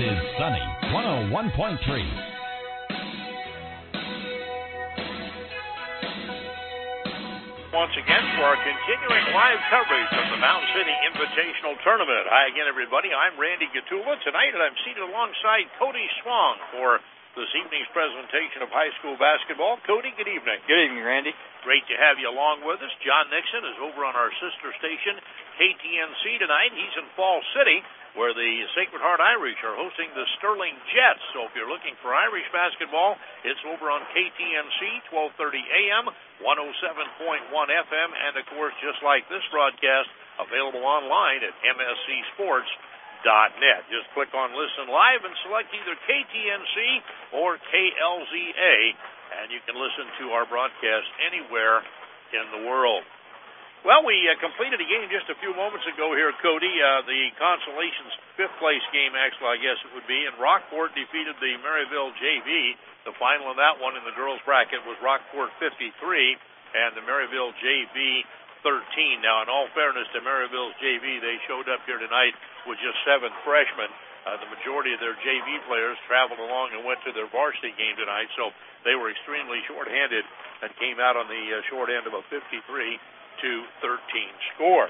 is Sunny 101.3. Once again for our continuing live coverage of the Mound City Invitational Tournament. Hi again, everybody. I'm Randy Gatula tonight, and I'm seated alongside Cody Swong for this evening's presentation of high school basketball. Cody, good evening. Good evening, Randy. Great to have you along with us. John Nixon is over on our sister station, KTNC, tonight. He's in Fall City, where the Sacred Heart Irish are hosting the Sterling Jets. So if you're looking for Irish basketball, it's over on KTNC, 1230 AM, 107.1 FM, and of course, just like this broadcast, available online at mscsports.net. Just click on Listen Live and select either KTNC or KLZA, and you can listen to our broadcast anywhere in the world. Well, we completed a game just a few moments ago here, Cody. The consolations fifth-place game, actually, I guess it would be, and Rockport defeated the Maryville JV. The final of that one in the girls' bracket was Rockport 53 and the Maryville JV 13. Now, in all fairness to Maryville's JV, they showed up here tonight with just 7 freshmen. The majority of their JV players traveled along and went to their varsity game tonight, so they were extremely short-handed and came out on the short end of a 53-13 score.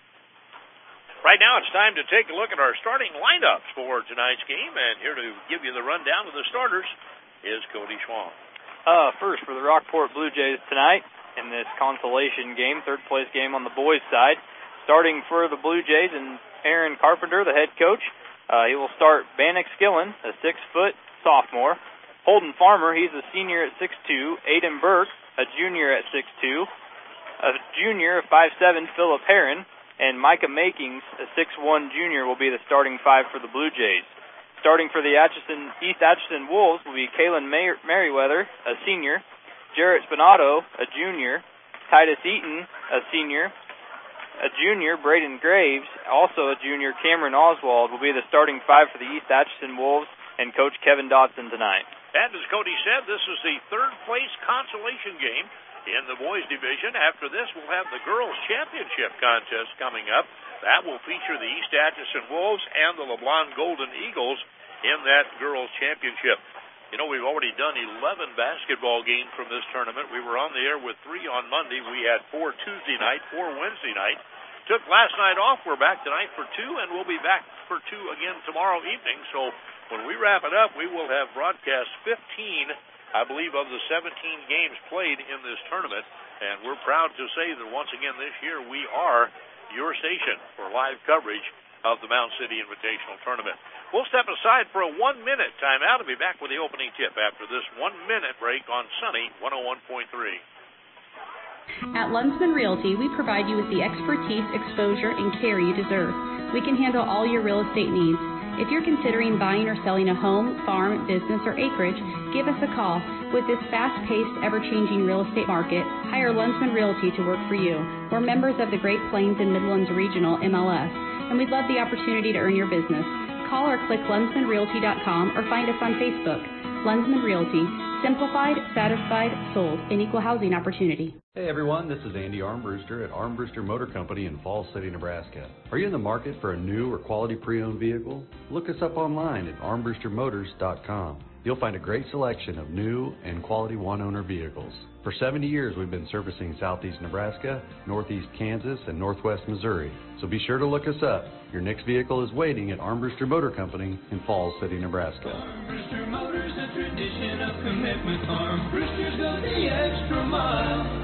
Right now, it's time to take a look at our starting lineups for tonight's game, and here to give you the rundown of the starters is Cody Schwang. First, for the Rockport Blue Jays tonight in this consolation game, third-place game on the boys' side, starting for the Blue Jays and Aaron Carpenter, the head coach. He will start Bannock Skillen, a 6-foot sophomore. Holden Farmer, he's a senior at 6'2". Aiden Burke, a junior at 6'2". A junior, 5'7", Philip Herron. And Micah Makings, a 6'1" junior, will be the starting 5 for the Blue Jays. Starting for the East Atchison Wolves will be Kalen Merriweather, a senior. Jarrett Spinato, a junior. Titus Eaton, a senior. A junior, Braden Graves, also a junior. Cameron Oswald will be the starting 5 for the East Atchison Wolves and Coach Kevin Dodson tonight. And as Cody said, this is the third-place consolation game in the boys' division. After this, we'll have the girls' championship contest coming up. That will feature the East Atchison Wolves and the LeBlanc Golden Eagles in that girls' championship. You know, we've already done 11 basketball games from this tournament. We were on the air with 3 on Monday. We had 4 Tuesday night, 4 Wednesday night. Took last night off. We're back tonight for 2, and we'll be back for 2 again tomorrow evening. So when we wrap it up, we will have broadcast 15, I believe, of the 17 games played in this tournament. And we're proud to say that once again this year we are your station for live coverage of the Mound City Invitational Tournament. We'll step aside for a 1-minute timeout and be back with the opening tip after this 1-minute break on Sunny 101.3. At Lunsman Realty, we provide you with the expertise, exposure, and care you deserve. We can handle all your real estate needs. If you're considering buying or selling a home, farm, business, or acreage, give us a call. With this fast-paced, ever-changing real estate market, hire Lunsman Realty to work for you. We're members of the Great Plains and Midlands Regional MLS, and we'd love the opportunity to earn your business. Call or click lunsmanrealty.com or find us on Facebook. Lunsman Realty. Simplified, satisfied, sold. An equal housing opportunity. Hey everyone, this is Andy Armbruster at Armbruster Motor Company in Falls City, Nebraska. Are you in the market for a new or quality pre-owned vehicle? Look us up online at armbrustermotors.com. You'll find a great selection of new and quality one-owner vehicles. For 70 years, we've been servicing Southeast Nebraska, Northeast Kansas, and Northwest Missouri. So be sure to look us up. Your next vehicle is waiting at Armbruster Motor Company in Falls City, Nebraska. Armbruster Motors, a tradition of commitment. Armbrusters go the extra mile.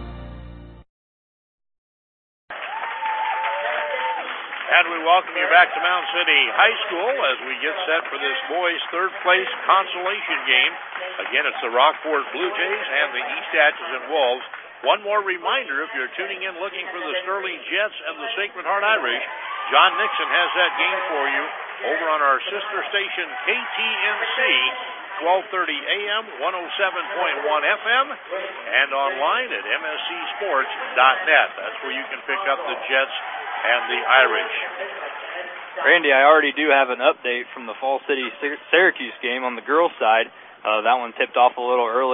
And we welcome you back to Mound City High School as we get set for this boys' third-place consolation game. Again, it's the Rockport Blue Jays and the East Atchison Wolves. One more reminder, if you're tuning in looking for the Sterling Jets and the Sacred Heart Irish, John Nixon has that game for you over on our sister station KTNC, 1230 AM, 107.1 FM, and online at mscsports.net. That's where you can pick up the Jets and the Irish. Randy, I already do have an update from the Fall City Syracuse game on the girls' side. That one tipped off a little early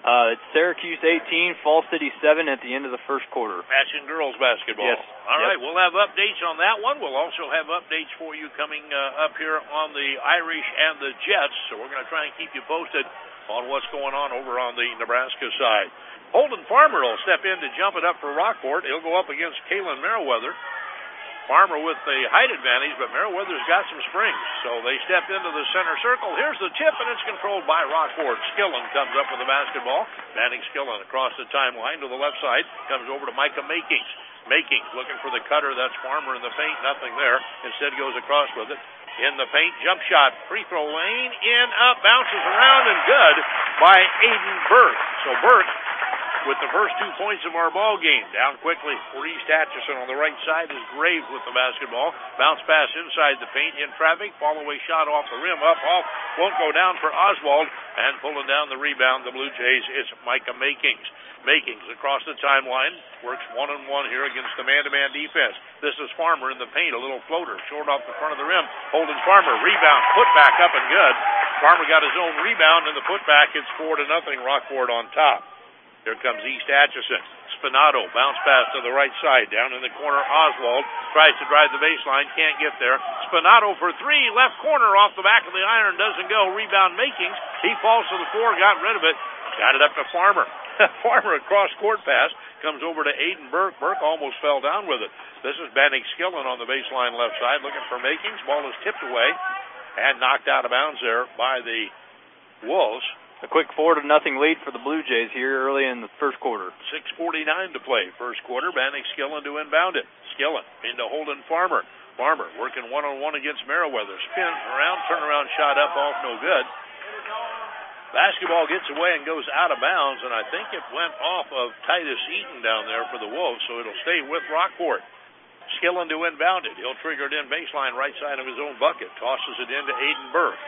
It's Syracuse 18, Fall City 7 at the end of the first quarter. That's in girls basketball. Yes. All right, we'll have updates on that one. We'll also have updates for you coming up here on the Irish and the Jets. So we're going to try and keep you posted on what's going on over on the Nebraska side. Holden Farmer will step in to jump it up for Rockport. He'll go up against Kalen Merriweather. Farmer with the height advantage, but Merriweather's got some springs. So they step into the center circle. Here's the tip, and it's controlled by Rockport. Skillen comes up with the basketball. Manning Skillen across the timeline to the left side. Comes over to Micah Makings. Makings looking for the cutter. That's Farmer in the paint. Nothing there. Instead goes across with it. In the paint, jump shot, free throw lane, in, up, bounces around, and good by Aiden Burke. So Burke with the first 2 points of our ball game. Down quickly for East Atchison on the right side is Graves with the basketball. Bounce pass inside the paint in traffic. Fall away shot off the rim, up, off. Won't go down for Oswald. And pulling down the rebound, the Blue Jays, is Micah Makings. Makings across the timeline. Works one-on-one here against the man-to-man defense. This is Farmer in the paint. A little floater. Short off the front of the rim. Holden Farmer. Rebound. Put back up and good. Farmer got his own rebound and the putback. It's 4-0. Rockport on top. Here comes East Atchison. Spinato, bounce pass to the right side. Down in the corner, Oswald tries to drive the baseline, can't get there. Spinato for three, left corner off the back of the iron, doesn't go. Rebound Makings. He falls to the floor, got rid of it. Got it up to Farmer. Farmer across court pass, comes over to Aiden Burke. Burke almost fell down with it. This is Bannick Skillen on the baseline left side, looking for Makings. Ball is tipped away and knocked out of bounds there by the Wolves. A quick 4-0 lead for the Blue Jays here early in the first quarter. 6:49 to play. First quarter, Bannick Skillen to inbound it. Skillen into Holden Farmer. Farmer working one-on-one against Merriweather. Spins around, turnaround shot up, off, no good. Basketball gets away and goes out of bounds, and I think it went off of Titus Eaton down there for the Wolves, so it'll stay with Rockport. Skillen to inbound it. He'll trigger it in baseline, right side of his own bucket. Tosses it into Aiden Burke.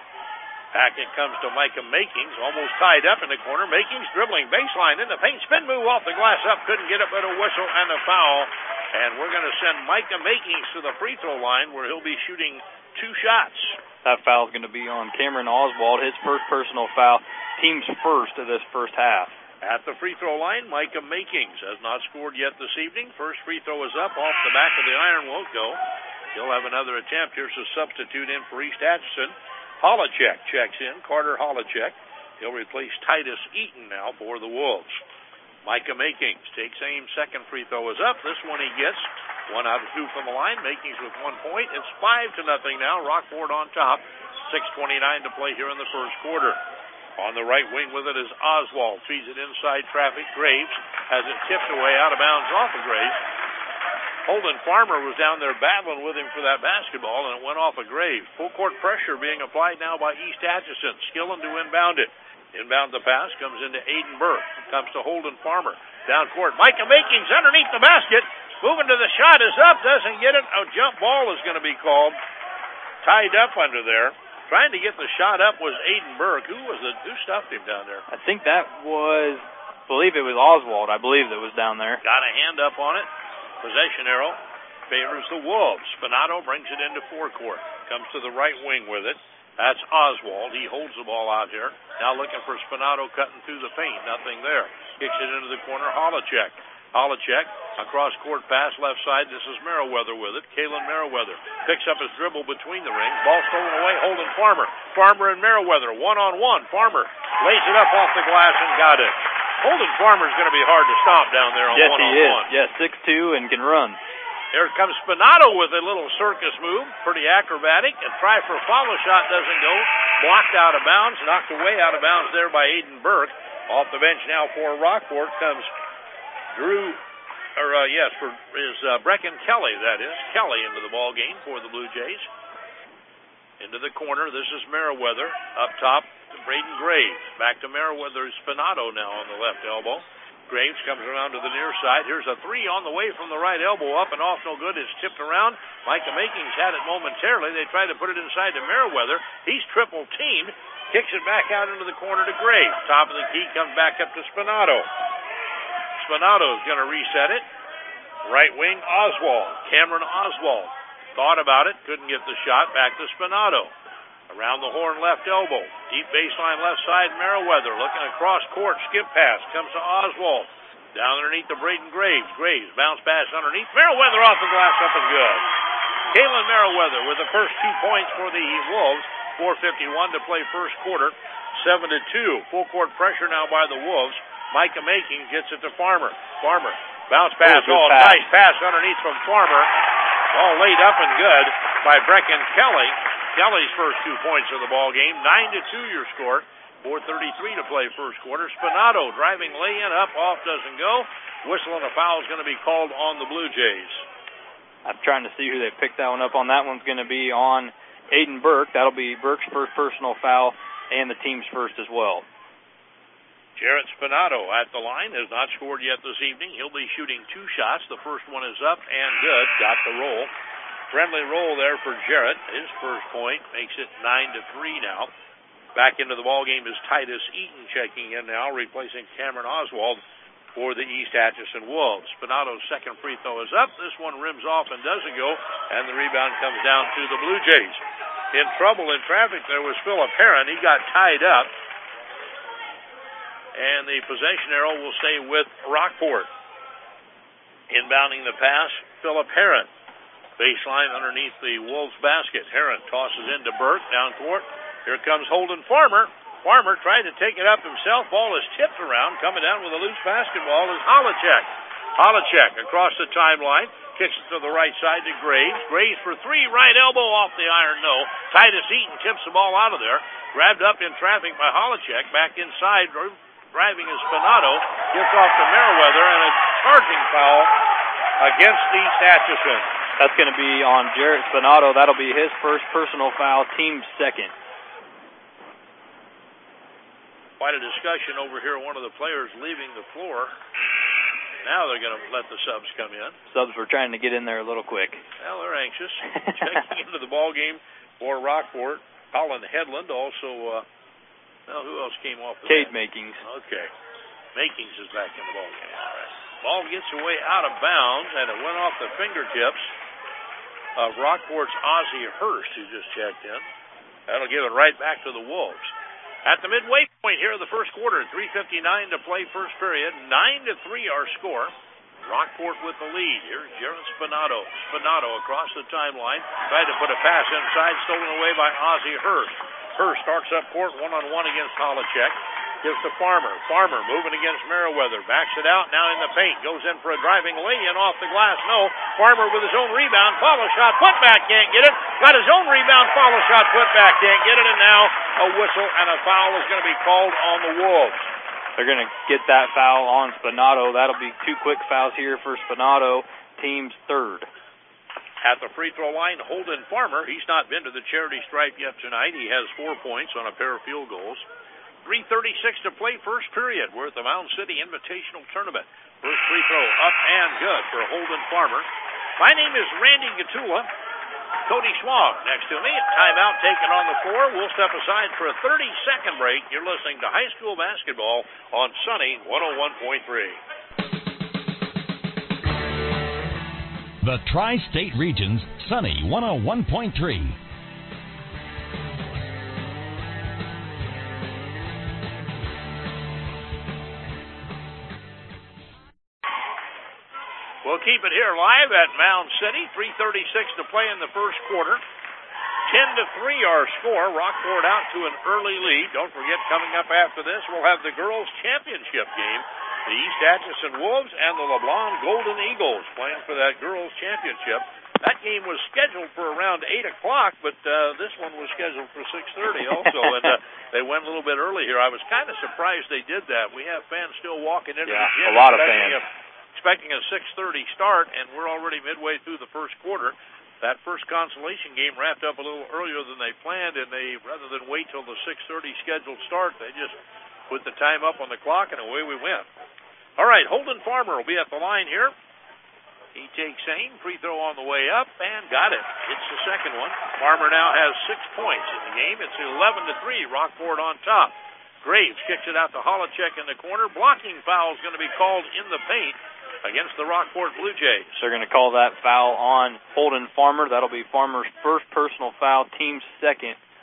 Back it comes to Micah Makings, almost tied up in the corner. Makings dribbling baseline in the paint. Spin move off the glass up. Couldn't get it, but a whistle and a foul. And we're going to send Micah Makings to the free throw line where he'll be shooting 2 shots. That foul is going to be on Cameron Oswald, his first personal foul. Team's first of this first half. At the free throw line, Micah Makings has not scored yet this evening. First free throw is up off the back of the iron. Won't go. He'll have another attempt. Here's a substitute in for East Atchison. Holacek checks in, Carter Holacek. He'll replace Titus Eaton now for the Wolves. Micah Makings takes aim, second free throw is up. This one he gets. 1 out of 2 from the line. Makings with 1 point. It's 5-0 now. Rockport on top. 6:29 to play here in the first quarter. On the right wing with it is Oswald. Feeds it inside traffic. Graves has it tipped away out of bounds off of Graves. Holden Farmer was down there battling with him for that basketball, and it went off of Graves. Full court pressure being applied now by East Atchison. Skillen to inbound it. Inbound the pass comes into Aiden Burke. Comes to Holden Farmer. Down court. Micah Makings underneath the basket. Moving to the shot is up. Doesn't get it. A jump ball is going to be called. Tied up under there. Trying to get the shot up was Aiden Burke. Who stuffed him down there? I think that was, I believe it was Oswald. I believe that was down there. Got a hand up on it. Possession arrow favors the Wolves. Spinato brings it into forecourt. Comes to the right wing with it. That's Oswald. He holds the ball out here. Now looking for Spinato cutting through the paint. Nothing there. Kicks it into the corner. Holacek. Holacek across court pass left side. This is Merriweather with it. Kalen Merriweather picks up his dribble between the rings. Ball stolen away. Holden Farmer. Farmer and Merriweather one-on-one. Farmer lays it up off the glass and got it. Holden Farmer's going to be hard to stop down there on one-on-one. Yes, he is. Yes, 6'2" and can run. Here comes Spinato with a little circus move. Pretty acrobatic. And try for a follow shot. Doesn't go. Blocked out of bounds. Knocked away out of bounds there by Aiden Burke. Off the bench now for Rockport comes Brecken Kelly, that is. Kelly into the ball game for the Blue Jays. Into the corner. This is Merriweather. Up top. Braden Graves. Back to Merriweather. Spinato now on the left elbow. Graves comes around to the near side. Here's a 3 on the way from the right elbow. Up and off, no good. It's tipped around. Micah Makings had it momentarily. They tried to put it inside to Merriweather. He's triple teamed. Kicks it back out into the corner to Graves. Top of the key comes back up to Spinato. Spinato's going to reset it. Right wing, Oswald. Cameron Oswald. Thought about it. Couldn't get the shot. Back to Spinato. Around the horn left elbow. Deep baseline left side, Merriweather looking across court. Skip pass comes to Oswald. Down underneath to Braden Graves. Graves bounce pass underneath. Merriweather off the glass, up and good. Kalen Merriweather with the first 2 points for the Wolves. 4:51 to play first quarter. 7-2. Full court pressure now by the Wolves. Micah Makings gets it to Farmer. Farmer. Bounce pass. Nice pass underneath from Farmer. All laid up and good by Brecken Kelly. Kelly's first 2 points of the ball game. 9-2 your score. 4:33 to play first quarter. Spinato driving lay-in, up, off, doesn't go. Whistle and a foul is going to be called on the Blue Jays. I'm trying to see who they picked that one up on. That one's going to be on Aiden Burke. That'll be Burke's first personal foul and the team's first as well. Jarrett Spinato at the line, has not scored yet this evening. He'll be shooting 2 shots. The first one is up and good. Got the roll. Friendly roll there for Jarrett. His first point makes it 9-3 now. Back into the ball game is Titus Eaton checking in now, replacing Cameron Oswald for the East Atchison Wolves. Spinato's second free throw is up. This one rims off and doesn't go, and the rebound comes down to the Blue Jays. In trouble in traffic there was Philip Heron. He got tied up, and the possession arrow will stay with Rockport. Inbounding the pass, Philip Heron. Baseline underneath the Wolves basket. Heron tosses into Burke, down court. Here comes Holden Farmer. Farmer tried to take it up himself. Ball is tipped around. Coming down with a loose basketball is Holacek. Holacek across the timeline. Kicks it to the right side to Graves. Graves for 3. Right elbow off the iron. No. Titus Eaton tips the ball out of there. Grabbed up in traffic by Holacek. Back inside. Driving is Spinato. Gets off to Merriweather. And a charging foul against East Atchison. That's going to be on Jarrett Spinato. That'll be his first personal foul, team's second. Quite a discussion over here. One of the players leaving the floor. Now they're going to let the subs come in. Subs were trying to get in there a little quick. Well, they're anxious. Checking into the ball game for Rockport. Colin Headland also. Who else came off the Cade bench? Makings. Okay. Makings is back in the ball game. All right. Ball gets away out of bounds, and it went off the fingertips of Rockport's Ozzie Hurst, who just checked in. That'll give it right back to the Wolves. At the midway point here of the first quarter, 3:59 to play first period. 9-3 our score. Rockport with the lead. Here's Jared Spinato. Spinato across the timeline. Tried to put a pass inside, stolen away by Ozzie Hurst. Hurst starts up court one-on-one against Holacek. Gives to Farmer. Farmer moving against Merriweather. Backs it out, now in the paint. Goes in for a driving lay-in off the glass. No. Farmer with his own rebound. Follow shot. Putback can't get it. Got his own rebound. Follow shot. Putback can't get it. And now a whistle and a foul is going to be called on the Wolves. They're going to get that foul on Spinato. That'll be 2 quick fouls here for Spinato. Team's third. At the free throw line, Holden Farmer. He's not been to the charity stripe yet tonight. He has 4 points on a pair of field goals. 3:36 to play first period. We're at the Mound City Invitational Tournament. First free throw up and good for Holden Farmer. My name is Randy Gatula. Cody Schwab next to me. Timeout taken on the floor. We'll step aside for a 30-second break. You're listening to high school basketball on Sunny 101.3. The Tri-State Region's Sunny 101.3. We'll keep it here live at Mound City. 3:36 to play in the first quarter. 10-3 our score. Rockport out to an early lead. Don't forget, coming up after this, we'll have the girls' championship game. The East Atchison Wolves and the LeBlanc Golden Eagles playing for that girls' championship. That game was scheduled for around 8 o'clock, but this one was scheduled for 6:30 also, and they went a little bit early here. I was kind of surprised they did that. We have fans still walking into the gym. A lot of fans. Expecting a 6:30 start, and we're already midway through the first quarter. That first consolation game wrapped up a little earlier than they planned, and they, rather than wait till the 6:30 scheduled start, they just put the time up on the clock, and away we went. All right, Holden Farmer will be at the line here. He takes aim, free throw on the way up, and got it. It's the second one. Farmer now has 6 points in the game. It's 11-3, Rockport on top. Graves kicks it out to Holacek in the corner. Blocking foul is going to be called in the paint against the Rockport Blue Jays. They're going to call that foul on Holden Farmer. That'll be Farmer's first personal foul, team's second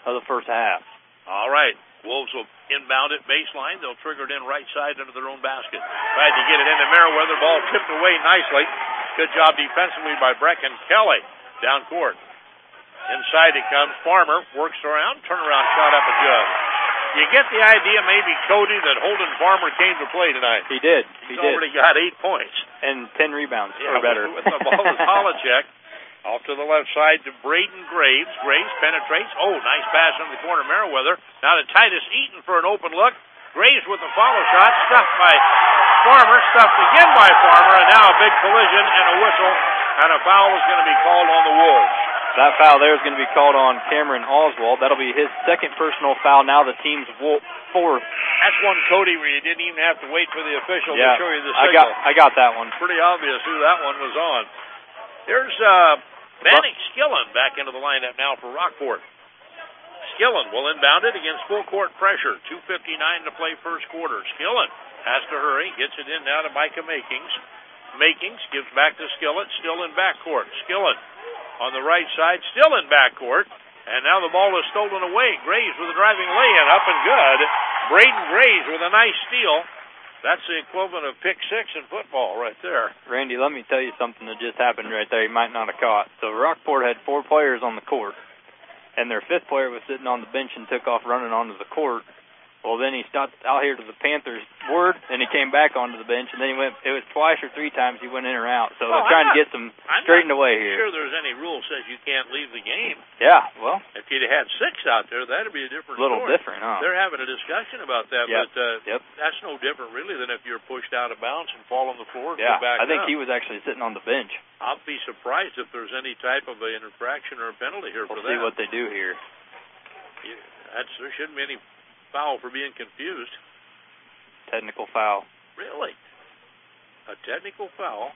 of the first half. All right. Wolves will inbound it baseline. They'll trigger it in right side under their own basket. Tried to get it into Meriwether. Ball tipped away nicely. Good job defensively by Brecken Kelly. Down court. Inside it comes. Farmer works around. Turnaround shot up and good. You get the idea, maybe, Cody, that Holden Farmer came to play tonight. He did. He's already got 8 points. And 10 rebounds, or better. With the ball is Holacek. Off to the left side to Braden Graves. Graves penetrates. Oh, nice pass in the corner, Meriwether. Now to Titus Eaton for an open look. Graves with the follow shot. Stuffed by Farmer. Stuffed again by Farmer. And now a big collision and a whistle. And a foul is going to be called on the Wolves. That foul there is going to be called on Cameron Oswald. That'll be his second personal foul. Now the team's fourth. That's one, Cody, where you didn't even have to wait for the official to show you the signal. I got that one. Pretty obvious who that one was on. Here's Bannock Skillen back into the lineup now for Rockport. Skillen will inbound it against full court pressure. 2:59 to play first quarter. Skillen has to hurry. Gets it in now to Micah Makings. Makings gives back to Skillen. Still in backcourt. Skillen on the right side. Still in backcourt. And now the ball is stolen away. Graves with a driving lay-in. Up and good. Braden Graves with a nice steal. That's the equivalent of pick 6 in football right there. Randy, let me tell you something that just happened right there you might not have caught. So Rockport had 4 players on the court, and their 5th player was sitting on the bench and took off running onto the court. Well, then he stopped out here to the Panthers' word, and he came back onto the bench, and then it was twice or 3 times he went in or out. So they're trying to get some straightened away here. I'm not sure there's any rule says you can't leave the game. Yeah, well. If you'd had 6 out there, that'd be a different story. A little different, huh? They're having a discussion about that, but that's no different really than if you're pushed out of bounds and fall on the floor and go back I think up. he was actually sitting on the bench. I'll be surprised if there's any type of an infraction or a penalty here for that. We'll see what they do here. There shouldn't be any foul for being confused. Technical foul. Really? A technical foul?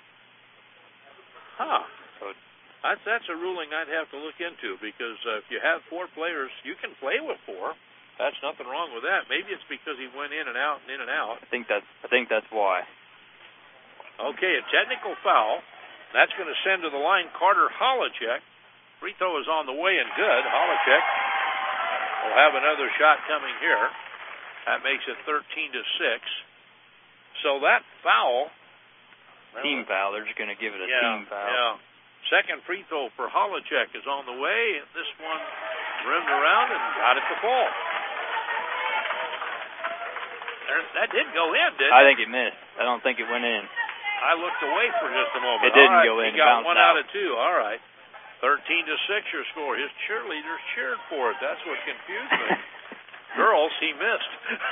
Huh. That's a ruling I'd have to look into because if you have 4 players, you can play with 4. That's nothing wrong with that. Maybe it's because he went in and out and in and out. I think that's why. Okay, a technical foul. That's going to send to the line Carter Holacek. Free throw is on the way and good. Holacek will have another shot coming here. That makes it 13-6. So that foul. Team foul. They're just going to give it a team foul. Yeah. Second free throw for Holacek is on the way. And this one rimmed around and got it to fall. That did go in, didn't it? I think it missed. I don't think it went in. I looked away for just a moment. It didn't go in. He got 1 out of 2. All right. 13-6 your score. His cheerleaders cheered for it. That's what confused me. Girls, he missed.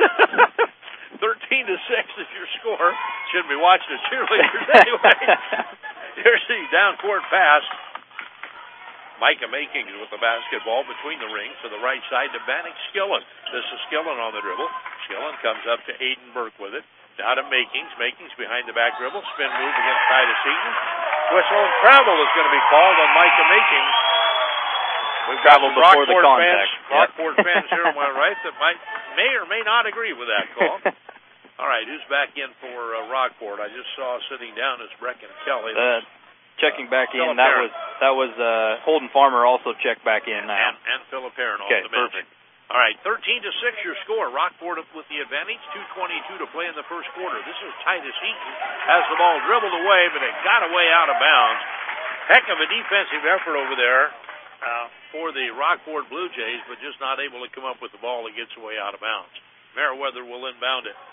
13-6 is your score. Shouldn't be watching the cheerleaders anyway. Here's the down court pass. Micah Makings with the basketball between the rings to the right side to Bannock Skillen. This is Skillen on the dribble. Skillen comes up to Aiden Burke with it. Now to Makings. Makings behind the back dribble. Spin move against Titus Eaton. Whistle and travel is going to be called on Micah Makings. We've got traveled before the contact. Rockport fans here on my right that may or may not agree with that call. All right, who's back in for Rockport? I just saw sitting down is Brecken Kelly. Checking back in. That was Holden Farmer also checked back in now. And Philip Heron on the bench. Perfect. All right, 13-6 your score. Rockport with the advantage. 2:22 to play in the first quarter. This is Titus Eaton. Has the ball dribbled away, but it got away out of bounds. Heck of a defensive effort over there for the Rockport Blue Jays, but just not able to come up with the ball that gets away out of bounds. Meriwether will inbound it.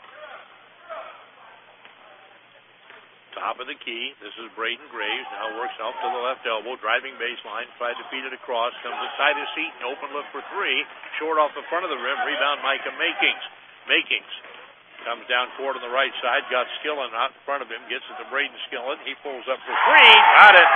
Top of the key. This is Braden Graves. Now works off to the left elbow. Driving baseline. Tried to feed it across. Comes to Titus Eaton. Open look for 3. Short off the front of the rim. Rebound Micah Makings. Makings comes down court on the right side. Got Skillen out in front of him. Gets it to Braden Skillen. He pulls up for 3. Got it.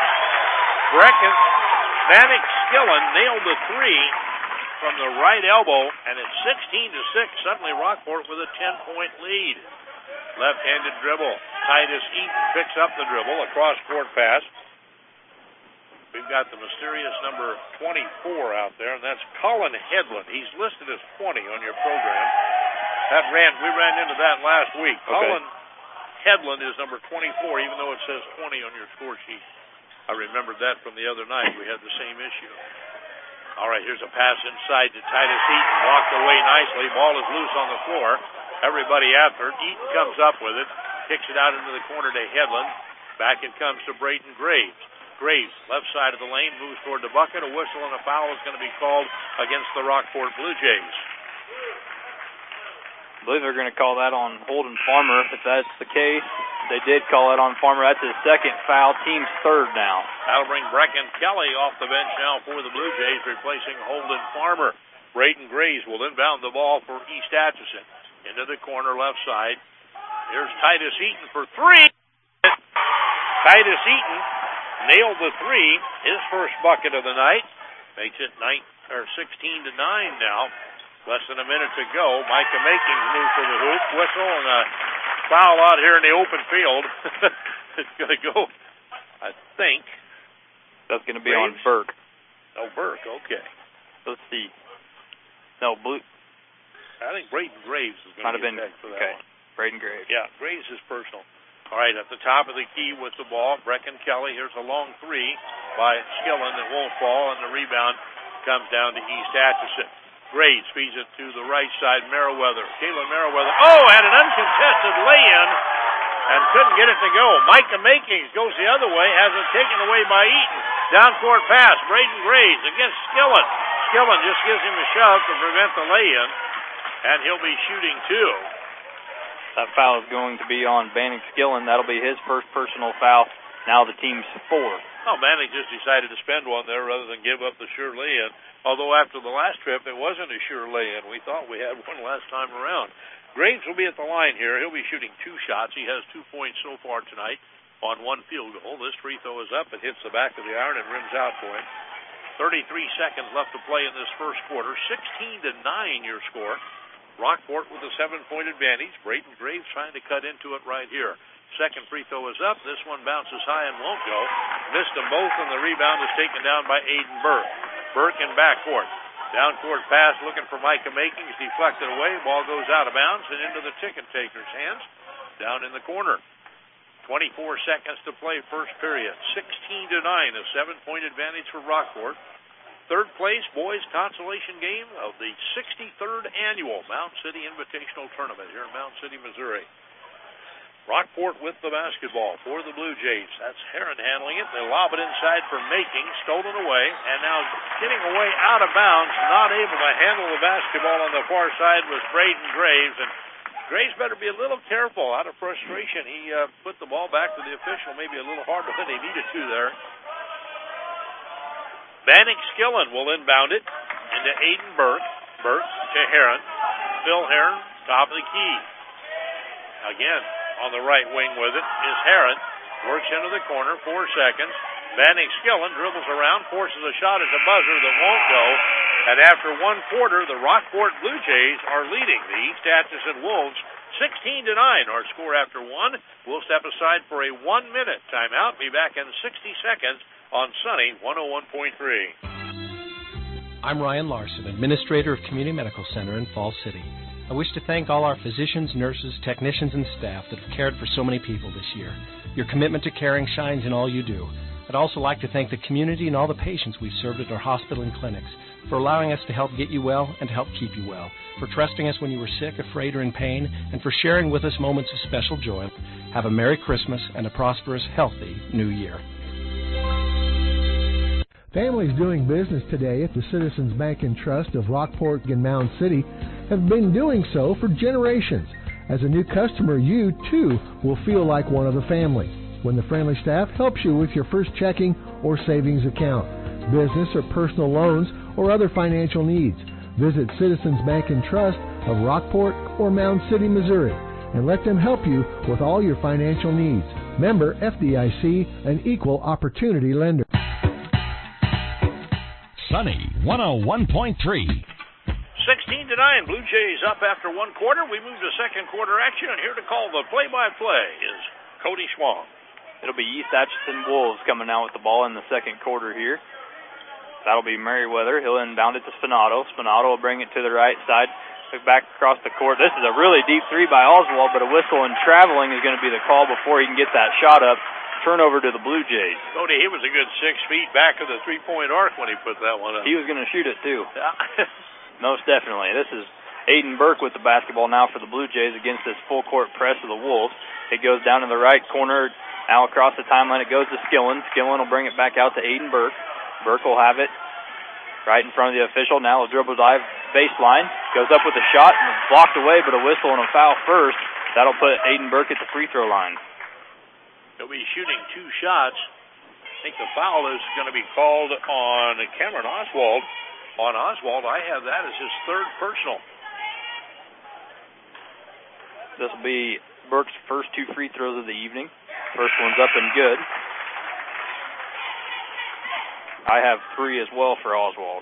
Bannock Skillen nailed the 3 from the right elbow. And it's 16-6. Suddenly Rockport with a 10-point lead. Left-handed dribble. Titus Eaton picks up the dribble. A cross-court pass. We've got the mysterious number 24 out there, and that's Colin Hedlund. He's listed as 20 on your program. We ran into that last week. Okay. Colin Hedlund is number 24, even though it says 20 on your score sheet. I remembered that from the other night. We had the same issue. All right, here's a pass inside to Titus Eaton. Walked away nicely. Ball is loose on the floor. Everybody after it. Eaton comes up with it. Kicks it out into the corner to Hedlund. Back it comes to Braden Graves. Graves, left side of the lane, moves toward the bucket. A whistle and a foul is going to be called against the Rockport Blue Jays. I believe they're going to call that on Holden Farmer. If that's the case, they did call it on Farmer. That's his second foul, team's third now. That'll bring Brecken Kelly off the bench now for the Blue Jays, replacing Holden Farmer. Braden Graves will inbound the ball for East Atchison. Into the corner left side. Here's Titus Eaton for three. Titus Eaton nailed the three, his first bucket of the night. Makes it 16-9 now. Less than a minute to go. Micah Makings moves to the hoop. Whistle and a foul out here in the open field. It's going to go, I think. That's going to be Graves? on Burke. Oh, Burke, okay. Let's see. No, Blue. I think Braden Graves is going to be back for that one. Braden Graves. Yeah, Graves is personal. All right, at the top of the key with the ball, Brecken Kelly. Here's a long three by Skillen that won't fall, and the rebound comes down to East Atchison. Graves feeds it to the right side, Merriweather. Kayla Merriweather, had an uncontested lay-in and couldn't get it to go. Micah Makings goes the other way, has it taken away by Eaton. Down-court pass, Braden Graves against Skillen. Skillen just gives him a shove to prevent the lay-in, and he'll be shooting two. That foul is going to be on Bannock Skillen. That'll be his first personal foul. Now the team's fourth. Oh, Bannock just decided to spend one there rather than give up the sure lay-in. Although after the last trip, it wasn't a sure lay-in. We thought we had one last time around. Graves will be at the line here. He'll be shooting two shots. He has 2 points so far tonight on one field goal. This free throw is up. It hits the back of the iron and rims out for him. 33 seconds left to play in this first quarter. 16-9 your score. Rockport with a 7-point advantage. Braden Graves trying to cut into it right here. Second free throw is up. This one bounces high and won't go. Missed them both, and the rebound is taken down by Aiden Burke. Burke in backcourt. Down-court pass looking for Micah Makings. Deflected away. Ball goes out of bounds and into the ticket taker's hands. Down in the corner. 24 seconds to play first period. 16-9, a 7-point advantage for Rockport. Third place boys consolation game of the 63rd annual Mound City Invitational Tournament here in Mound City, Missouri. Rockport with the basketball for the Blue Jays. That's Heron handling it. They lob it inside for Making. Stolen away. And now getting away out of bounds. Not able to handle the basketball on the far side was Braden Graves. And Graves better be a little careful. Out of frustration, he put the ball back to the official maybe a little harder than he needed to there. Bannock Skillen will inbound it into Aiden Burke. Burke to Heron. Phil Heron, top of the key. Again, on the right wing with it is Heron. Works into the corner, 4 seconds. Bannock Skillen dribbles around, forces a shot at the buzzer that won't go. And after one quarter, the Rockport Blue Jays are leading the East Atchison Wolves 16-9. Our score after one. We'll step aside for a 1-minute timeout. Be back in 60 seconds on Sunny 101.3. I'm Ryan Larson, Administrator of Community Medical Center in Falls City. I wish to thank all our physicians, nurses, technicians, and staff that have cared for so many people this year. Your commitment to caring shines in all you do. I'd also like to thank the community and all the patients we've served at our hospital and clinics for allowing us to help get you well and to help keep you well, for trusting us when you were sick, afraid, or in pain, and for sharing with us moments of special joy. Have a Merry Christmas and a prosperous, healthy New Year. Families doing business today at the Citizens Bank and Trust of Rockport and Mound City have been doing so for generations. As a new customer, you, too, will feel like one of the family when the friendly staff helps you with your first checking or savings account, business or personal loans, or other financial needs. Visit Citizens Bank and Trust of Rockport or Mound City, Missouri, and let them help you with all your financial needs. Member FDIC, an equal opportunity lender. Sunny 101.3. 16-9, Blue Jays up after one quarter. We move to second quarter action, and here to call the play-by-play is Cody Schwang. It'll be East Atchison Wolves coming out with the ball in the second quarter here. That'll be Merriweather. He'll inbound it to Spinato. Spinato will bring it to the right side. Look back across the court. This is a really deep three by Oswald, but a whistle and traveling is going to be the call before he can get that shot up. turnover to the Blue Jays. Cody, he was a good 6 feet back of the three-point arc when he put that one up. He was going to shoot it, too. Yeah. Most definitely. This is Aiden Burke with the basketball now for the Blue Jays against this full-court press of the Wolves. It goes down in the right corner. Now across the timeline it goes to Skillen. Skillen will bring it back out to Aiden Burke. Burke will have it right in front of the official. Now a dribble dive baseline. Goes up with a shot and it's blocked away, but a whistle and a foul first. That'll put Aiden Burke at the free throw line. He'll be shooting 2 shots. I think the foul is going to be called on Cameron Oswald. On Oswald, I have that as his 3rd personal. This will be Burke's first 2 free throws of the evening. First one's up and good. I have 3 as well for Oswald.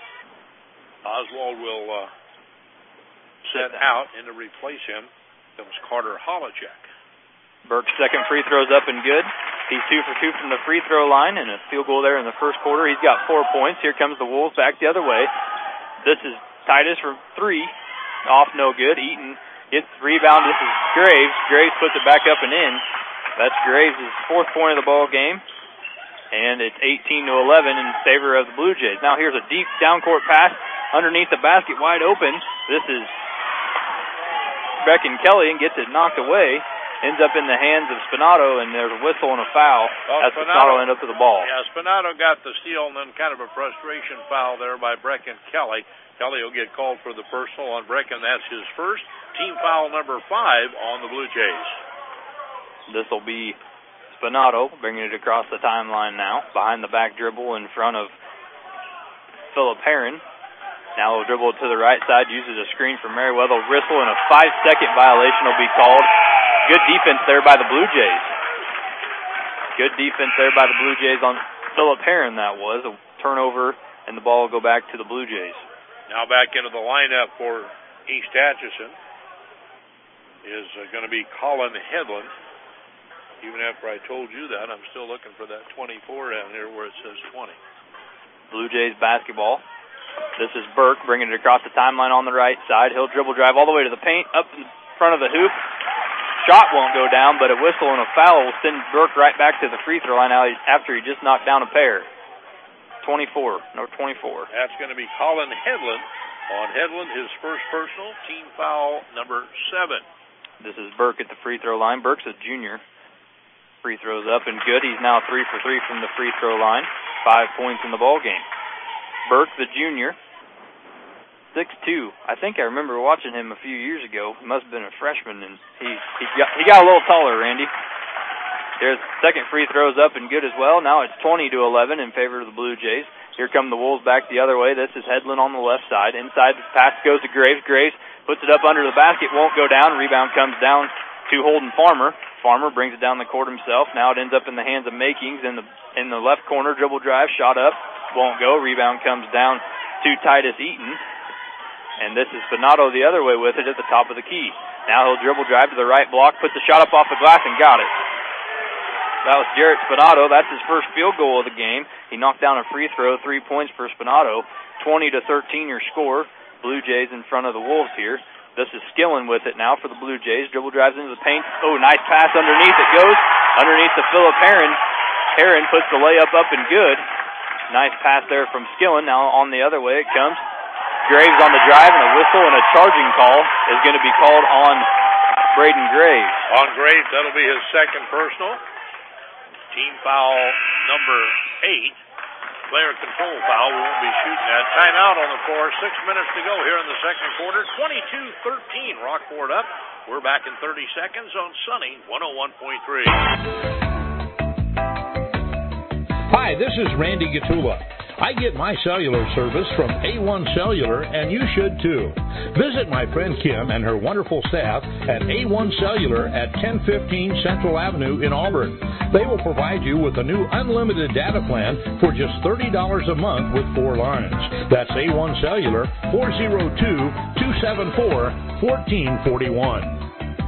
Oswald will set out, and to replace him comes Carter Holacek. Burke's second free throw's up and good. He's 2 for 2 from the free throw line and a field goal there in the first quarter. He's got 4 points. Here comes the Wolves back the other way. This is Titus for 3. Off, no good. Eaton gets rebound. This is Graves. Graves puts it back up and in. That's Graves' 4th point of the ball game. And it's 18-11 in favor of the Blue Jays. Now here's a deep down-court pass underneath the basket, wide open. This is Brecken Kelly and gets it knocked away. Ends up in the hands of Spinato, and there's a whistle and a foul. As Spinato ended up with the ball. Yeah, Spinato got the steal and then kind of a frustration foul there by Brecken Kelly. Kelly will get called for the personal on Brecken. That's his first. Team foul number 5 on the Blue Jays. This will be Spinato bringing it across the timeline now. Behind the back dribble in front of Philip Heron. Now he'll dribble to the right side, uses a screen from Merriweather. Whistle and a 5-second violation will be called. Good defense there by the Blue Jays. Good defense there by the Blue Jays on Philip Heron, that was. A turnover, and the ball will go back to the Blue Jays. Now back into the lineup for East Atchison is going to be Colin Hedlund. Even after I told you that, I'm still looking for that 24 down here where it says 20. Blue Jays basketball. This is Burke bringing it across the timeline on the right side. He'll dribble drive all the way to the paint, up in front of the hoop. Shot won't go down, but a whistle and a foul will send Burke right back to the free throw line after he just knocked down a pair. 24. That's going to be Colin Hedlund. On Hedlund, his first personal, team foul number 7. This is Burke at the free throw line. Burke's a junior. Free throws up and good. He's now 3 for 3 from the free throw line. 5 points in the ball game. Burke, the junior, 6'2". I think I remember watching him a few years ago. He must have been a freshman, and he got a little taller, Randy. There's second free throws up and good as well. Now it's 20-11 in favor of the Blue Jays. Here come the Wolves back the other way. This is Hedlund on the left side. Inside, the pass goes to Graves. Graves puts it up under the basket, won't go down. Rebound comes down to Holden Farmer. Farmer brings it down the court himself. Now it ends up in the hands of Makings in the left corner. Dribble drive, shot up, won't go. Rebound comes down to Titus Eaton. And this is Spinato the other way with it at the top of the key. Now he'll dribble drive to the right block, puts the shot up off the glass and got it. That was Jarrett Spinato. That's his first field goal of the game. He knocked down a free throw, 3 points for Spinato. 20-13 your score. Blue Jays in front of the Wolves here. This is Skillen with it now for the Blue Jays. Dribble drives into the paint. Oh, nice pass underneath. It goes underneath to Philip Heron. Heron puts the layup up and good. Nice pass there from Skillen. Now on the other way it comes. Graves on the drive, and a whistle and a charging call is going to be called on Braden Graves. On Graves, that'll be his second personal. Team foul number 8. Player control foul. We won't be shooting that. Timeout on the floor. 6 minutes to go here in the second quarter. 22-13. Rockport up. We're back in 30 seconds on Sunny 101.3. Hi, this is Randy Gatula. I get my cellular service from A1 Cellular, and you should too. Visit my friend Kim and her wonderful staff at A1 Cellular at 1015 Central Avenue in Auburn. They will provide you with a new unlimited data plan for just $30 a month with 4 lines. That's A1 Cellular, 402-274-1441.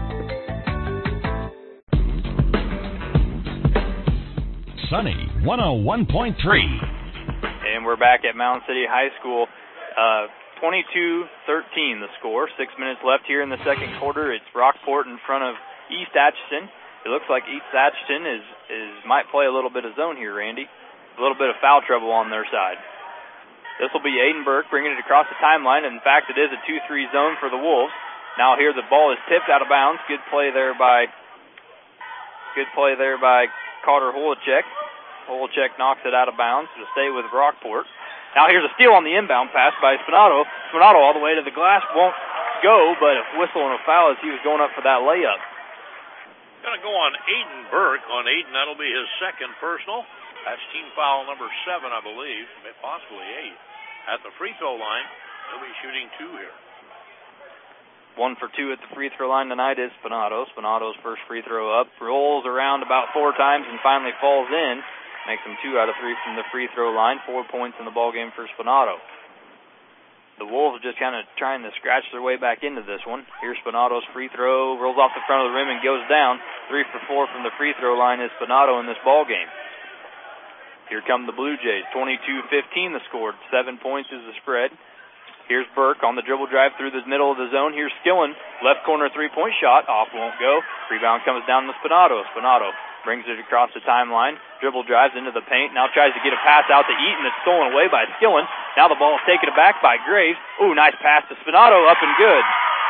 Sunny 101.3. And we're back at Mound City High School. 22-13 the score. 6 minutes left here in the second quarter. It's Rockport in front of East Atchison. It looks like East Atchison might play a little bit of zone here, Randy. A little bit of foul trouble on their side. This will be Aiden Burke bringing it across the timeline. In fact, it is a 2-3 zone for the Wolves. Now here the ball is tipped out of bounds. Good play there by Carter Holacek. Holacek knocks it out of bounds to stay with Rockport. Now here's a steal on the inbound pass by Spinato. Spinato all the way to the glass, won't go, but a whistle and a foul as he was going up for that layup. Going to go on Aiden Burke. On Aiden, that'll be his second personal. That's team foul number 7, I believe, possibly 8. At the free throw line, he'll be shooting 2 here. 1 for 2 at the free throw line tonight is Spinato. Spinato's first free throw up, rolls around about 4 times and finally falls in. Makes him 2 out of 3 from the free throw line. 4 points in the ball game for Spinato. The Wolves just kind of trying to scratch their way back into this one. Here's Spinato's free throw, rolls off the front of the rim and goes down. 3 for 4 from the free throw line is Spinato in this ball game. Here come the Blue Jays. 22-15 the score. 7 points is the spread. Here's Burke on the dribble drive through the middle of the zone. Here's Skillen. Left corner 3-point shot. Off won't go. Rebound comes down to Spinato. Spinato brings it across the timeline. Dribble drives into the paint. Now tries to get a pass out to Eaton. It's stolen away by Skillen. Now the ball is taken back by Graves. Ooh, nice pass to Spinato. Up and good.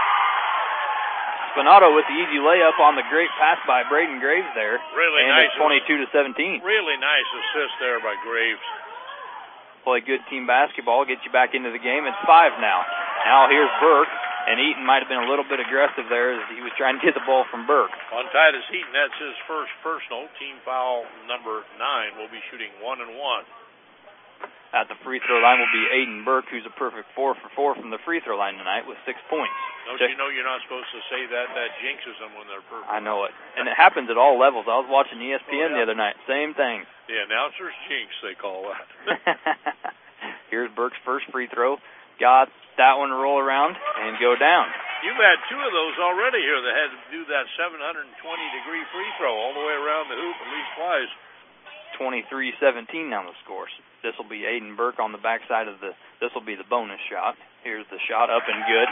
Spinato with the easy layup on the great pass by Braden Graves there. Really and nice. It's 22-17. Really nice assist there by Graves. Play good team basketball. Get you back into the game. It's 5 now. Now here's Burke. And Eaton might have been a little bit aggressive there as he was trying to get the ball from Burke. On Titus Eaton, that's his first personal. Team foul number 9 will be shooting 1 and 1. At the free throw line will be Aiden Burke, who's a perfect 4 for 4 from the free throw line tonight with 6 points. Don't you know you're not supposed to say that? That jinxes them when they're perfect. I know it. And it happens at all levels. I was watching ESPN the other night. Same thing. The announcer's jinx, they call that. Here's Burke's first free throw. Got that one to roll around and go down. You've had 2 of those already here that had to do that 720-degree free throw all the way around the hoop at least twice. 23-17 now the scores. This will be Aiden Burke on the backside of this will be the bonus shot. Here's the shot up and good.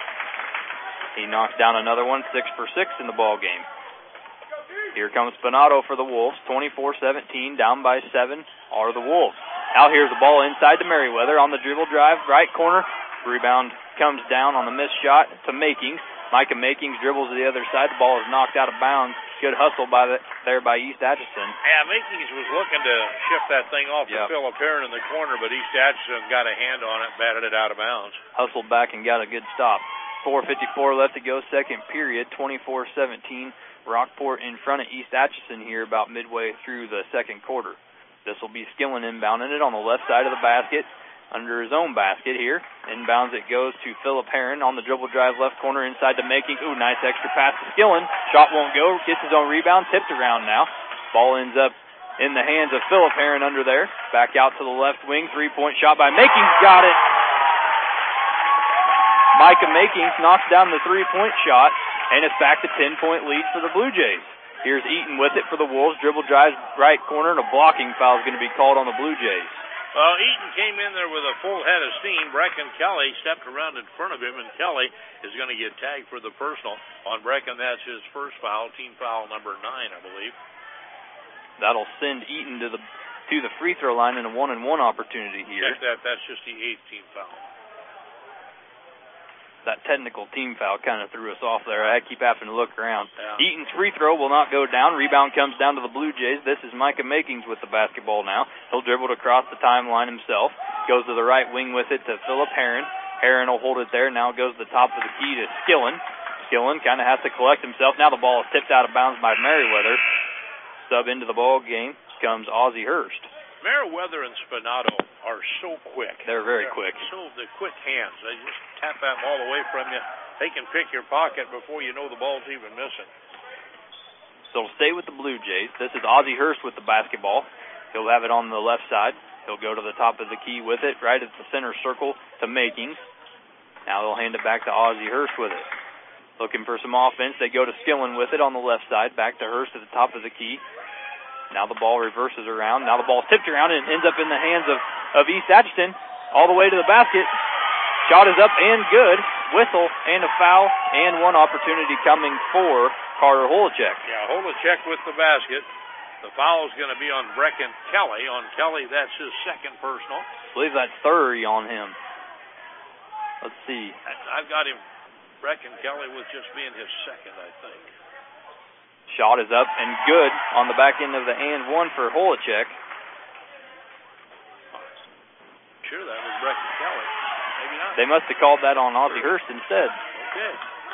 He knocks down another one, 6 for 6 in the ball game. Here comes Spinato for the Wolves, 24-17, down by 7 are the Wolves. Now here's the ball inside to Merriweather on the dribble drive, right corner. Rebound comes down on the missed shot to Makings. Micah Makings dribbles to the other side. The ball is knocked out of bounds. Good hustle there by East Atchison. Yeah, Makings was looking to shift that thing off to Philip Heron in the corner, but East Atchison got a hand on it, batted it out of bounds. Hustled back and got a good stop. 4:54 left to go, second period, 24-17. Rockport in front of East Atchison here about midway through the second quarter. This will be Skillen inbounding it on the left side of the basket, under his own basket here. Inbounds it goes to Philip Heron on the dribble drive left corner inside to Making. Ooh, nice extra pass to Skillen. Shot won't go, gets his own rebound, tipped around now. Ball ends up in the hands of Philip Heron under there. Back out to the left wing, 3-point shot by Makings, got it. Micah Makings knocks down the 3-point shot, and it's back to 10-point lead for the Blue Jays. Here's Eaton with it for the Wolves. Dribble drives right corner, and a blocking foul is going to be called on the Blue Jays. Well, Eaton came in there with a full head of steam. Brecken Kelly stepped around in front of him, and Kelly is going to get tagged for the personal. On Brecken, that's his first foul, team foul number 9, I believe. That'll send Eaton to the free throw line in a 1-and-1 opportunity here. Check that. That's just the 8th team foul. That technical team foul kind of threw us off there. I keep having to look around. Yeah. Eaton's free throw will not go down. Rebound comes down to the Blue Jays. This is Micah Makings with the basketball now. He'll dribble it across the timeline himself. Goes to the right wing with it to Philip Heron. Heron will hold it there. Now goes to the top of the key to Skillen. Skillen kind of has to collect himself. Now the ball is tipped out of bounds by Merriweather. Sub into the ball game comes Ozzie Hurst. Merriweather and Spinato are so quick. They're very quick. They're quick hands. They just tap that ball away from you. They can pick your pocket before you know the ball's even missing. So stay with the Blue Jays. This is Ozzie Hurst with the basketball. He'll have it on the left side. He'll go to the top of the key with it, right at the center circle to Makings. Now they'll hand it back to Ozzie Hurst with it. Looking for some offense. They go to Skillen with it on the left side. Back to Hurst at the top of the key. Now the ball reverses around. Now the ball tipped around and ends up in the hands of East Atchison all the way to the basket. Shot is up and good. Whistle and a foul and one opportunity coming for Carter Holacek. Yeah, Holacek with the basket. The foul is going to be on Brecken Kelly. On Kelly, that's his second personal. I believe that's 30 on him. Let's see. I've got him, Brecken Kelly, with just being his second, I think. Shot is up and good on the back end of the and one for Holacek. Sure, that was Brecken Kelly. Maybe not. They must have called that on Ozzie Hurst instead. Okay.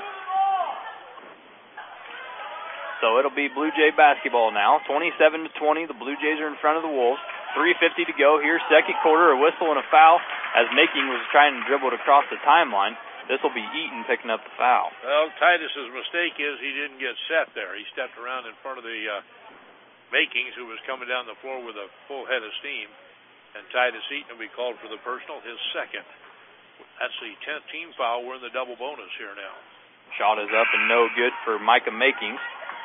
So it'll be Blue Jay basketball now. 27-20. The Blue Jays are in front of the Wolves. 3:50 to go here. Second quarter, a whistle and a foul as Making was trying to dribble it across the timeline. This will be Eaton picking up the foul. Well, Titus's mistake is he didn't get set there. He stepped around in front of the Makings, who was coming down the floor with a full head of steam. And Titus Eaton will be called for the personal, his second. That's the 10th team foul. We're in the double bonus here now. Shot is up and no good for Micah Makings.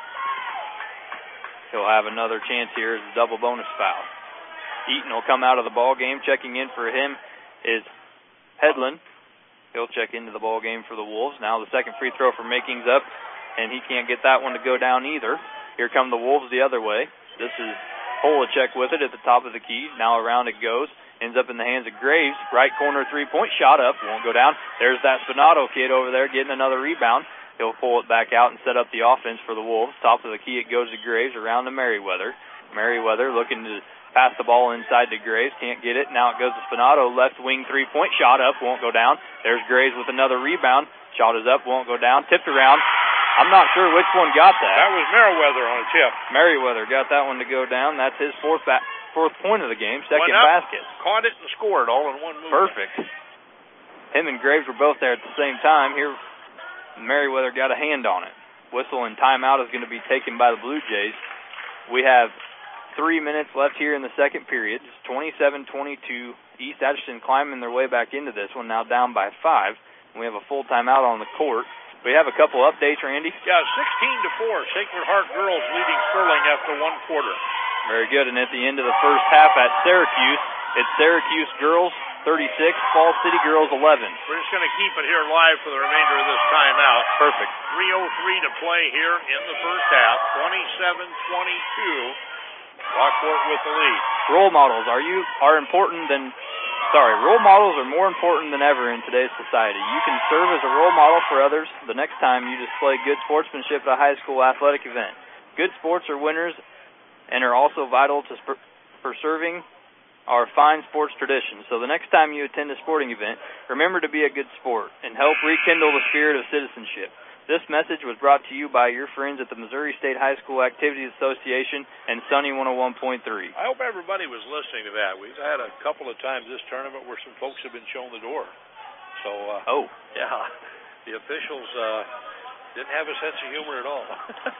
He'll have another chance here as a double bonus foul. Eaton will come out of the ball game. Checking in for him is Hedlund. He'll check into the ball game for the Wolves. Now the second free throw for Makings up, and he can't get that one to go down either. Here come the Wolves the other way. This is Holacek with it at the top of the key. Now around it goes. Ends up in the hands of Graves. Right corner three-point shot up. Won't go down. There's that Spinato kid over there getting another rebound. He'll pull it back out and set up the offense for the Wolves. Top of the key, it goes to Graves around to Merriweather. Merriweather looking to pass the ball inside to Graves. Can't get it. Now it goes to Spinato. Left wing three-point shot up. Won't go down. There's Graves with another rebound. Shot is up. Won't go down. Tipped around. I'm not sure which one got that. That was Merriweather on a tip. Merriweather got that one to go down. That's his fourth point of the game. Second up, basket. Caught it and scored all in one move. Perfect. Him and Graves were both there at the same time. Here, Merriweather got a hand on it. Whistle and timeout is going to be taken by the Blue Jays. We have 3 minutes left here in the second period. It's 27-22. East Atchison climbing their way back into this one, now down by 5. We have a full timeout on the court. We have a couple updates, Randy. Yeah, 16-4. Sacred Heart girls leading Sterling after one quarter. Very good. And at the end of the first half at Syracuse, it's Syracuse girls 36, Falls City girls 11. We're just going to keep it here live for the remainder of this timeout. Perfect. 3:03 to play here in the first half. 27-22. Rockport with the lead. Role models Role models are more important than ever in today's society. You can serve as a role model for others the next time you display good sportsmanship at a high school athletic event. Good sports are winners and are also vital to preserving our fine sports traditions. So the next time you attend a sporting event, remember to be a good sport and help rekindle the spirit of citizenship. This message was brought to you by your friends at the Missouri State High School Activities Association and Sunny 101.3. I hope everybody was listening to that. We've had a couple of times this tournament where some folks have been shown the door. So, yeah, the officials didn't have a sense of humor at all.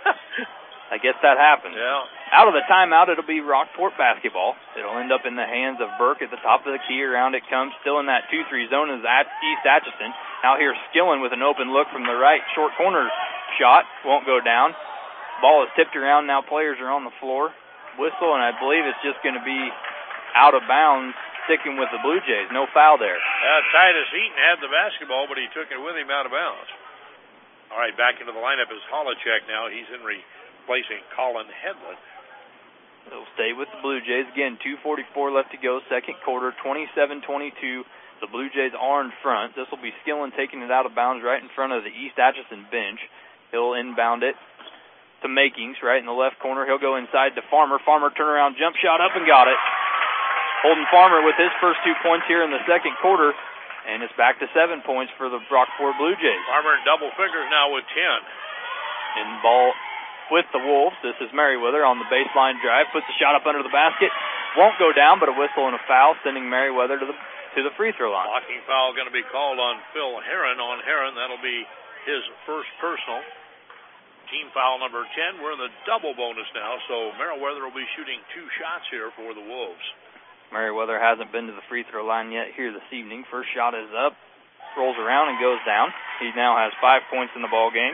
I guess that happens. Yeah. Out of the timeout, it'll be Rockport basketball. It'll end up in the hands of Burke at the top of the key. Around it comes, still in that 2-3 zone, is East Atchison. Now here's Skillen with an open look from the right. Short corner shot. Won't go down. Ball is tipped around. Now players are on the floor. Whistle, and I believe it's just going to be out of bounds, sticking with the Blue Jays. No foul there. Titus Eaton had the basketball, but he took it with him out of bounds. All right, back into the lineup is Holacek now. He's in replacing Colin Hedlund. They'll stay with the Blue Jays. Again, 2:44 left to go, second quarter, 27-22. The Blue Jays are in front. This will be Skillen taking it out of bounds right in front of the East Atchison bench. He'll inbound it to Makings right in the left corner. He'll go inside to Farmer. Farmer turnaround jump shot up and got it. Holden Farmer with his first 2 points here in the second quarter, and it's back to 7 points for the Rockport Blue Jays. Farmer in double figures now with 10. In ball with the Wolves. This is Merriweather on the baseline drive. Puts the shot up under the basket. Won't go down, but a whistle and a foul, sending Merriweather to the free throw line. Blocking foul going to be called on Phil Heron. On Heron, that'll be his first personal. Team foul number 10. We're in the double bonus now, so Merriweather will be shooting 2 shots here for the Wolves. Merriweather hasn't been to the free throw line yet here this evening. First shot is up, rolls around and goes down. He now has 5 points in the ball game.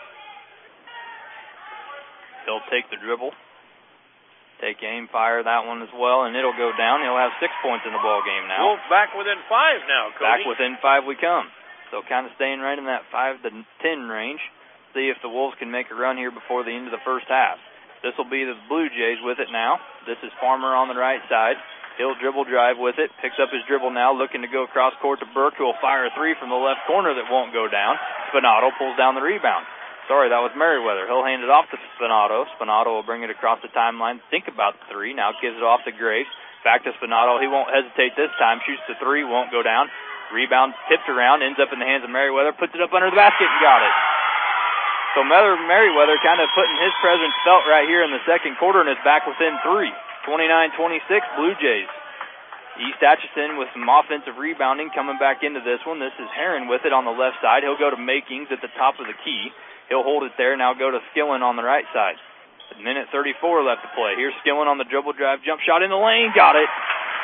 He'll take the dribble, take aim, fire that one as well, and it'll go down. He'll have 6 points in the ball game now. Wolves back within 5 now, Cody. Back within 5 we come. So kind of staying right in that 5 to 10 range. see if the Wolves can make a run here before the end of the first half. This will be the Blue Jays with it now. This is Farmer on the right side. He'll dribble drive with it, picks up his dribble now, looking to go across court to Burke, who will fire a three from the left corner that won't go down. Spinato pulls down the rebound. Sorry, that was Merriweather. He'll hand it off to Spinato. Spinato will bring it across the timeline, think about the three, now gives it off to Graves. Back to Spinato. He won't hesitate this time, shoots the three, won't go down. Rebound tipped around, ends up in the hands of Merriweather, puts it up under the basket and got it. So Merriweather kind of putting his presence felt right here in the second quarter and is back within three. 29-26, Blue Jays. East Atchison with some offensive rebounding coming back into this one. This is Heron with it on the left side. He'll go to Makings at the top of the key. He'll hold it there, now go to Skillen on the right side. A minute 34 left to play. Here's Skillen on the dribble drive, jump shot in the lane, got it.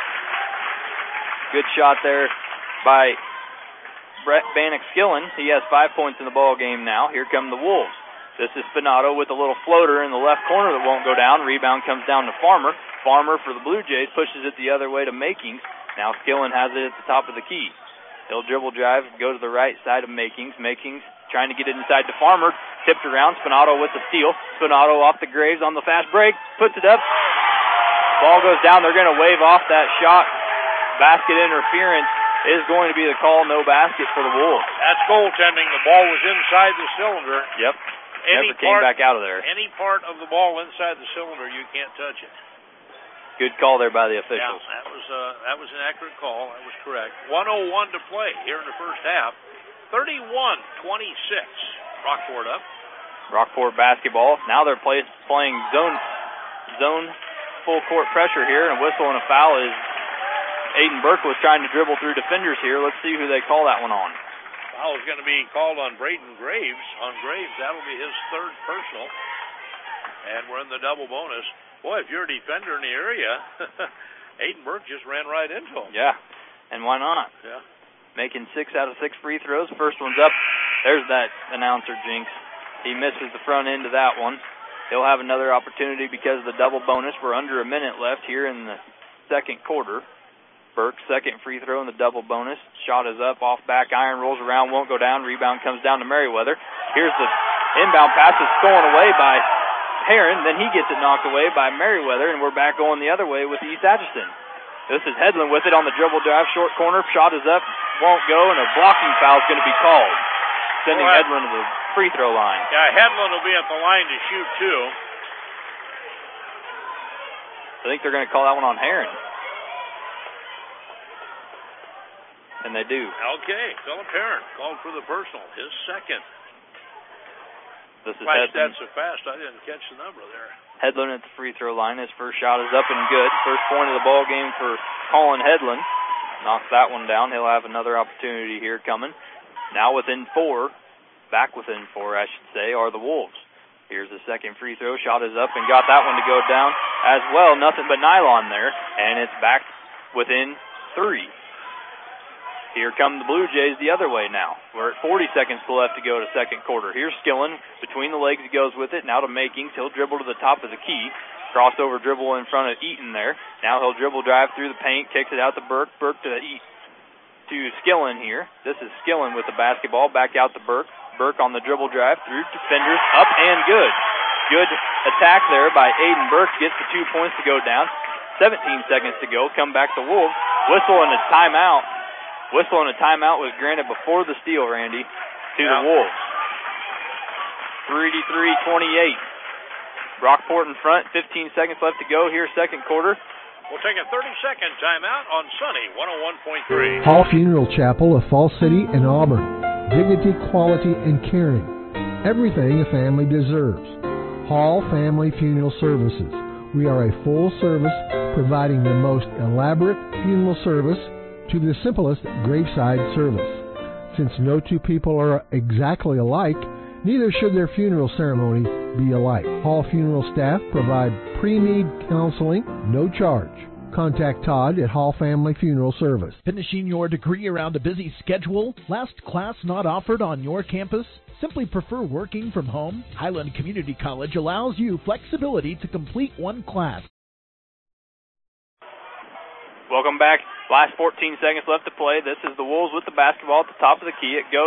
Good shot there by Brett Bannock-Skillen. He has 5 points in the ball game now. Here come the Wolves. This is Spinato with a little floater in the left corner that won't go down. Rebound comes down to Farmer. Farmer for the Blue Jays pushes it the other way to Makings. Now Skillen has it at the top of the key. He'll dribble drive, go to the right side of Makings. Makings trying to get it inside to Farmer. Tipped around. Spinato with the steal. Spinato off the Graves on the fast break. Puts it up. Ball goes down. They're going to wave off that shot. Basket interference is going to be the call. No basket for the Wolves. That's goaltending. The ball was inside the cylinder. Yep. Never came back out of there. Any part of the ball inside the cylinder, you can't touch it. Good call there by the officials. Yeah, that was an accurate call. That was correct. 1:01 to play here in the first half. 31-26. Rockport up. Rockport basketball. Now they're playing zone full court pressure here, and a whistle and a foul is Aiden Burke was trying to dribble through defenders here. Let's see who they call that one on. Foul is going to be called on Braden Graves. On Graves, that'll be his third personal. And we're in the double bonus. Boy, if you're a defender in the area, Aiden Burke just ran right into him. Yeah, and why not? Yeah. Making 6 out of 6 free throws. First one's up. There's that announcer jinx. He misses the front end of that one. He'll have another opportunity because of the double bonus. We're under a minute left here in the second quarter. Burke, second free throw in the double bonus. Shot is up, off back iron, rolls around, won't go down. Rebound comes down to Merriweather. Here's the inbound pass. It's stolen away by Heron. Then he gets it knocked away by Merriweather, and we're back going the other way with East Atchison. This is Hedlund with it on the dribble drive, short corner. Shot is up, won't go, and a blocking foul is going to be called, sending Hedlund to the free throw line. Yeah, Hedlund will be at the line to shoot, too. I think they're going to call that one on Heron. And they do. Okay, Philip Heron called for the personal, his second. This is Hedlund. That's so fast, I didn't catch the number there. Hedlund at the free throw line. His first shot is up and good. First point of the ball game for Colin Hedlund. Knocks that one down. He'll have another opportunity here coming. Now within 4, back within 4, I should say, are the Wolves. Here's the second free throw. Shot is up and got that one to go down as well. Nothing but nylon there, and it's back within 3. Here come the Blue Jays the other way now. We're at 40 seconds left to go to second quarter. Here's Skillen. Between the legs he goes with it. Now to Makings. He'll dribble to the top of the key. Crossover dribble in front of Eaton there. Now he'll dribble drive through the paint. Kicks it out to Burke. Burke to Skillen here. This is Skillen with the basketball. Back out to Burke. Burke on the dribble drive through defenders. Up and good. Good attack there by Aiden Burke. Gets the 2 points to go down. 17 seconds to go. Come back to Wolves. Whistle and a timeout. Whistle and a timeout was granted before the steal, Randy, to the Wolves. 33-28. Rockport in front. 15 seconds left to go here, second quarter. We'll take a 30-second timeout on Sunny 101.3. Hall Funeral Chapel of Falls City and Auburn. Dignity, quality, and caring. Everything a family deserves. Hall Family Funeral Services. We are a full service providing the most elaborate funeral service to the simplest graveside service. Since no two people are exactly alike, neither should their funeral ceremony be alike. Hall Funeral staff provide pre-need counseling, no charge. Contact Todd at Hall Family Funeral Service. Finishing your degree around a busy schedule? Last class not offered on your campus? Simply prefer working from home? Highland Community College allows you flexibility to complete one class. Welcome back. Last 14 seconds left to play. This is the Wolves with the basketball at the top of the key. It goes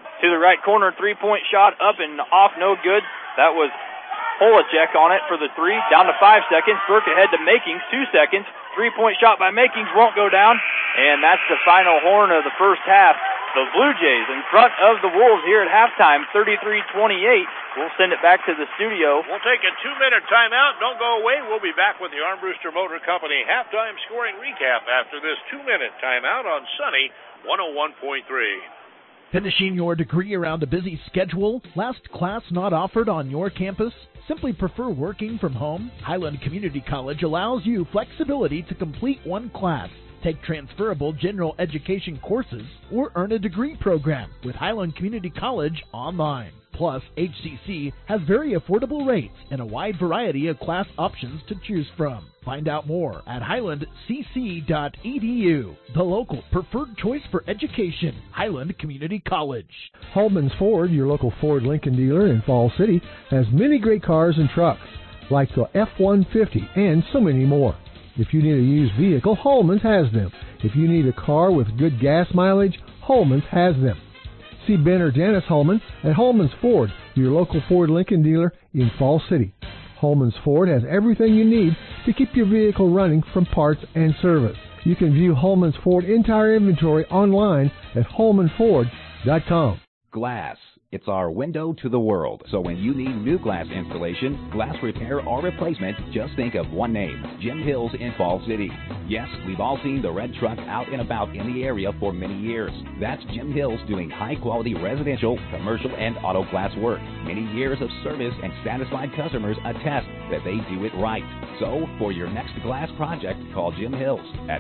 to the right corner, three-point shot up and off, no good. That was Holacek on it for the three, down to 5 seconds. Burke ahead to Makings, 2 seconds. Three-point shot by Makings won't go down, and that's the final horn of the first half. The Blue Jays in front of the Wolves here at halftime, 33-28. We'll send it back to the studio. We'll take a 2-minute timeout. Don't go away. We'll be back with the Armbruster Motor Company halftime scoring recap after this 2-minute timeout on Sunny 101.3. Finishing your degree around a busy schedule? Last class not offered on your campus? Simply prefer working from home? Highland Community College allows you flexibility to complete one class, take transferable general education courses, or earn a degree program with Highland Community College online. Plus, HCC has very affordable rates and a wide variety of class options to choose from. Find out more at highlandcc.edu, the local preferred choice for education, Highland Community College. Holman's Ford, your local Ford Lincoln dealer in Fall City, has many great cars and trucks, like the F-150 and so many more. If you need a used vehicle, Holman's has them. If you need a car with good gas mileage, Holman's has them. See Ben or Janice Holman at Holman's Ford, your local Ford Lincoln dealer in Fall City. Holman's Ford has everything you need to keep your vehicle running from parts and service. You can view Holman's Ford entire inventory online at holmanford.com. Glass. It's our window to the world. So when you need new glass installation, glass repair, or replacement, just think of one name, Jim Hills in Fall City. Yes, we've all seen the red truck out and about in the area for many years. That's Jim Hills doing high-quality residential, commercial, and auto glass work. Many years of service and satisfied customers attest that they do it right. So for your next glass project, call Jim Hills at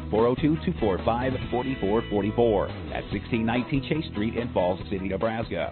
402-245-4444 at 1619 Chase Street in Falls City, Nebraska.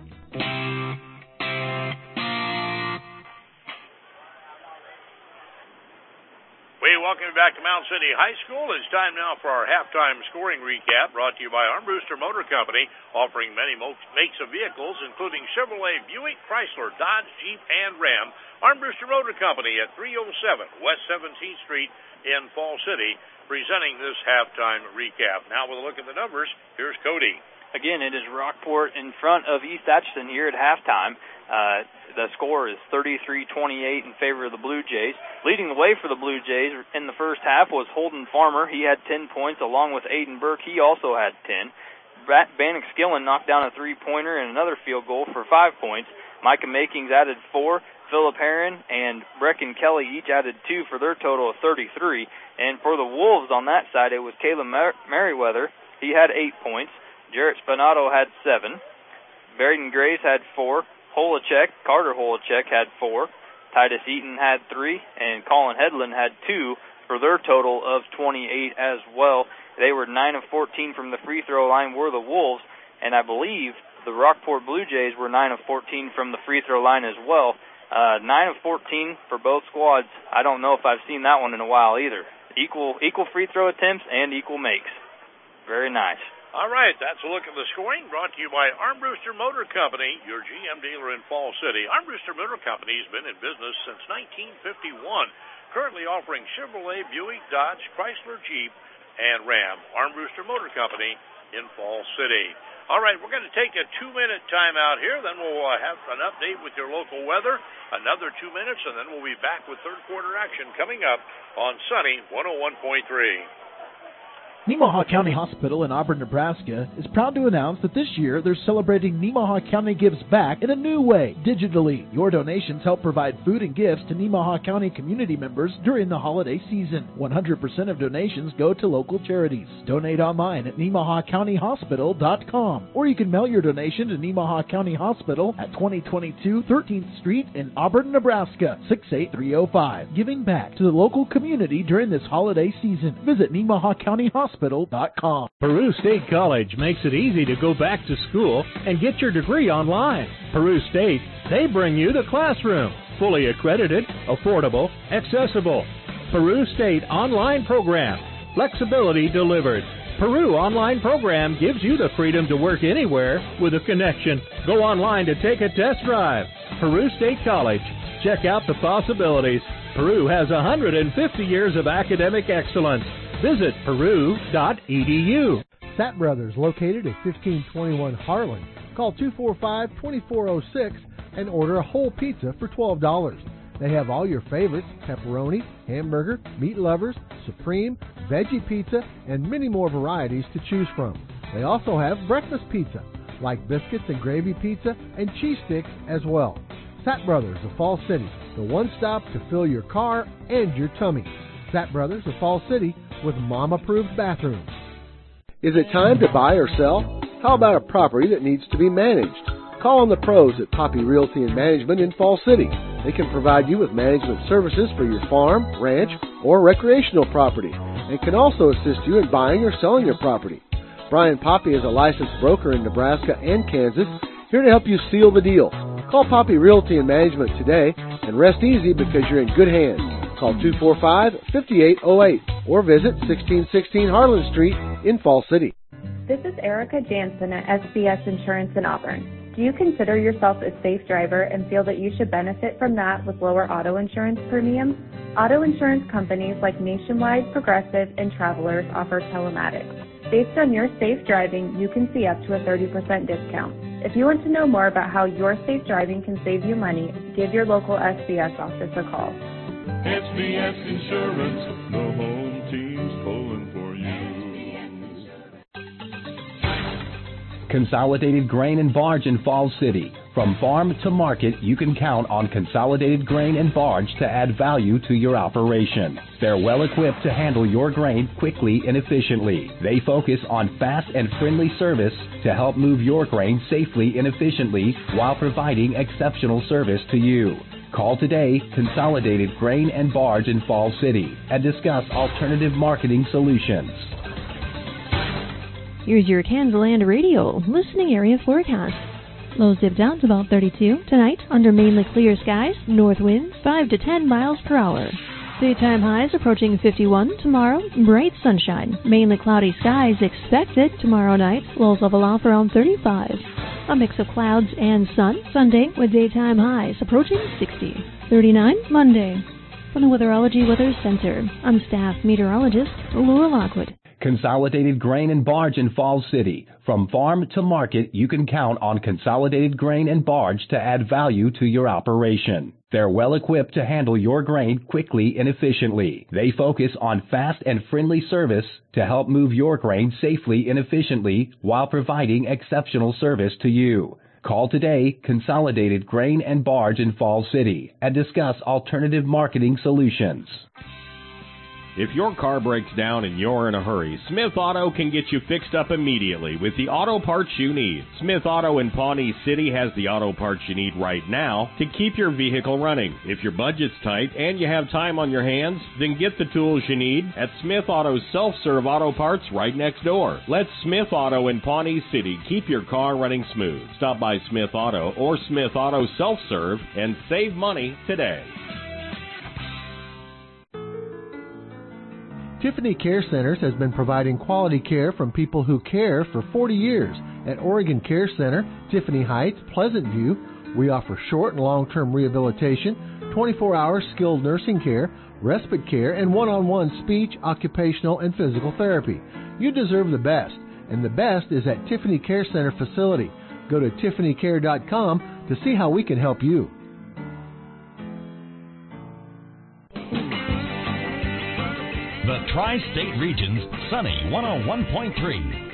We welcome you back to Mound City High School. It's time now for our halftime scoring recap, brought to you by Armbruster Motor Company, offering many makes of vehicles, including Chevrolet, Buick, Chrysler, Dodge, Jeep, and Ram. Armbruster Motor Company at 307 West 17th Street in Fall City, presenting this halftime recap. Now with a look at the numbers, here's Cody. Again, it is Rockport in front of East Atchison here at halftime. The score is 33-28 in favor of the Blue Jays. Leading the way for the Blue Jays in the first half was Holden Farmer. He had 10 points, along with Aiden Burke. He also had 10. Bannock Skillen knocked down a three-pointer and another field goal for 5 points. Micah Makings added 4. Philip Herron and Brecken Kelly each added 2 for their total of 33. And for the Wolves on that side, it was Caleb Merriweather. He had 8 points. Jarrett Spinato had 7. Braden Grace had 4. Carter Holacek had 4. Titus Eaton had 3. And Colin Headland had 2 for their total of 28 as well. They were 9 of 14 from the free throw line were the Wolves. And I believe the Rockport Blue Jays were 9 of 14 from the free throw line as well. 9 of 14 for both squads. I don't know if I've seen that one in a while either. Equal free throw attempts and equal makes. Very nice. All right, that's a look at the scoring, brought to you by Armbruster Motor Company, your GM dealer in Fall City. Armbruster Motor Company has been in business since 1951, currently offering Chevrolet, Buick, Dodge, Chrysler, Jeep, and Ram. Armbruster Motor Company in Fall City. All right, we're going to take a 2-minute timeout here, then we'll have an update with your local weather, another 2 minutes, and then we'll be back with third quarter action coming up on Sunny 101.3. Nemaha County Hospital in Auburn, Nebraska is proud to announce that this year they're celebrating Nemaha County Gives Back in a new way, digitally. Your donations help provide food and gifts to Nemaha County community members during the holiday season. 100% of donations go to local charities. Donate online at NemahaCountyHospital.com, or you can mail your donation to Nemaha County Hospital at 2022 13th Street in Auburn, Nebraska, 68305. Giving back to the local community during this holiday season. Visit NemahaCountyHospital.com. Peru State College makes it easy to go back to school and get your degree online. Peru State, they bring you the classroom. Fully accredited, affordable, accessible. Peru State online program. Flexibility delivered. Peru online program gives you the freedom to work anywhere with a connection. Go online to take a test drive. Peru State College. Check out the possibilities. Peru has 150 years of academic excellence. Visit peru.edu. Sat Brothers, located at 1521 Harlan, Call 245-2406 and order a whole pizza for $12. They have all your favorites: pepperoni, hamburger, meat lovers, supreme, veggie pizza, and many more varieties to choose from. They also have breakfast pizza, like biscuits and gravy pizza and cheese sticks as well. Sapp Brothers of Falls City, the one stop to fill your car and your tummy. Sapp Brothers of Falls City with mom-approved bathrooms. Is it time to buy or sell? How about a property that needs to be managed? Call on the pros at Poppy Realty and Management in Falls City. They can provide you with management services for your farm, ranch, or recreational property, and can also assist you in buying or selling your property. Brian Poppy is a licensed broker in Nebraska and Kansas, here to help you seal the deal. Call Poppy Realty and Management today and rest easy because you're in good hands. Call 245-5808 or visit 1616 Harlan Street in Falls City. This is Erica Jansen at SBS Insurance in Auburn. Do you consider yourself a safe driver and feel that you should benefit from that with lower auto insurance premiums? Auto insurance companies like Nationwide, Progressive, and Travelers offer telematics. Based on your safe driving, you can see up to a 30% discount. If you want to know more about how your safe driving can save you money, give your local SBS office a call. SBS Insurance, the home team's pulling for you. Consolidated Grain and Barge in Falls City. From farm to market, you can count on Consolidated Grain and Barge to add value to your operation. They're well equipped to handle your grain quickly and efficiently. They focus on fast and friendly service to help move your grain safely and efficiently while providing exceptional service to you. Call today, Consolidated Grain and Barge in Falls City, and discuss alternative marketing solutions. Here's your Kansas Radio listening area forecast. Lows dip down to about 32 tonight under mainly clear skies, north winds 5 to 10 miles per hour. Daytime highs approaching 51 tomorrow, bright sunshine, mainly cloudy skies expected tomorrow night. Lows level off around 35. A mix of clouds and sun Sunday with daytime highs approaching 60. 39 Monday. From the Weatherology Weather Center, I'm staff meteorologist Laura Lockwood. Consolidated Grain and Barge in Falls City. From farm to market, you can count on Consolidated Grain and Barge to add value to your operation. They're well equipped to handle your grain quickly and efficiently. They focus on fast and friendly service to help move your grain safely and efficiently while providing exceptional service to you. Call today, Consolidated Grain and Barge in Falls City, and discuss alternative marketing solutions. If your car breaks down and you're in a hurry, Smith Auto can get you fixed up immediately with the auto parts you need. Smith Auto in Pawnee City has the auto parts you need right now to keep your vehicle running. If your budget's tight and you have time on your hands, then get the tools you need at Smith Auto's self-serve auto parts right next door. Let Smith Auto in Pawnee City keep your car running smooth. Stop by Smith Auto or Smith Auto Self-Serve and save money today. Tiffany Care Centers has been providing quality care from people who care for 40 years. At Oregon Care Center, Tiffany Heights, Pleasant View, we offer short and long-term rehabilitation, 24-hour skilled nursing care, respite care, and one-on-one speech, occupational, and physical therapy. You deserve the best, and the best is at Tiffany Care Center facility. Go to tiffanycare.com to see how we can help you. The Tri-State Region's Sunny 101.3.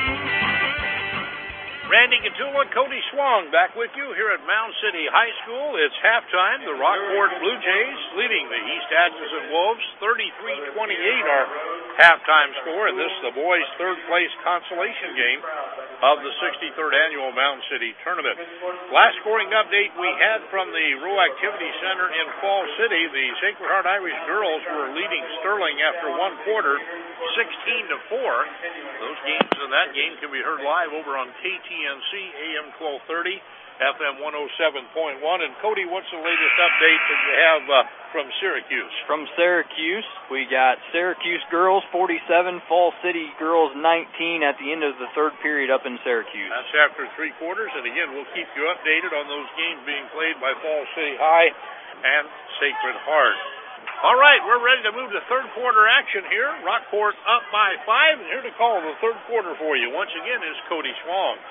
Randy Gatula, Cody Swong back with you here at Mound City High School. It's halftime. The Rockport Blue Jays leading the East Atchison Wolves 33-28 our halftime score. And this is the boys' third-place consolation game of the 63rd Annual Mound City Tournament. Last scoring update we had from the Row Activity Center in Falls City, the Sacred Heart Irish girls were leading Sterling after one quarter, 16-4. Those games in that game can be heard live over on KTNC, AM 1230, FM 107.1. And Cody, what's the latest update that you have from Syracuse? From Syracuse, we got Syracuse girls 47, Falls City girls 19 at the end of the third period up in Syracuse. That's after three quarters, and again, we'll keep you updated on those games being played by Falls City High and Sacred Heart. All right, we're ready to move to third quarter action here. Rockport up by 5, and here to call the third quarter for you once again is Cody Swong.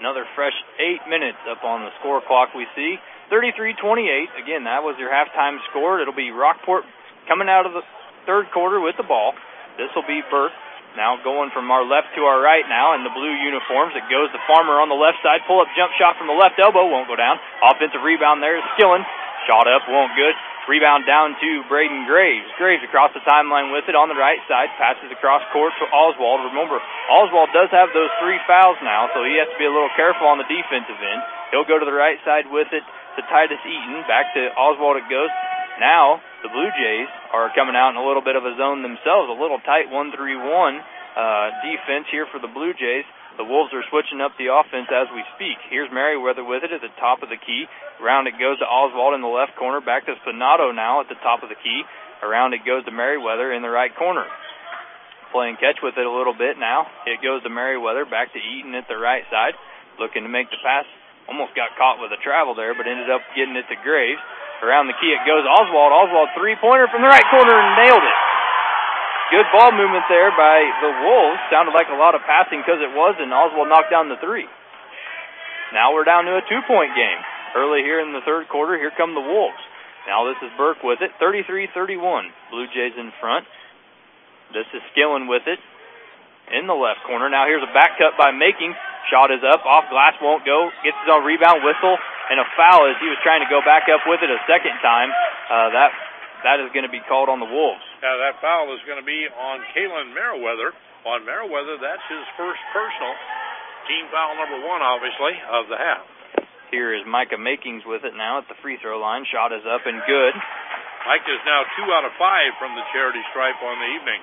Another fresh 8 minutes up on the score clock we see. 33-28. Again, that was your halftime score. It'll be Rockport coming out of the third quarter with the ball. This will be Burke. Now going from our left to our right now in the blue uniforms. It goes to Farmer on the left side. Pull-up jump shot from the left elbow. Won't go down. Offensive rebound there is Skillen. Shot up. Won't good. Rebound down to Braden Graves. Graves across the timeline with it on the right side. Passes across court to Oswald. Remember, Oswald does have those 3 fouls now, so he has to be a little careful on the defensive end. He'll go to the right side with it to Titus Eaton. Back to Oswald it goes. Now, the Blue Jays are coming out in a little bit of a zone themselves, a little tight 1-3-1 defense here for the Blue Jays. The Wolves are switching up the offense as we speak. Here's Merriweather with it at the top of the key. Around it goes to Oswald in the left corner. Back to Spinato now at the top of the key. Around it goes to Merriweather in the right corner. Playing catch with it a little bit now. It goes to Merriweather. Back to Eaton at the right side. Looking to make the pass. Almost got caught with a travel there, but ended up getting it to Graves. Around the key it goes. Oswald three-pointer from the right corner and nailed it. Good ball movement there by the Wolves. Sounded like a lot of passing because it was, and Oswald knocked down the 3. Now we're down to a 2-point game. Early here in the third quarter, here come the Wolves. Now this is Burke with it, 33-31. Blue Jays in front. This is Skillen with it in the left corner. Now here's a back cut by Makings. Shot is up, off glass, won't go. Gets his own rebound, whistle, and a foul as he was trying to go back up with it a second time. That is going to be called on the Wolves. Now that foul is going to be on Kalen Merriweather. On Merriweather, that's his first personal. Team foul number 1, obviously, of the half. Here is Micah Makings with it now at the free throw line. Shot is up and good. Mike is now 2 out of 5 from the charity stripe on the evening.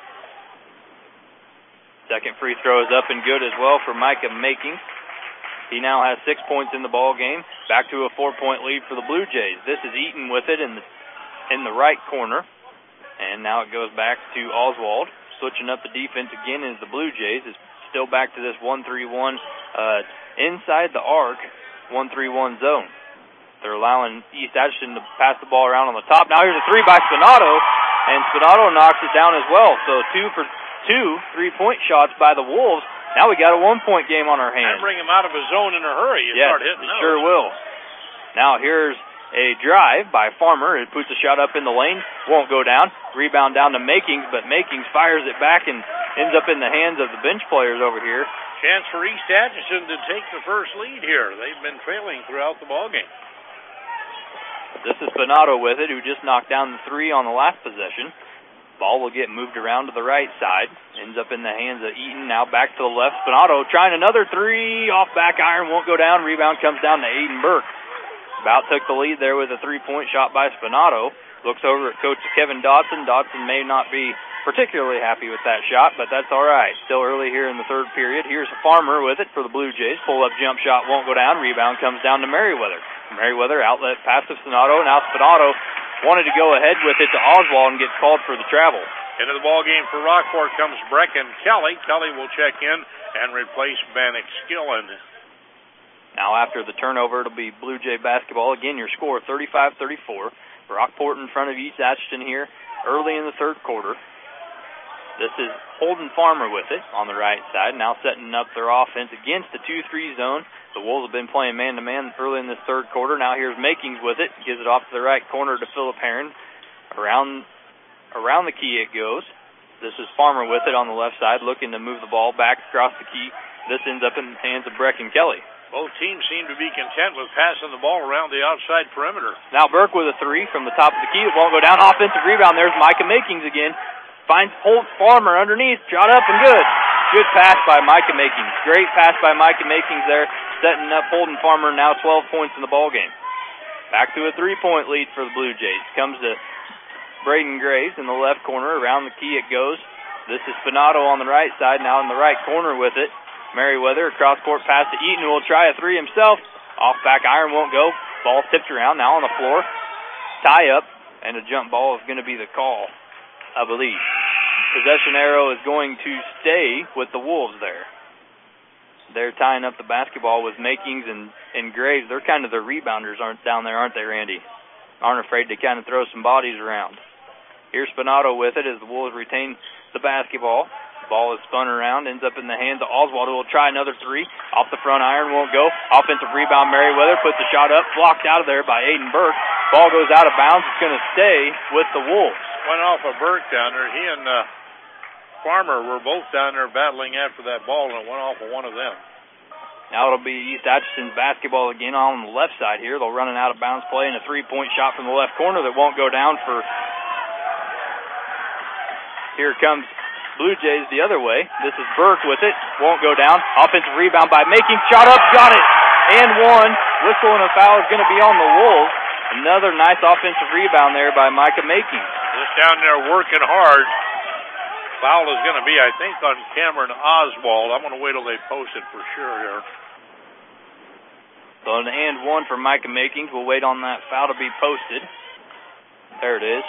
Second free throw is up and good as well for Micah Makings. He now has 6 points in the ball game. Back to a 4-point lead for the Blue Jays. This is Eaton with it in the right corner. And now it goes back to Oswald. Switching up the defense again is the Blue Jays. It's still back to this 1-3-1 inside the arc 1-3-1 zone. They're allowing East Atchison to pass the ball around on the top. Now here's a 3 by Spinato, and Spinato knocks it down as well. So 2 for 2 3-point shots by the Wolves. Now we got a 1-point game on our hands. And bring him out of his zone in a hurry. Yes, start hitting it sure will. Now here's a drive by Farmer. It puts a shot up in the lane. Won't go down. Rebound down to Makings, but Makings fires it back and ends up in the hands of the bench players over here. Chance for East Atchison to take the first lead here. They've been trailing throughout the ballgame. This is Spinato with it, who just knocked down the 3 on the last possession. Ball will get moved around to the right side. Ends up in the hands of Eaton. Now back to the left. Spinato trying another 3. Off back iron. Won't go down. Rebound comes down to Aiden Burke. About took the lead there with a 3-point shot by Spinato. Looks over at Coach Kevin Dodson. Dodson may not be particularly happy with that shot, but that's all right. Still early here in the third period. Here's Farmer with it for the Blue Jays. Pull-up jump shot won't go down. Rebound comes down to Merriweather. Merriweather outlet pass to Spinato. Now Spinato wanted to go ahead with it to Oswald and gets called for the travel. Into the ball game for Rockport comes Brecken Kelly. Kelly will check in and replace Bannock Skillen. Now after the turnover, it'll be Blue Jay basketball. Again, your score 35-34. Rockport in front of East Atchison here early in the third quarter. This is Holden Farmer with it on the right side, now setting up their offense against the 2-3 zone. The Wolves have been playing man-to-man early in this third quarter. Now here's Makings with it. Gives it off to the right corner to Phillip Heron. Around the key it goes. This is Farmer with it on the left side, looking to move the ball back across the key. This ends up in the hands of Brecken Kelly. Both teams seem to be content with passing the ball around the outside perimeter. Now Burke with a 3 from the top of the key. It won't go down. Offensive rebound. There's Micah Makings again. Finds Farmer underneath. Shot up and good. Good pass by Micah Makings. Great pass by Micah Makings there. Setting up Holden Farmer, now 12 points in the ballgame. Back to a 3-point lead for the Blue Jays. Comes to Braden Graves in the left corner. Around the key it goes. This is Spinato on the right side, now in the right corner with it. Merriweather, cross-court pass to Eaton, who will try a 3 himself. Off back iron won't go. Ball tipped around, now on the floor. Tie up, and a jump ball is going to be the call, I believe. Possession arrow is going to stay with the Wolves there. They're tying up the basketball with Makings and Graves. They're kind of the rebounders down there, aren't they, Randy? Aren't afraid to kind of throw some bodies around. Here's Spinato with it as the Wolves retain the basketball. Ball is spun around, ends up in the hands of Oswald, who will try another three. Off the front iron, won't go. Offensive rebound, Merriweather puts the shot up, blocked out of there by Aiden Burke. Ball goes out of bounds. It's going to stay with the Wolves. Went off of Burke down there. He and Farmer were both down there battling after that ball, and it went off of one of them. Now it'll be East Atchison's basketball again on the left side here. They'll run an out-of-bounds play and a three-point shot from the left corner that won't go down for... Here comes Blue Jays the other way. This is Burke with it. Won't go down. Offensive rebound by Making. Shot up. Got it. And one. Whistle and a foul is going to be on the Wolves. Another nice offensive rebound there by Micah Making. Just down there working hard. Foul is going to be, I think, on Cameron Oswald. I'm going to wait till they post it for sure here. So an and one for Micah Makings. We'll wait on that foul to be posted. There it is.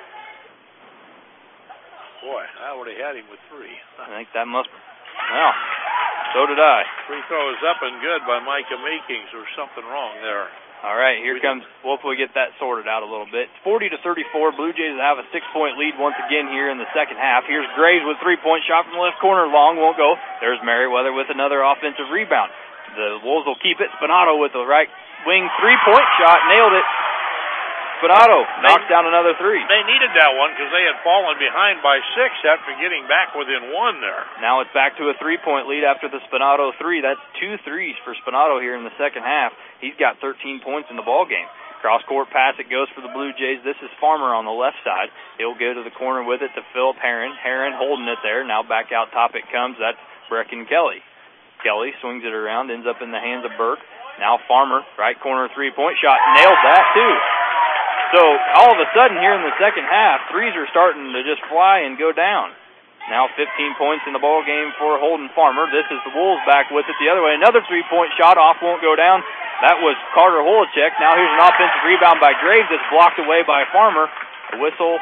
Boy, I already had him with three. I think that must... Well, so did I. Free throw is up and good by Micah Makings. There's something wrong there. All right, here comes... Hopefully we get that sorted out a little bit. 40-34. Blue Jays have a 6-point lead once again here in the second half. Here's Graves with three-point shot from the left corner. Long, won't go. There's Merriweather with another offensive rebound. The Wolves will keep it. Spinato with the right wing three-point shot. Nailed it. Spinato knocks down another three. They needed that one because they had fallen behind by 6 after getting back within 1 there. Now it's back to a 3-point lead after the Spinato three. That's 2 threes for Spinato here in the second half. He's got 13 points in the ball game. Cross-court pass, it goes for the Blue Jays. This is Farmer on the left side. He'll go to the corner with it to Philip Herron. Herron holding it there. Now back out top it comes. That's Brecken Kelly. Kelly swings it around, ends up in the hands of Burke. Now Farmer, right corner three-point shot. Nailed that, too. So, all of a sudden, here in the second half, threes are starting to just fly and go down. Now 15 points in the ball game for Holden Farmer. This is the Wolves back with it the other way. Another three-point shot off, won't go down. That was Carter Holacek. Now here's an offensive rebound by Graves that's blocked away by Farmer. A whistle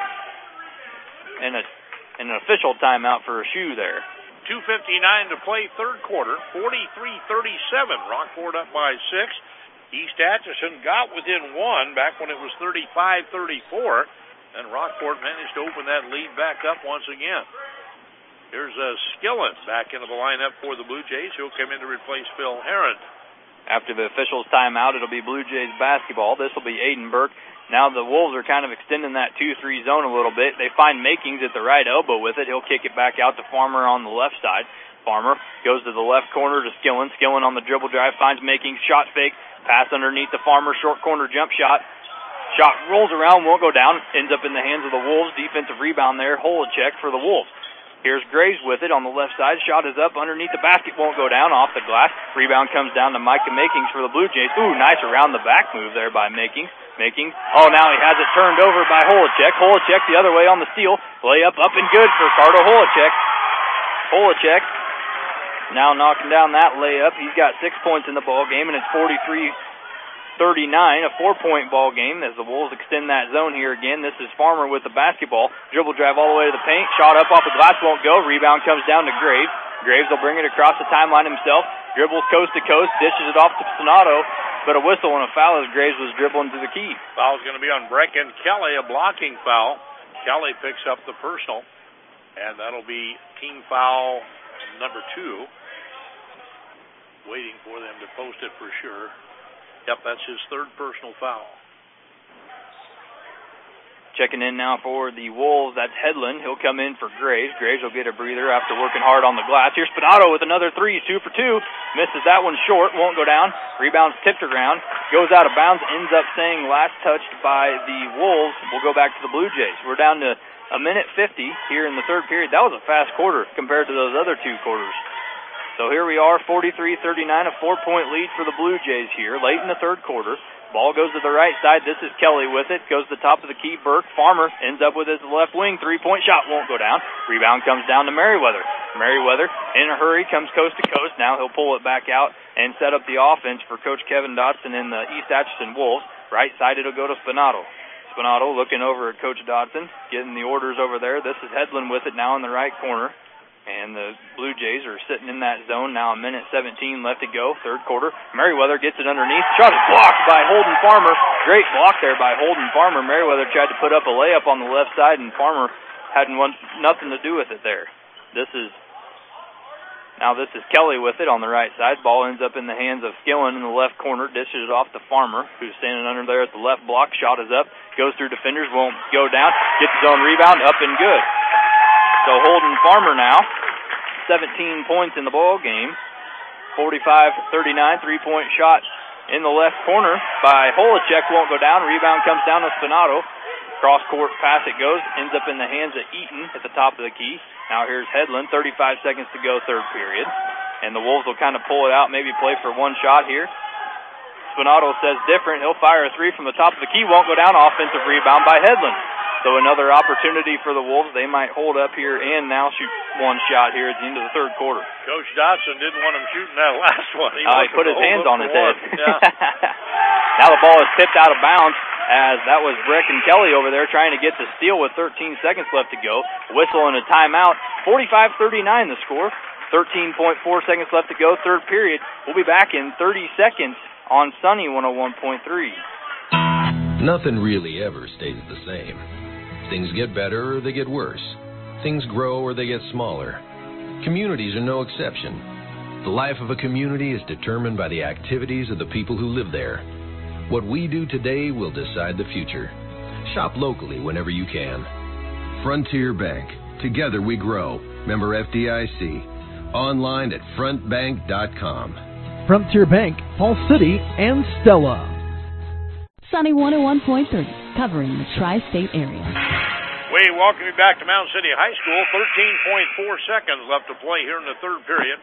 and an official timeout for a shoe there. 2:59 to play, third quarter. 43-37. Rockport up by 6. East Atchison got within 1 back when it was 35-34, and Rockport managed to open that lead back up once again. Here's Skillen back into the lineup for the Blue Jays. He'll come in to replace Phil Herron. After the officials' timeout, it'll be Blue Jays basketball. This will be Aiden Burke. Now the Wolves are kind of extending that 2-3 zone a little bit. They find Makings at the right elbow with it. He'll kick it back out to Farmer on the left side. Farmer goes to the left corner to Skillen. Skillen on the dribble drive, finds Makings, shot fake. Pass underneath the Farmer, short corner jump shot. Shot rolls around, won't go down. Ends up in the hands of the Wolves. Defensive rebound there. Holacek for the Wolves. Here's Graves with it on the left side. Shot is up underneath the basket, won't go down off the glass. Rebound comes down to Micah Makings for the Blue Jays. Ooh, nice around the back move there by Makings. Oh, now he has it turned over by Holacek. Holacek the other way on the steal. Layup up and good for Carter Holacek. Holacek now knocking down that layup. He's got 6 points in the ball game, and it's 43-39, a 4-point ball game as the Wolves extend that zone here again. This is Farmer with the basketball. Dribble drive all the way to the paint. Shot up off the glass, won't go. Rebound comes down to Graves. Graves will bring it across the timeline himself. Dribbles coast to coast, dishes it off to Spinato, but a whistle and a foul as Graves was dribbling to the key. Foul's going to be on Brecken Kelly, a blocking foul. Kelly picks up the personal, and that'll be team foul number 2. Waiting for them to post it for sure. Yep, that's his third personal foul. Checking in now for the Wolves, that's Headland. He'll come in for Graves. Graves will get a breather after working hard on the glass. Here's Spinato with another three. 2 for 2. Misses that one short. Won't go down. Rebound's tipped around. Goes out of bounds. Ends up staying last touched by the Wolves. We'll go back to the Blue Jays. We're down to a minute 50 here in the third period. That was a fast quarter compared to those other 2 quarters. So here we are, 43-39, a 4-point lead for the Blue Jays here, late in the third quarter. Ball goes to the right side. This is Kelly with it. Goes to the top of the key. Burke. Farmer ends up with his left wing. 3-point shot won't go down. Rebound comes down to Merriweather. Merriweather in a hurry comes coast to coast. Now he'll pull it back out and set up the offense for Coach Kevin Dodson and the East Atchison Wolves. Right side it'll go to Spinato. Spinato looking over at Coach Dodson, getting the orders over there. This is Headland with it now in the right corner. And the Blue Jays are sitting in that zone now. A minute 17 left to go, third quarter. Merriweather gets it underneath. Shot is blocked by Holden Farmer. Great block there by Holden Farmer. Merriweather tried to put up a layup on the left side, and Farmer had nothing to do with it there. This is Now this is Kelly with it on the right side. Ball ends up in the hands of Skillen in the left corner. Dishes it off to Farmer, who's standing under there at the left block. Shot is up. Goes through defenders. Won't go down. Gets his own rebound. Up and good. So Holden Farmer now, 17 points in the ball game. 45-39. Three-point shot in the left corner by Holacek. Won't go down. Rebound comes down to Spinato. Cross-court pass it goes. Ends up in the hands of Eaton at the top of the key. Now here's Headland, 35 seconds to go, third period. And the Wolves will kind of pull it out, maybe play for one shot here. Spinato says different. He'll fire a three from the top of the key. Won't go down. Offensive rebound by Headland. So another opportunity for the Wolves. They might hold up here and now shoot one shot here at the end of the third quarter. Coach Dotson didn't want him shooting that last one. He put his hands on his head. Yeah. Now the ball is tipped out of bounds, as that was Brecken Kelly over there trying to get the steal with 13 seconds left to go. Whistle and a timeout. 45-39 the score. 13.4 seconds left to go, third period. We'll be back in 30 seconds on Sunny 101.3. Nothing really ever stays the same. Things get better or they get worse. Things grow or they get smaller. Communities are no exception. The life of a community is determined by the activities of the people who live there. What we do today will decide the future. Shop locally whenever you can. Frontier Bank. Together we grow. Member FDIC. Online at frontbank.com. Frontier Bank, Falls City, and Stella. Sunny 101.3, covering the tri-state area. We welcome you back to Mound City High School. 13.4 seconds left to play here in the third period.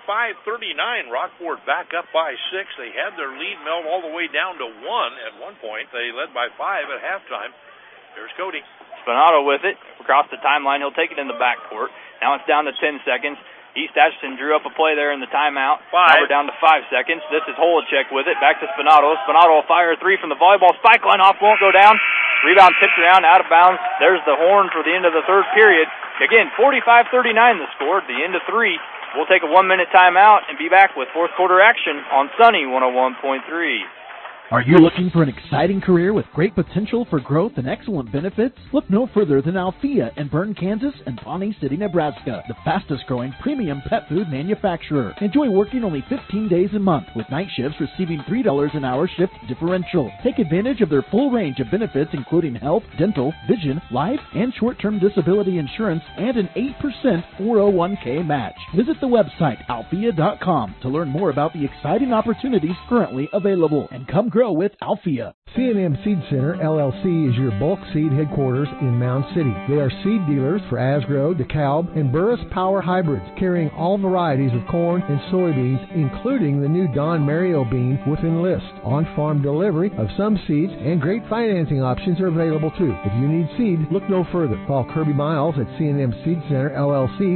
45-39. Rockport back up by 6. They had their lead melt all the way down to 1 at one point. They led by 5 at halftime. There's Cody. Spinato with it. Across the timeline. He'll take it in the backcourt. Now it's down to 10 seconds. East Atchison drew up a play there in the timeout. Now we're down to 5 seconds. This is Holacek with it. Back to Spinato. Spinato will fire a three from the volleyball spike line off. Won't go down. Rebound tipped around, out of bounds. There's the horn for the end of the third period. Again, 45-39 the score. At the end of 3. We'll take a 1-minute timeout and be back with fourth quarter action on Sunny 101.3. Are you looking for an exciting career with great potential for growth and excellent benefits? Look no further than Althea in Bern, Kansas and Pawnee City, Nebraska, the fastest growing premium pet food manufacturer. Enjoy working only 15 days a month with night shifts receiving $3 an hour shift differential. Take advantage of their full range of benefits including health, dental, vision, life, and short-term disability insurance and an 8% 401k match. Visit the website althea.com to learn more about the exciting opportunities currently available and come grow with Althea. C&M Seed Center, LLC is your bulk seed headquarters in Mound City. They are seed dealers for Asgrow, DeKalb, and Burris Power hybrids, carrying all varieties of corn and soybeans, including the new Don Mario bean with Enlist. On-farm delivery of some seeds and great financing options are available too. If you need seed, look no further. Call Kirby Miles at C&M Seed Center, LLC,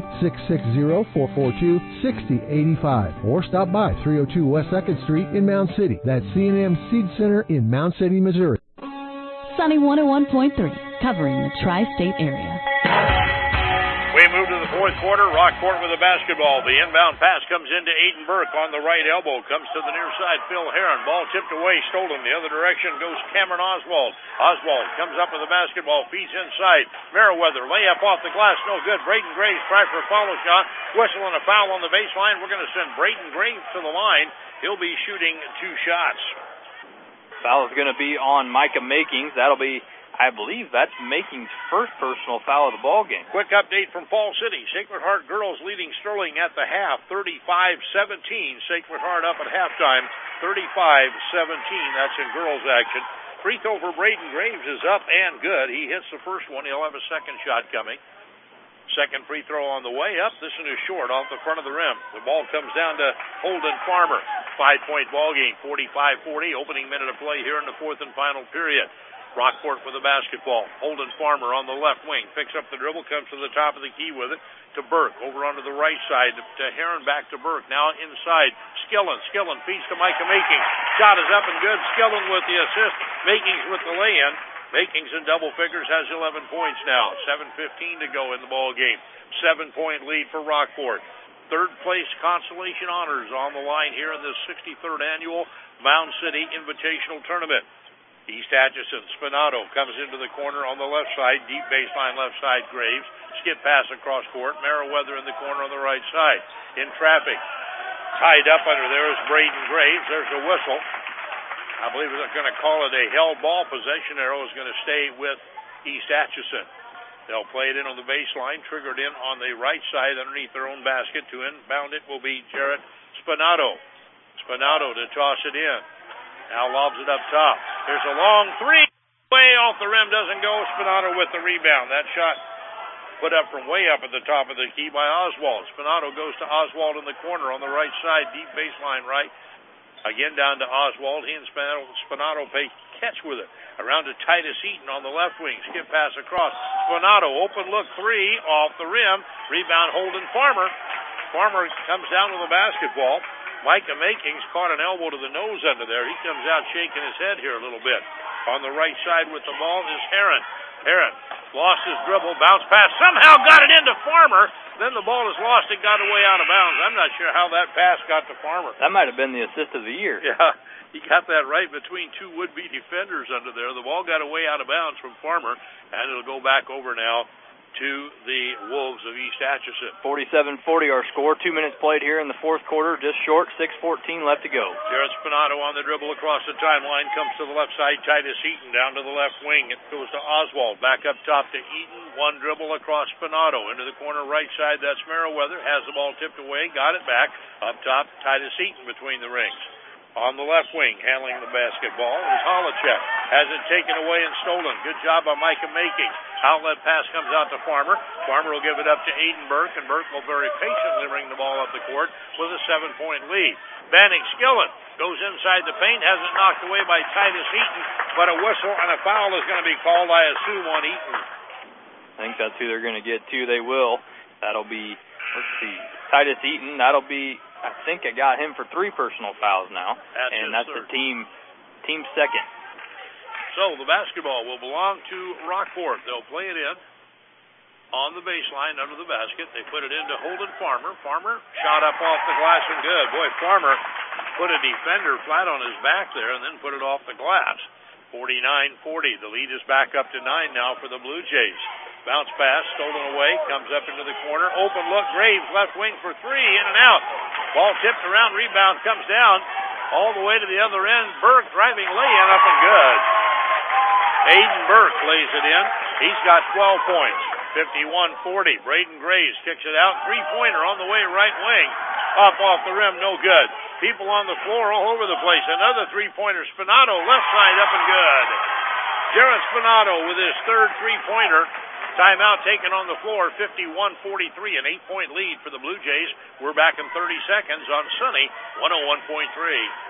660-442-6085, or stop by 302 West 2nd Street in Mound City. That's C&M Seed Center in Mound City, Missouri. Sunny 101.3, covering the tri-state area. We move to the fourth quarter. Rockport with the basketball. The inbound pass comes into Aiden Burke on the right elbow. Comes to the near side. Phil Heron. Ball tipped away. Stolen. The other direction goes Cameron Oswald. Oswald comes up with the basketball. Feeds inside. Merriweather. Layup off the glass. No good. Braden Graves tries for a follow shot. Whistle and a foul on the baseline. We're going to send Braden Graves to the line. He'll be shooting 2 shots. Foul is going to be on Micah Makings. That'll be, I believe, that's Makings' first personal foul of the ball game. Quick update from Fall City. Sacred Heart girls leading Sterling at the half, 35-17. Sacred Heart up at halftime, 35-17. That's in girls action. Free throw for Braden Graves is up and good. He hits the first one. He'll have a second shot coming. Second free throw on the way up. This one is short off the front of the rim. The ball comes down to Holden Farmer. 5-point ball game, 45-40. Opening minute of play here in the fourth and final period. Rockport with the basketball. Holden Farmer on the left wing. Picks up the dribble, comes to the top of the key with it to Burke. Over onto the right side to Heron, back to Burke. Now inside. Skillen feeds to Micah Makings. Shot is up and good. Skillen with the assist. Makings with the lay-in. Makings in double figures, has 11 points now. 7:15 to go in the ball game. 7-point lead for Rockport. Third place consolation honors on the line here in this 63rd annual Mound City Invitational Tournament. East Atchison, Spinato comes into the corner on the left side, deep baseline left side, Graves. Skip pass across court, Merriweather in the corner on the right side. In traffic, tied up under there is Braden Graves. There's a whistle. I believe they're going to call it a held ball. Possession arrow is going to stay with East Atchison. They'll play it in on the baseline, triggered in on the right side underneath their own basket. To inbound it will be Jarrett Spinato. Spinato to toss it in. Now lobs it up top. There's a long three. Way off the rim, doesn't go. Spinato with the rebound. That shot put up from way up at the top of the key by Oswald. Spinato goes to Oswald in the corner on the right side, deep baseline right. Again down to Oswald. He and Spinato play catch with it. Around to Titus Eaton on the left wing. Skip pass across. Spinato, open look three, off the rim. Rebound Holden Farmer. Farmer comes down with the basketball. Micah Makings caught an elbow to the nose under there. He comes out shaking his head here a little bit. On the right side with the ball is Heron. Heron lost his dribble, bounce pass, somehow got it into Farmer. Then the ball is lost and got away out of bounds. I'm not sure how that pass got to Farmer. That might have been the assist of the year. Yeah, he got that right between two would-be defenders under there. The ball got away out of bounds from Farmer, and it'll go back over now to the Wolves of East Atchison. 47-40 our score. 2 minutes played here in the fourth quarter, just short, 6:14 left to go. Jarrett Spinato on the dribble across the timeline, comes to the left side, Titus Eaton down to the left wing. It goes to Oswald, back up top to Eaton, one dribble across Spinato. Into the corner right side, that's Merriweather, has the ball tipped away, got it back. Up top, Titus Eaton between the rings. On the left wing, handling the basketball, is Holacek. Has it taken away and stolen. Good job by Micah Makings. Outlet pass comes out to Farmer. Farmer will give it up to Aiden Burke, and Burke will very patiently bring the ball up the court with a 7-point lead. Banning Skillen goes inside the paint, has it knocked away by Titus Eaton, but a whistle and a foul is going to be called, I assume, on Eaton. I think that's who they're going to get to. They will. That'll be, Titus Eaton. That'll be, I think I got him for 3 personal fouls now, that's third. the team second. So the basketball will belong to Rockport. They'll play it in on the baseline under the basket. They put it into Holden Farmer. Farmer shot up off the glass and good. Boy, Farmer put a defender flat on his back there and then put it off the glass. 49-40. The lead is back up to 9 now for the Blue Jays. Bounce pass, stolen away, comes up into the corner. Open look, Graves, left wing for 3, in and out. Ball tipped around, rebound comes down all the way to the other end. Burke driving lay-in up and good. Aiden Burke lays it in. He's got 12 points. 51-40. Braden Graves kicks it out. 3-pointer on the way right wing. Up off the rim, no good. People on the floor all over the place. Another 3-pointer. Spinato, left side, up and good. Jarrett Spinato with his third 3-pointer. Timeout taken on the floor. 51-43. An 8-point lead for the Blue Jays. We're back in 30 seconds on Sunny 101.3.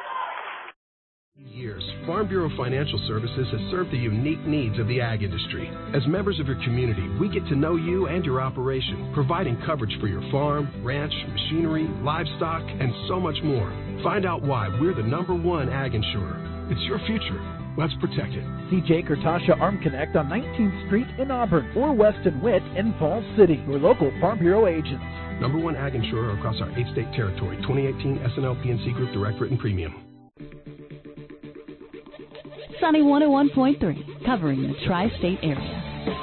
Years, Farm Bureau Financial Services has served the unique needs of the ag industry. As members of your community, we get to know you and your operation, providing coverage for your farm, ranch, machinery, livestock, and so much more. Find out why we're the #1 ag insurer. It's your future. Let's protect it. See Jake or Tasha Arm Connect on 19th Street in Auburn or Weston Witt in Falls City, your local Farm Bureau agents. #1 ag insurer across our 8-state territory. 2018 SNL PNC Group Direct Written Premium. Sunny 101.3, covering the tri-state area.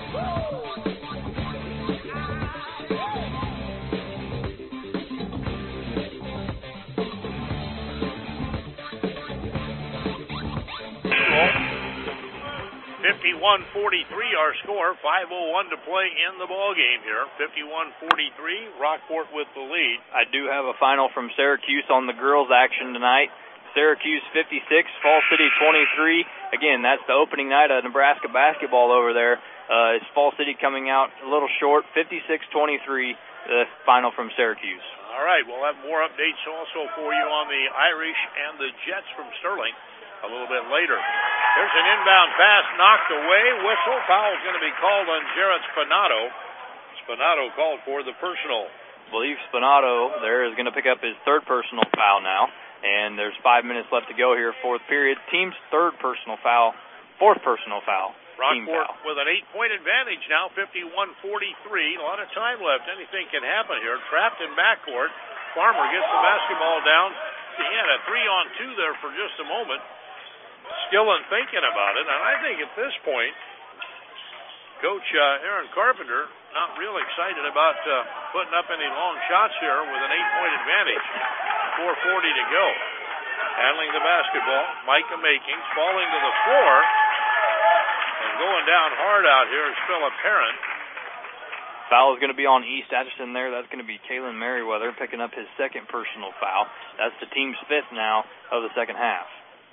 Our score. 5:01 to play in the ball game here. 51-43. Rockport with the lead. I do have a final from Syracuse on the girls' action tonight. Syracuse 56, Falls City 23. Again, that's the opening night of Nebraska basketball over there. It's Falls City coming out a little short, 56-23, the final from Syracuse. All right, we'll have more updates also for you on the Irish and the Jets from Sterling a little bit later. There's an inbound pass knocked away. Whistle. Foul's going to be called on Jarrett Spinato. Spinato called for the personal. I believe Spinato there is going to pick up his third personal foul now. And there's 5 minutes left to go here, fourth period. Team's fourth personal foul. Rockport with an 8-point advantage now, 51-43. A lot of time left. Anything can happen here. Trapped in backcourt. Farmer gets the basketball down. He had a 3-on-2 there for just a moment. Skillen thinking about it, and I think at this point, Coach Aaron Carpenter not real excited about putting up any long shots here with an 8-point advantage. 4:40 to go. Handling the basketball, Micah Makings falling to the floor, and going down hard out here is Phillip Heron. Foul is going to be on East Atchison there. That's going to be Kalen Merriweather picking up his second personal foul. That's the team's fifth now of the second half.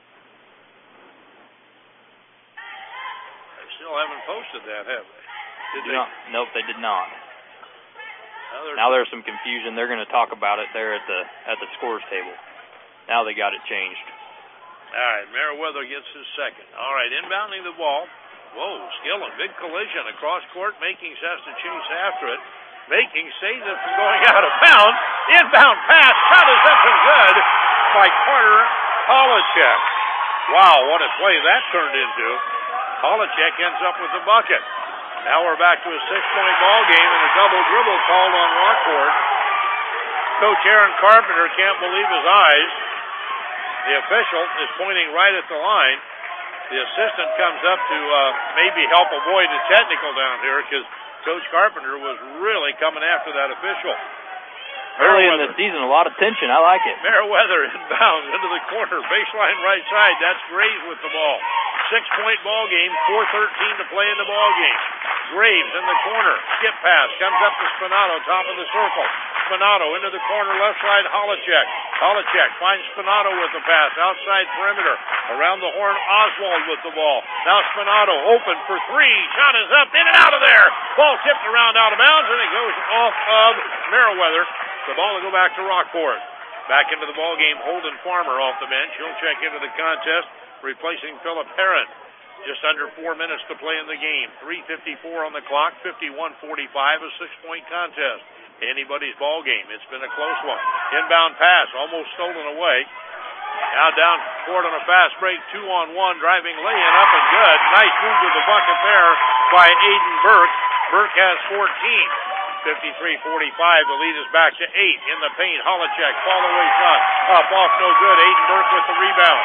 They still haven't posted that, have they? Did they? Nope, they did not. Now there's some confusion. They're going to talk about it there at the scores table. Now they got it changed. All right, Merriweather gets his second. All right, inbounding the ball. Whoa, Skillen, big collision across court. Makings has to chase after it. Makings saves it from going out of bounds. Inbound pass, shot is up and good by Carter Holacek. Wow, what a play that turned into. Holacek ends up with the bucket. Now we're back to a 6-point ball game and a double dribble called on Rockport. Coach Aaron Carpenter can't believe his eyes. The official is pointing right at the line. The assistant comes up to maybe help avoid a technical down here because Coach Carpenter was really coming after that official. Early in the season, a lot of tension. I like it. Merriweather inbounds into the corner, baseline right side. That's Graves with the ball. 6-point ball game, 4:13 to play in the ball game. Graves in the corner, skip pass, comes up to Spinato, top of the circle. Spinato into the corner, left side, Holacek. Holacek finds Spinato with the pass, outside perimeter. Around the horn, Oswald with the ball. Now Spinato open for three. Shot is up, in and out of there. Ball tipped around out of bounds, and it goes off of Merriweather. The ball will go back to Rockport. Back into the ball game, Holden Farmer off the bench. He'll check into the contest, replacing Phillip Heron. Just under 4 minutes to play in the game. 3:54 on the clock, 51-45, a 6-point contest. Anybody's ball game. It's been a close one. Inbound pass, almost stolen away. Now down court on a fast break, 2-on-1, driving lay-in up and good. Nice move to the bucket there by Aiden Burke. Burke has 14. 53-45, the lead is back to 8. In the paint, Holacek, fall away shot. Up, off, no good. Aiden Burke with the rebound.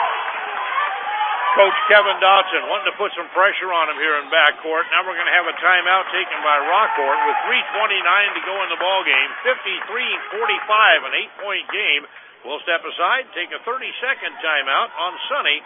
Coach Kevin Dodson wanting to put some pressure on him here in backcourt. Now we're going to have a timeout taken by Rockport with 3:29 to go in the ball game. 53-45, an 8-point game. We'll step aside, take a 30-second timeout on Sunny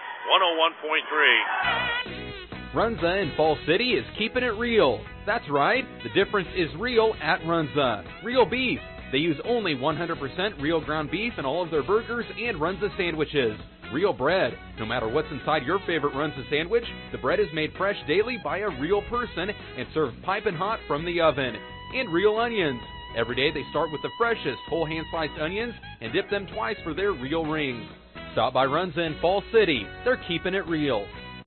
101.3. Runza in Fall City is keeping it real. That's right, the difference is real at Runza. Real beef. They use only 100% real ground beef in all of their burgers and Runza sandwiches. Real bread. No matter what's inside your favorite Runza sandwich, the bread is made fresh daily by a real person and served piping hot from the oven. And real onions. Every day they start with the freshest whole hand-sliced onions and dip them twice for their real rings. Stop by Runza in Fall City. They're keeping it real.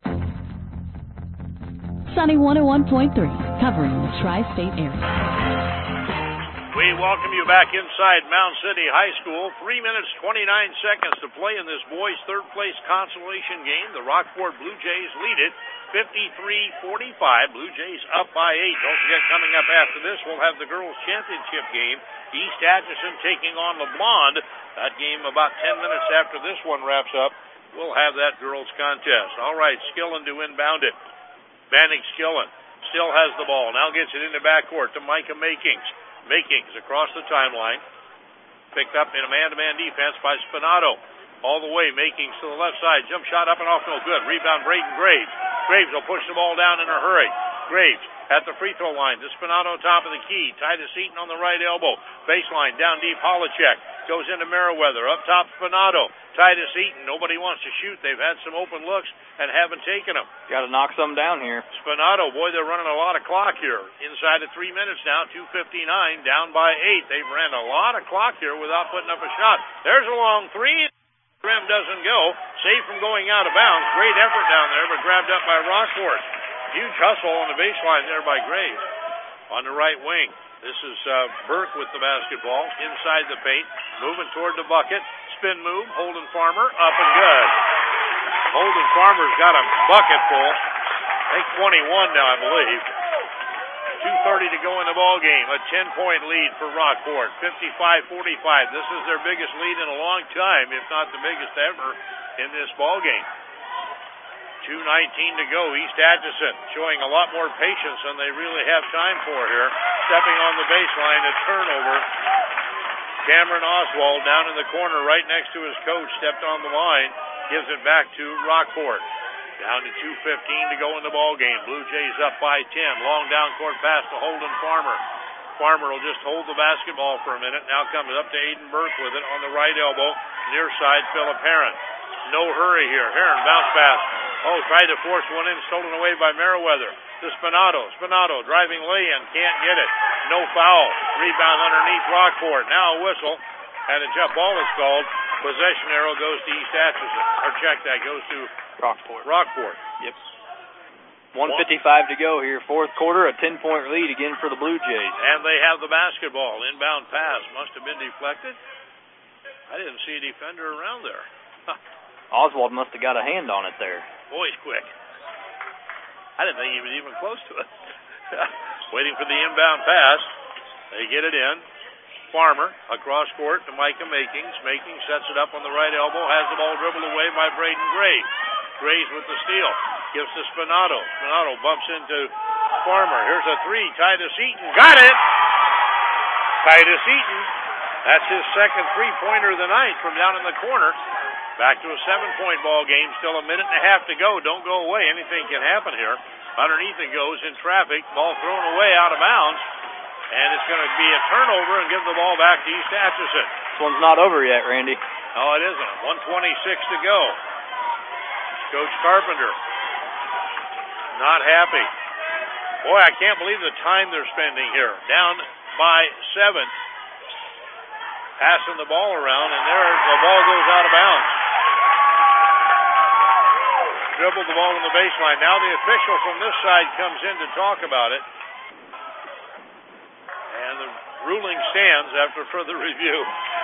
Sunny 101.3, covering the tri-state area. We welcome you back inside Mound City High School. 3 minutes, 29 seconds to play in this boys' third-place consolation game. The Rockport Blue Jays lead it 53-45. Blue Jays up by 8. Don't forget, coming up after this, we'll have the girls' championship game. East Atchison taking on LeBlond. That game about 10 minutes after this one wraps up. We'll have that girls' contest. All right, Skillen to inbound it. Banning Skillen still has the ball. Now gets it into backcourt to Micah Makings. Makings across the timeline. Picked up in a man-to-man defense by Spinato. All the way, Makings to the left side. Jump shot up and off, no good. Rebound, Braden Graves. Graves will push the ball down in a hurry. Graves at the free throw line. To Spinato, top of the key. Titus Eaton on the right elbow. Baseline, down deep, Holacek. Goes into Merriweather. Up top, Spinato. Titus Eaton. Nobody wants to shoot. They've had some open looks and haven't taken them. Got to knock some down here. Spinato, boy, they're running a lot of clock here. Inside of 3 minutes now, 2:59, down by 8. They've ran a lot of clock here without putting up a shot. There's a long three. Rim doesn't go. Saved from going out of bounds. Great effort down there, but grabbed up by Rockport. Huge hustle on the baseline there by Graves. On the right wing, this is Burke with the basketball. Inside the paint, moving toward the bucket. Spin move, Holden Farmer, up and good. Holden Farmer's got a bucket full. I think 21 now, I believe. 2:30 to go in the ball game. A 10-point lead for Rockport. 55-45. This is their biggest lead in a long time, if not the biggest ever in this ball game. 2:19 to go. East Atchison showing a lot more patience than they really have time for here. Stepping on the baseline, a turnover. Cameron Oswald down in the corner right next to his coach, stepped on the line, gives it back to Rockport. Down to 2:15 to go in the ball game. Blue Jays up by 10. Long down court pass to Holden Farmer. Farmer will just hold the basketball for a minute. Now comes up to Aiden Burke with it on the right elbow. Near side, Phillip Heron. No hurry here. Heron bounce pass. Tried to force one in, stolen away by Meriwether. To Spinato. Spinato driving lay-in, can't get it. No foul. Rebound underneath Rockport. Now a whistle, and a jump ball is called. Possession arrow goes to East Atchison. Or check that, goes to Rockport. Yep. 1:55 to go here, fourth quarter. A 10-point lead again for the Blue Jays. And they have the basketball. Inbound pass must have been deflected. I didn't see a defender around there. Oswald must have got a hand on it there. Boy, he's quick. I didn't think he was even close to it. Waiting for the inbound pass. They get it in. Farmer across court to Micah Makings. Makings sets it up on the right elbow. Has the ball dribbled away by Braden Graves. Graves with the steal. Gives to Spinato. Spinato bumps into Farmer. Here's a three. Titus Eaton. Got it! Titus Eaton. That's his second three-pointer of the night from down in the corner. Back to a 7-point ball game. Still a minute and a half to go. Don't go away. Anything can happen here. Underneath it goes in traffic. Ball thrown away out of bounds. And it's going to be a turnover and give the ball back to East Atchison. This one's not over yet, Randy. No, it isn't. 1:26 to go. Coach Carpenter not happy. Boy, I can't believe the time they're spending here. Down by 7. Passing the ball around, and there the ball goes out of bounds. Dribbled the ball on the baseline. Now the official from this side comes in to talk about it. And the ruling stands after further review.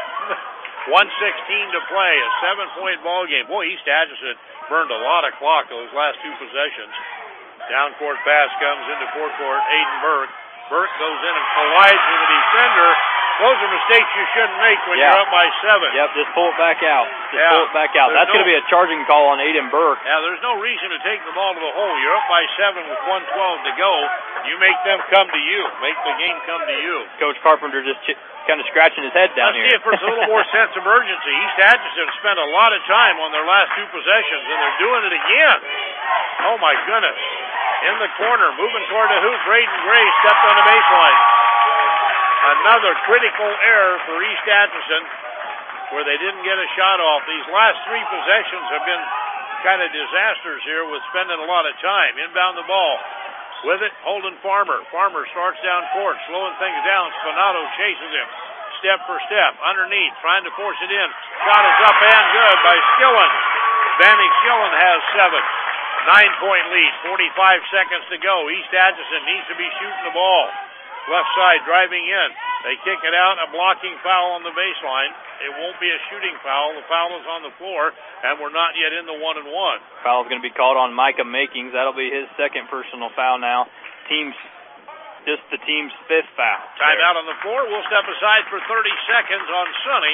1:16 to play, a 7-point ball game. Boy, East Atchison burned a lot of clock those last two possessions. Down court pass comes into forecourt. Aiden Burke. Burke goes in and collides with a defender. Those are mistakes you shouldn't make when you're up by 7. Yep, just pull it back out. Pull it back out. That's going to be a charging call on Aiden Burke. Yeah, there's no reason to take the ball to the hole. You're up by 7 with 1:12 to go. You make them come to you. Make the game come to you. Coach Carpenter just kind of scratching his head down here. Let's see if there's a little more sense of urgency. East Atchison spent a lot of time on their last two possessions, and they're doing it again. Oh, my goodness. In the corner, moving toward the hoop. Braden Gray stepped on the baseline. Another critical error for East Atchison where they didn't get a shot off. These last three possessions have been kind of disasters here with spending a lot of time. Inbound the ball. With it, Holden Farmer. Farmer starts down court, slowing things down. Spinato chases him step for step. Underneath, trying to force it in. Shot is up and good by Skillen. Vanny Skillen has 7. 9-point lead, 45 seconds to go. East Atchison needs to be shooting the ball. Left side driving in. They kick it out. A blocking foul on the baseline. It won't be a shooting foul. The foul is on the floor, and we're not yet in the 1-and-1. Foul is going to be called on Micah Makings. That'll be his second personal foul now. Just the team's 5th foul. Timeout on the floor. We'll step aside for 30 seconds on Sunny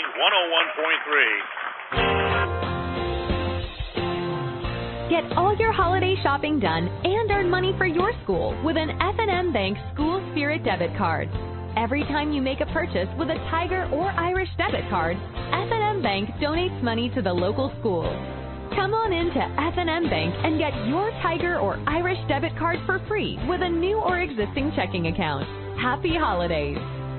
101.3. Get all your holiday shopping done and earn money for your school with an F&M Bank School Spirit debit card. Every time you make a purchase with a Tiger or Irish debit card, F&M Bank donates money to the local schools. Come on in to F&M Bank and get your Tiger or Irish debit card for free with a new or existing checking account. Happy holidays.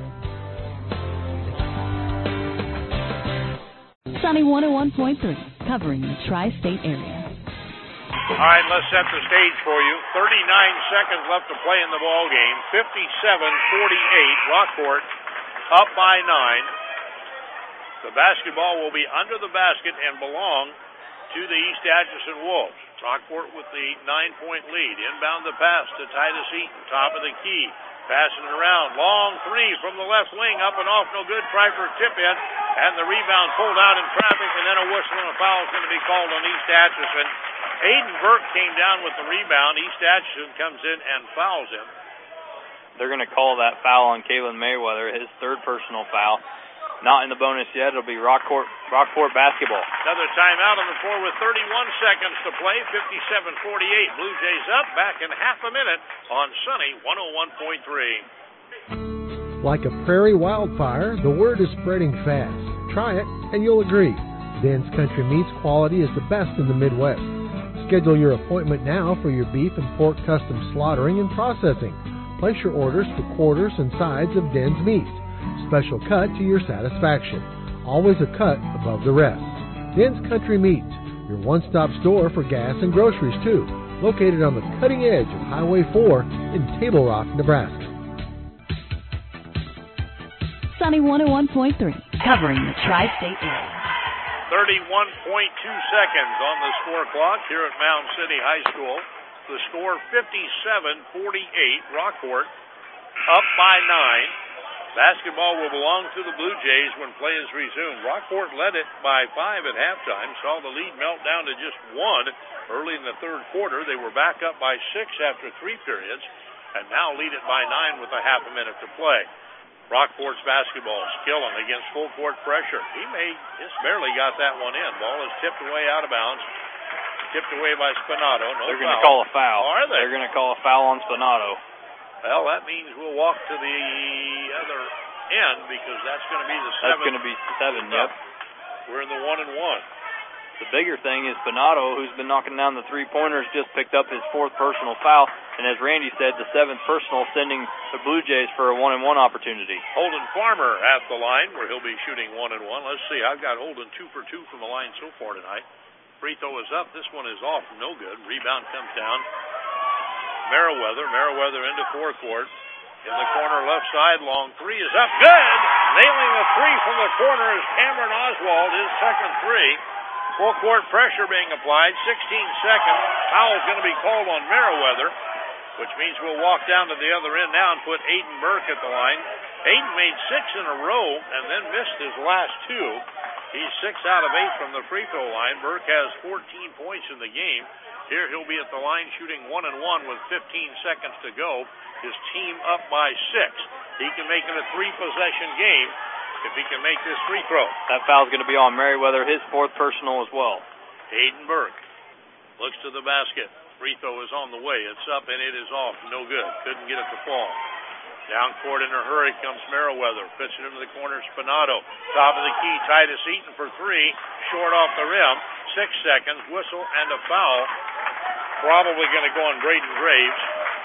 Sunny 101.3, covering the tri-state area. All right, let's set the stage for you. 39 seconds left to play in the ball game. 57-48. Rockport up by 9. The basketball will be under the basket and belong to the East Atchison Wolves. Rockport with the 9-point lead. Inbound the pass to Titus Eaton, top of the key. Passing it around. Long three from the left wing. Up and off, no good. Pfeiffer tip in. And the rebound pulled out in traffic. And then a whistle and a foul is going to be called on East Atchison. Aiden Burke came down with the rebound. East Atchison comes in and fouls him. They're going to call that foul on Kalen Mayweather, his 3rd personal foul. not in the bonus yet. It'll be Rockport basketball. Another timeout on the floor with 31 seconds to play. 57-48. Blue Jays up. Back in half a minute on Sunny 101.3. Like a prairie wildfire, the word is spreading fast. Try it, and you'll agree. Den's Country Meats quality is the best in the Midwest. Schedule your appointment now for your beef and pork custom slaughtering and processing. Place your orders for quarters and sides of Den's meats. Special cut to your satisfaction. Always a cut above the rest. Den's Country Meats, your one-stop store for gas and groceries too. Located on the cutting edge of Highway 4 in Table Rock, Nebraska. Sunny 101.3, covering the tri-state area. 31.2 seconds on the score clock here at Mound City High School. The score 57-48. Rockport up by 9. Basketball will belong to the Blue Jays when play is resumed. Rockport led it by 5 at halftime, saw the lead melt down to just 1 early in the third quarter. They were back up by 6 after 3 periods, and now lead it by 9 with a half a minute to play. Rockport's basketball, Skillen against full court pressure. He just barely got that one in. Ball is tipped away out of bounds. Tipped away by Spinato. They're going to call a foul. Are they? They're going to call a foul on Spinato. Well, that means we'll walk to the other end because that's going to be the 7th. That's going to be 7, yep. We're in the 1-1. The bigger thing is Spinato, who's been knocking down the three-pointers, just picked up his 4th personal foul. And as Randy said, the 7th personal sending the Blue Jays for a 1-1 opportunity. Holden Farmer at the line where he'll be shooting 1-1. Let's see. I've got Holden 2 for 2 from the line so far tonight. Free throw is up. This one is off. No good. Rebound comes down. Merriweather into forecourt. In the corner left side, long three is up. Good! Nailing the three from the corner is Cameron Oswald, his second three. Full court pressure being applied. 16 seconds. Foul's going to be called on Merriweather, which means we'll walk down to the other end now and put Aiden Burke at the line. Aiden made 6 in a row and then missed his last 2. He's 6 out of 8 from the free throw line. Burke has 14 points in the game. Here he'll be at the line shooting 1-1 with 15 seconds to go. His team up by 6. He can make it a 3-possession game if he can make this free throw. That foul's going to be on Merriweather, his 4th personal as well. Aiden Burke looks to the basket. Free throw is on the way. It's up and it is off. No good. Couldn't get it to fall. Down court in a hurry comes Merriweather. Fits it into the corner. Spinato. Top of the key. Titus Eaton for 3. Short off the rim. 6 seconds. Whistle and a foul. Probably going to go on Braden Graves.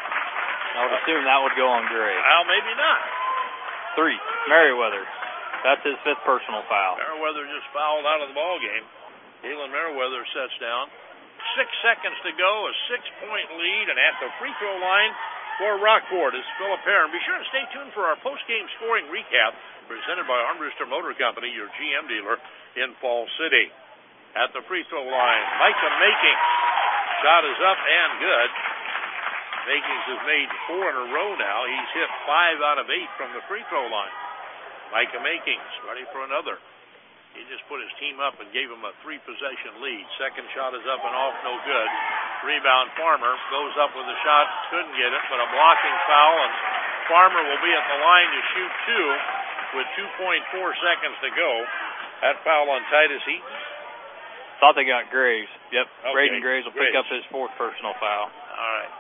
I would assume that would go on Graves. Well, maybe not. 3. Merriweather. That's his 5th personal foul. Merriweather just fouled out of the ball game. Galen Merriweather sets down. 6 seconds to go. A 6-point lead. And at the free throw line for Rockport is Philip Heron. Be sure to stay tuned for our post-game scoring recap presented by Armbruster Motor Company, your GM dealer in Fall City. At the free throw line, Micah Makings. Shot is up and good. Makings has made 4 in a row now. He's hit 5 out of 8 from the free throw line. Micah Makings ready for another. He just put his team up and gave him a 3-possession lead. Second shot is up and off, no good. Rebound, Farmer goes up with a shot, couldn't get it, but a blocking foul, and Farmer will be at the line to shoot 2 with 2.4 seconds to go. That foul on Titus Eaton. Thought they got Graves. Yep, Okay, Braden Graves will pick up his 4th personal foul. All right.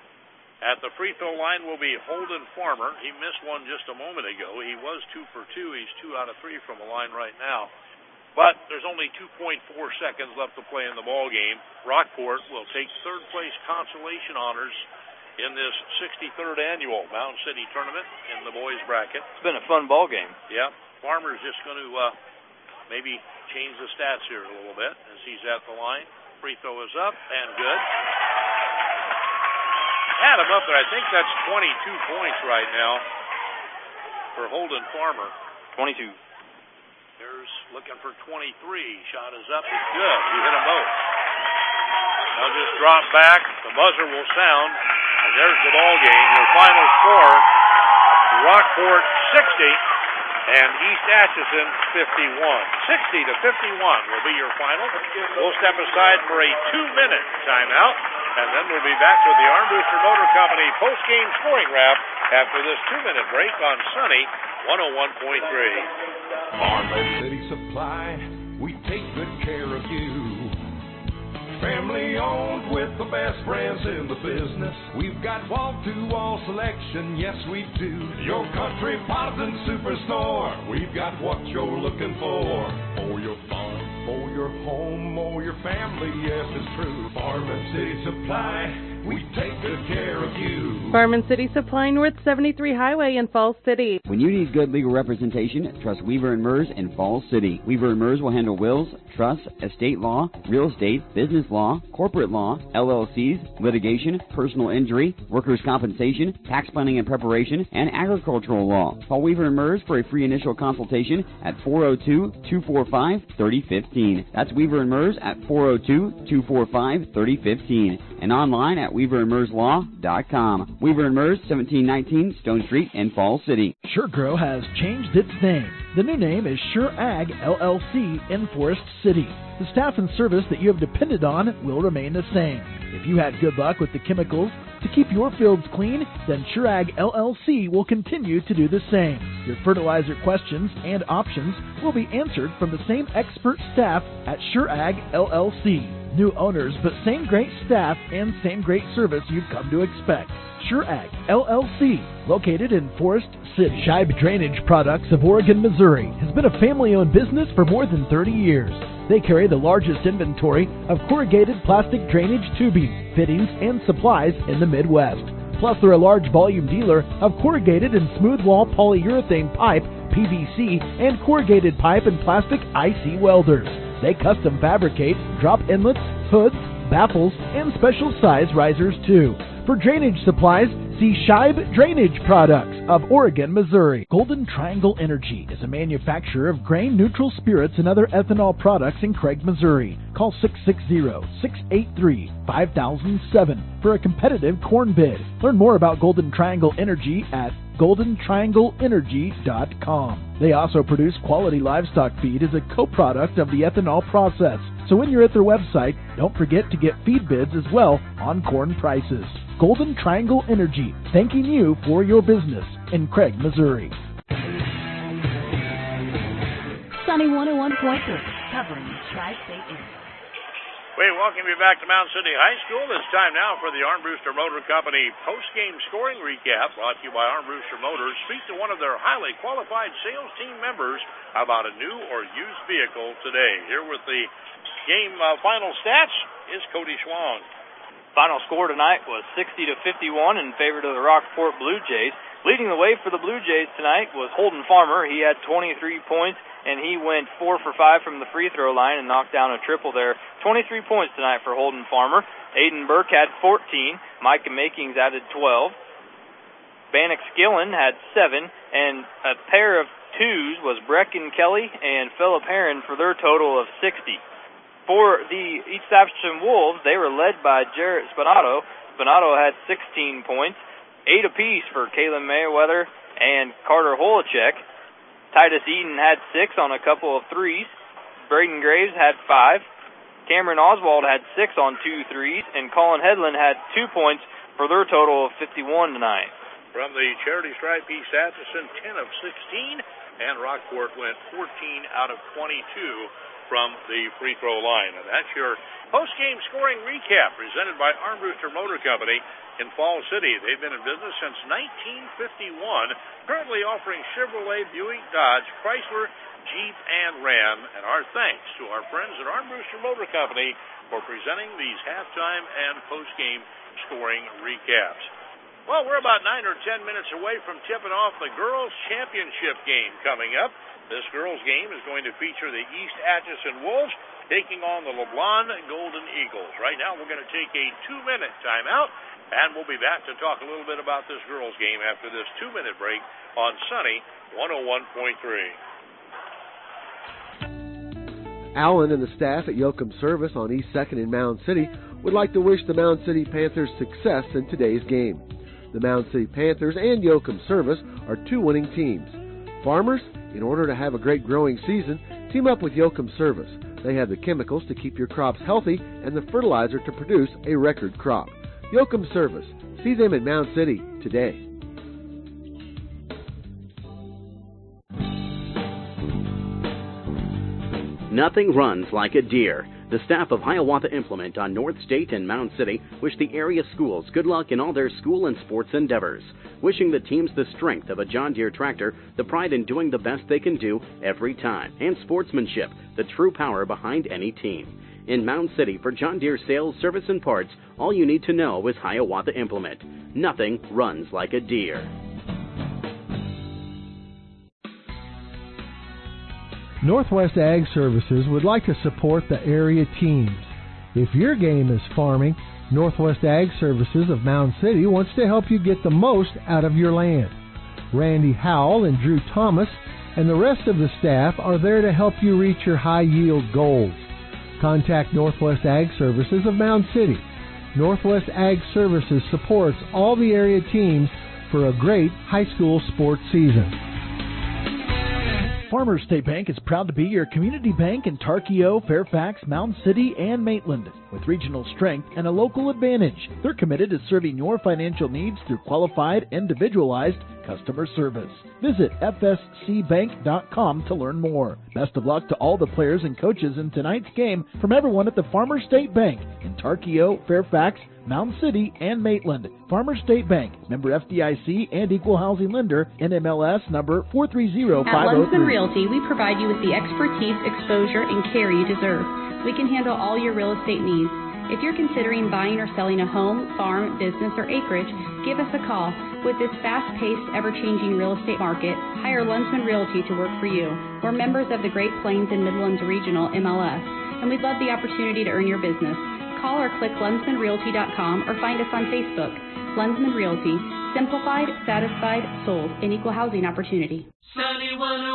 At the free throw line will be Holden Farmer. He missed one just a moment ago. He was 2 for 2. He's 2 out of 3 from the line right now. But there's only 2.4 seconds left to play in the ball game. Rockport will take 3rd place consolation honors in this 63rd annual Mound City tournament in the boys bracket. It's been a fun ball game. Yeah. Farmer's just going to maybe change the stats here a little bit as he's at the line. Free throw is up and good. Had him up there. I think that's 22 points right now for Holden Farmer. 22. There's looking for 23. Shot is up. It's good. We hit them both. Now just drop back. The buzzer will sound. And there's the ball game. Your final score, Rockport 60 and East Atchison 51. 60-51 will be your final. We'll step aside for a 2-minute timeout, and then we'll be back with the Armbruster Motor Company post-game scoring wrap after this 2-minute break on Sunny 101.3. Farmland City Supply, we take good care of you. Family owned with the best brands in the business. We've got wall-to-wall selection, yes we do. Your Country-Potin Superstore, we've got what you're looking for. For your farm, for your home, or your family, yes it's true. Farmland City Supply, we take good care of you. Farm & City Supply, North 73 Highway in Falls City. When you need good legal representation, trust Weaver & Mers in Falls City. Weaver & Mers will handle wills, trusts, estate law, real estate, business law, corporate law, LLCs, litigation, personal injury, workers' compensation, tax planning and preparation, and agricultural law. Call Weaver & Mers for a free initial consultation at 402-245-3015. That's Weaver & Mers at 402-245-3015. And online at WeaverandMersLaw.com. Weaver & Mers, 1719 Stone Street in Falls City. SureGrow has changed its name. The new name is Sure Ag LLC in Forest City. The staff and service that you have depended on will remain the same. If you had good luck with the chemicals to keep your fields clean, then Sure Ag LLC will continue to do the same. Your fertilizer questions and options will be answered from the same expert staff at Sure Ag LLC. New owners, but same great staff and same great service you've come to expect. Sure Ag LLC, located in Forest City. Scheib Drainage Products of Oregon, Missouri has been a family-owned business for more than 30 years. They carry the largest inventory of corrugated plastic drainage tubing, fittings, and supplies in the Midwest. Plus, they're a large volume dealer of corrugated and smooth wall polyurethane pipe, PVC, and corrugated pipe and plastic IC welders. They custom fabricate drop inlets, hoods, baffles, and special size risers too. For drainage supplies, see Scheib Drainage Products of Oregon, Missouri. Golden Triangle Energy is a manufacturer of grain-neutral spirits and other ethanol products in Craig, Missouri. Call 660-683-5007 for a competitive corn bid. Learn more about Golden Triangle Energy at GoldenTriangleEnergy.com. They also produce quality livestock feed as a co-product of the ethanol process. So when you're at their website, don't forget to get feed bids as well on corn prices. Golden Triangle Energy, thanking you for your business in Craig, Missouri. Sunny 101.3, covering the Tri-State area. We welcome you back to Mound City High School. It's time now for the Armbruster Motor Company post-game scoring recap, brought to you by Armbruster Motors. Speak to one of their highly qualified sales team members about a new or used vehicle today. Here with the game final stats is Cody Schwang. Final score tonight was 60-51 in favor of the Rockport Blue Jays. Leading the way for the Blue Jays tonight was Holden Farmer. He had 23 points, and he went 4 for 5 from the free throw line and knocked down a triple there. 23 points tonight for Holden Farmer. Aiden Burke had 14. Micah Makings added 12. Bannock Skillen had 7, and a pair of twos was Brecken Kelly and Philip Heron for their total of 60. For the East African Wolves, they were led by Jarrett Spinato. Spinato had 16 points, 8 apiece for Kalen Mayweather and Carter Holacek. Titus Eaton had 6 on a couple of threes. Braden Graves had 5. Cameron Oswald had 6 on 2 threes, and Colin Headland had 2 points for their total of 51 tonight. From the Charity Stripe, East Atchison, 10 of 16, and Rockport went 14 out of 22 from the free throw line. And that's your post-game scoring recap presented by Armbruster Motor Company in Falls City. They've been in business since 1951, currently offering Chevrolet, Buick, Dodge, Chrysler, Jeep, and Ram. And our thanks to our friends at Armbruster Motor Company for presenting these halftime and post-game scoring recaps. Well, we're about 9 or 10 minutes away from tipping off the girls' championship game coming up. This girls' game is going to feature the East Atchison Wolves taking on the LeBlond Golden Eagles. Right now, we're going to take a 2-minute timeout, and we'll be back to talk a little bit about this girls' game after this 2-minute break on Sunny 101.3. Allen and the staff at Yoakum Service on East 2nd in Mound City would like to wish the Mound City Panthers success in today's game. The Mound City Panthers and Yoakum Service are two winning teams. Farmers, in order to have a great growing season, team up with Yoakum Service. They have the chemicals to keep your crops healthy and the fertilizer to produce a record crop. Yoakum Service. See them in Mound City today. Nothing runs like a deer. The staff of Hiawatha Implement on North State and Mound City wish the area schools good luck in all their school and sports endeavors. Wishing the teams the strength of a John Deere tractor, the pride in doing the best they can do every time, and sportsmanship, the true power behind any team. In Mound City, for John Deere sales, service, and parts, all you need to know is Hiawatha Implement. Nothing runs like a deer. Northwest Ag Services would like to support the area teams. If your game is farming, Northwest Ag Services of Mound City wants to help you get the most out of your land. Randy Howell and Drew Thomas and the rest of the staff are there to help you reach your high-yield goals. Contact Northwest Ag Services of Mound City. Northwest Ag Services supports all the area teams for a great high school sports season. Farmers State Bank is proud to be your community bank in Tarkio, Fairfax, Mound City, and Maitland. With regional strength and a local advantage, they're committed to serving your financial needs through qualified, individualized customer service. Visit fscbank.com to learn more. Best of luck to all the players and coaches in tonight's game from everyone at the Farmers State Bank in Tarkio, Fairfax, Mound City, and Maitland. Farmers State Bank, member FDIC and equal housing lender, NMLS number 430503. At Lensman Realty, we provide you with the expertise, exposure, and care you deserve. We can handle all your real estate needs. If you're considering buying or selling a home, farm, business, or acreage, give us a call. With this fast-paced, ever-changing real estate market, hire Lensman Realty to work for you. We're members of the Great Plains and Midlands Regional MLS, and we'd love the opportunity to earn your business. Call or click lensmanrealty.com or find us on Facebook. Lensman Realty. Simplified, satisfied, sold, and equal housing opportunity. Sunny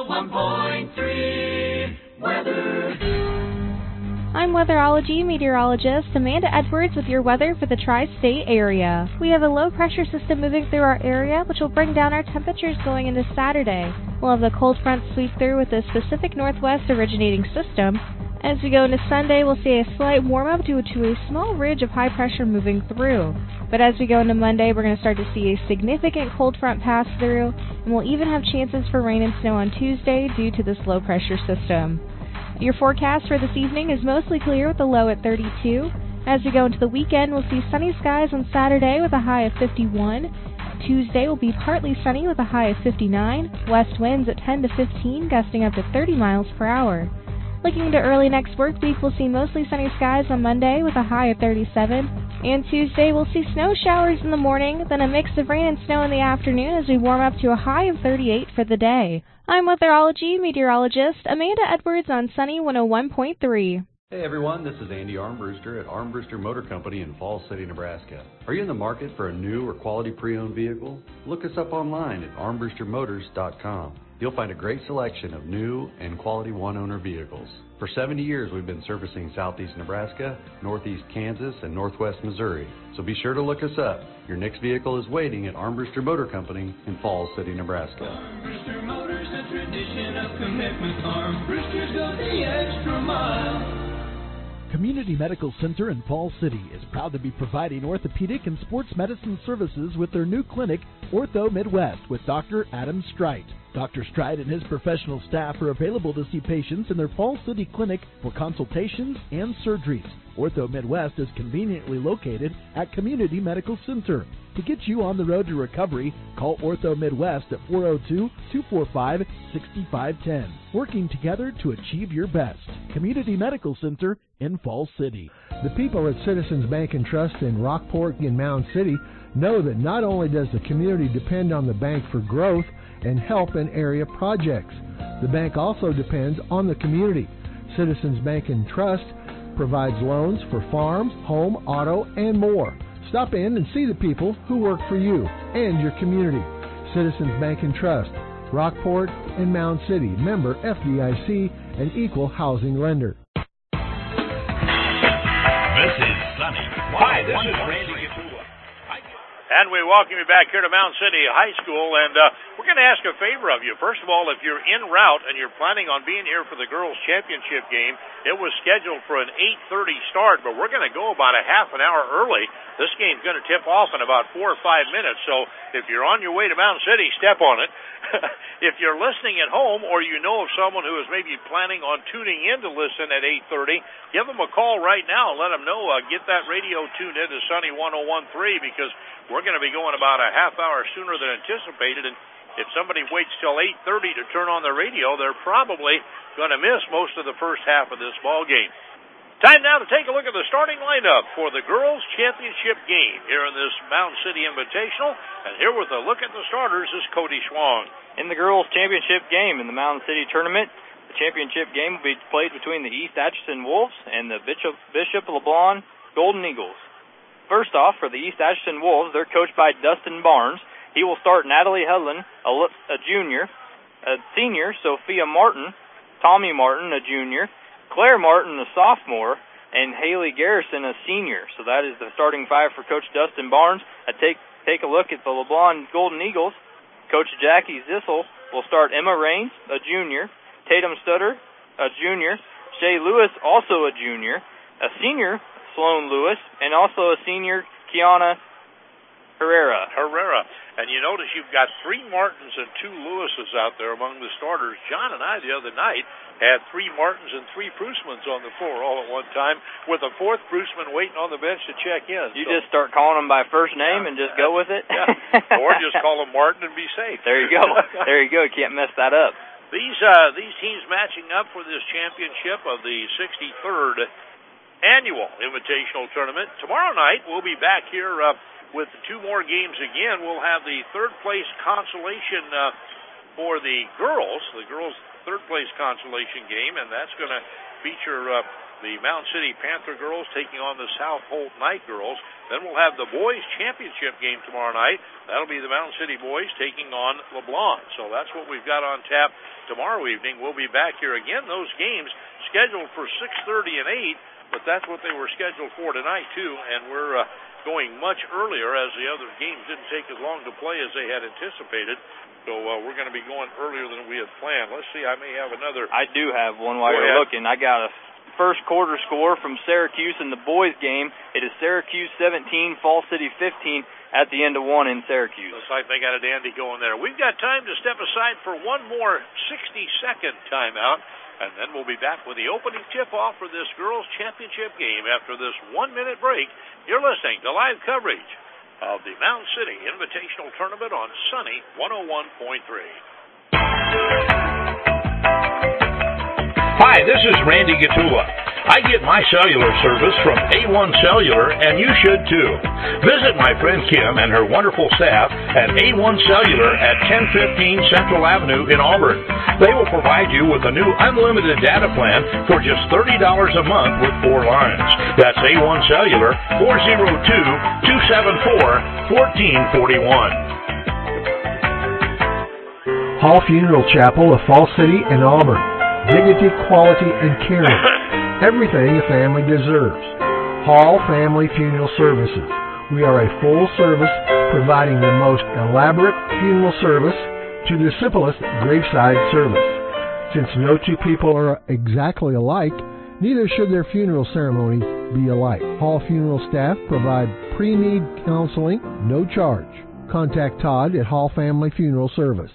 101.3 weather. I'm weatherology meteorologist Amanda Edwards with your weather for the tri-state area. We have a low-pressure system moving through our area, which will bring down our temperatures going into Saturday. We'll have the cold front sweep through with a Pacific Northwest originating system. As we go into Sunday, we'll see a slight warm-up due to a small ridge of high pressure moving through. But as we go into Monday, we're going to start to see a significant cold front pass through, and we'll even have chances for rain and snow on Tuesday due to this low-pressure system. Your forecast for this evening is mostly clear with a low at 32. As we go into the weekend, we'll see sunny skies on Saturday with a high of 51. Tuesday will be partly sunny with a high of 59. West winds at 10 to 15, gusting up to 30 miles per hour. Looking into early next work week, we'll see mostly sunny skies on Monday with a high of 37. And Tuesday, we'll see snow showers in the morning, then a mix of rain and snow in the afternoon as we warm up to a high of 38 for the day. I'm weatherology meteorologist Amanda Edwards on Sunny 101.3. Hey everyone, this is Andy Armbruster at Armbruster Motor Company in Falls City, Nebraska. Are you in the market for a new or quality pre-owned vehicle? Look us up online at armbrustermotors.com. You'll find a great selection of new and quality one-owner vehicles. For 70 years, we've been servicing southeast Nebraska, northeast Kansas, and northwest Missouri. So be sure to look us up. Your next vehicle is waiting at Armbruster Motor Company in Falls City, Nebraska. Armbruster Motors, a tradition of commitment. Armbrusters go the extra mile. Community Medical Center in Falls City is proud to be providing orthopedic and sports medicine services with their new clinic, Ortho Midwest, with Dr. Adam Streit. Dr. Streit and his professional staff are available to see patients in their Falls City clinic for consultations and surgeries. Ortho Midwest is conveniently located at Community Medical Center. To get you on the road to recovery, call Ortho Midwest at 402-245-6510. Working together to achieve your best. Community Medical Center in Falls City. The people at Citizens Bank and Trust in Rockport and Mound City know that not only does the community depend on the bank for growth and help in area projects, the bank also depends on the community. Citizens Bank and Trust provides loans for farms, home, auto, and more. Stop in and see the people who work for you and your community. Citizens Bank and Trust, Rockport and Mound City, member FDIC and equal housing lender. This is Sunny. Hi, this is Randy Gabula. And we welcome you back here to Mound City High School, and we're going to ask a favor of you. First of all, if you're en route and you're planning on being here for the girls' championship game, it was scheduled for an 8:30 start, but we're going to go about a half an hour early. This game's going to tip off in about 4 or 5 minutes, so if you're on your way to Mound City, step on it. If you're listening at home or you know of someone who is maybe planning on tuning in to listen at 8:30, give them a call right now and let them know, get that radio tuned into Sunny 101.3, because we're going to be going about a half hour sooner than anticipated, and if somebody waits till 8:30 to turn on the radio, they're probably going to miss most of the first half of this ball game. Time now to take a look at the starting lineup for the girls' championship game here in this Mound City Invitational. And here with a look at the starters is Cody Schwang. In the girls' championship game in the Mound City tournament, the championship game will be played between the East Atchison Wolves and the Bishop LeBlanc Golden Eagles. First off, for the East Atchison Wolves, they're coached by Dustin Barnes. He will start Natalie Hudlin, a junior, a senior, Sophia Martin, Tommy Martin, a junior, Claire Martin, a sophomore, and Haley Garrison, a senior. So that is the starting five for Coach Dustin Barnes. Take a look at the LeBlanc Golden Eagles. Coach Jackie Zissel will start Emma Raines, a junior, Tatum Stutter, a junior, Shay Lewis, also a junior, a senior, Sloan Lewis, and also a senior, Kiana Herrera. And you notice you've got 3 Martins and 2 Lewises out there among the starters. John and I the other night had 3 Martins and 3 Prusmans on the floor all at one time, with a 4th Prusman waiting on the bench to check in. You just start calling them by first name and just go with it? Yeah. Or just call them Martin and be safe. There you go. There you go. You can't mess that up. These teams matching up for this championship of the 63rd Annual Invitational Tournament. Tomorrow night we'll be back here with 2 more games again. We'll have the third-place consolation for the girls' third-place consolation game, and that's going to feature the Mound City Panther girls taking on the South Holt Knight girls. Then we'll have the boys' championship game tomorrow night. That'll be the Mound City boys taking on LeBlanc. So that's what we've got on tap tomorrow evening. We'll be back here again. Those games scheduled for 6:30 and 8, but that's what they were scheduled for tonight, too, and we're going much earlier as the other games didn't take as long to play as they had anticipated. So we're going to be going earlier than we had planned. Let's see, I may have another. I do have one while you're looking. I got a first quarter score from Syracuse in the boys game. It is Syracuse 17, Fall City 15 at the end of 1 in Syracuse. Looks like they got a dandy going there. We've got time to step aside for one more 60-second timeout, and then we'll be back with the opening tip-off for this girls' championship game after this 1-minute break. You're listening to live coverage of the Mound City Invitational Tournament on Sunny 101.3. Hi, this is Randy Gatula. I get my cellular service from A1 Cellular, and you should too. Visit my friend Kim and her wonderful staff at A1 Cellular at 1015 Central Avenue in Auburn. They will provide you with a new unlimited data plan for just $30 a month with 4 lines. That's A1 Cellular, 402-274-1441. Hall Funeral Chapel of Fall City and Auburn. Dignity, quality, and caring. Everything a family deserves. Hall Family Funeral Services. We are a full service providing the most elaborate funeral service to the simplest graveside service. Since no 2 people are exactly alike, neither should their funeral ceremony be alike. Hall Funeral staff provide pre-need counseling, no charge. Contact Todd at Hall Family Funeral Service.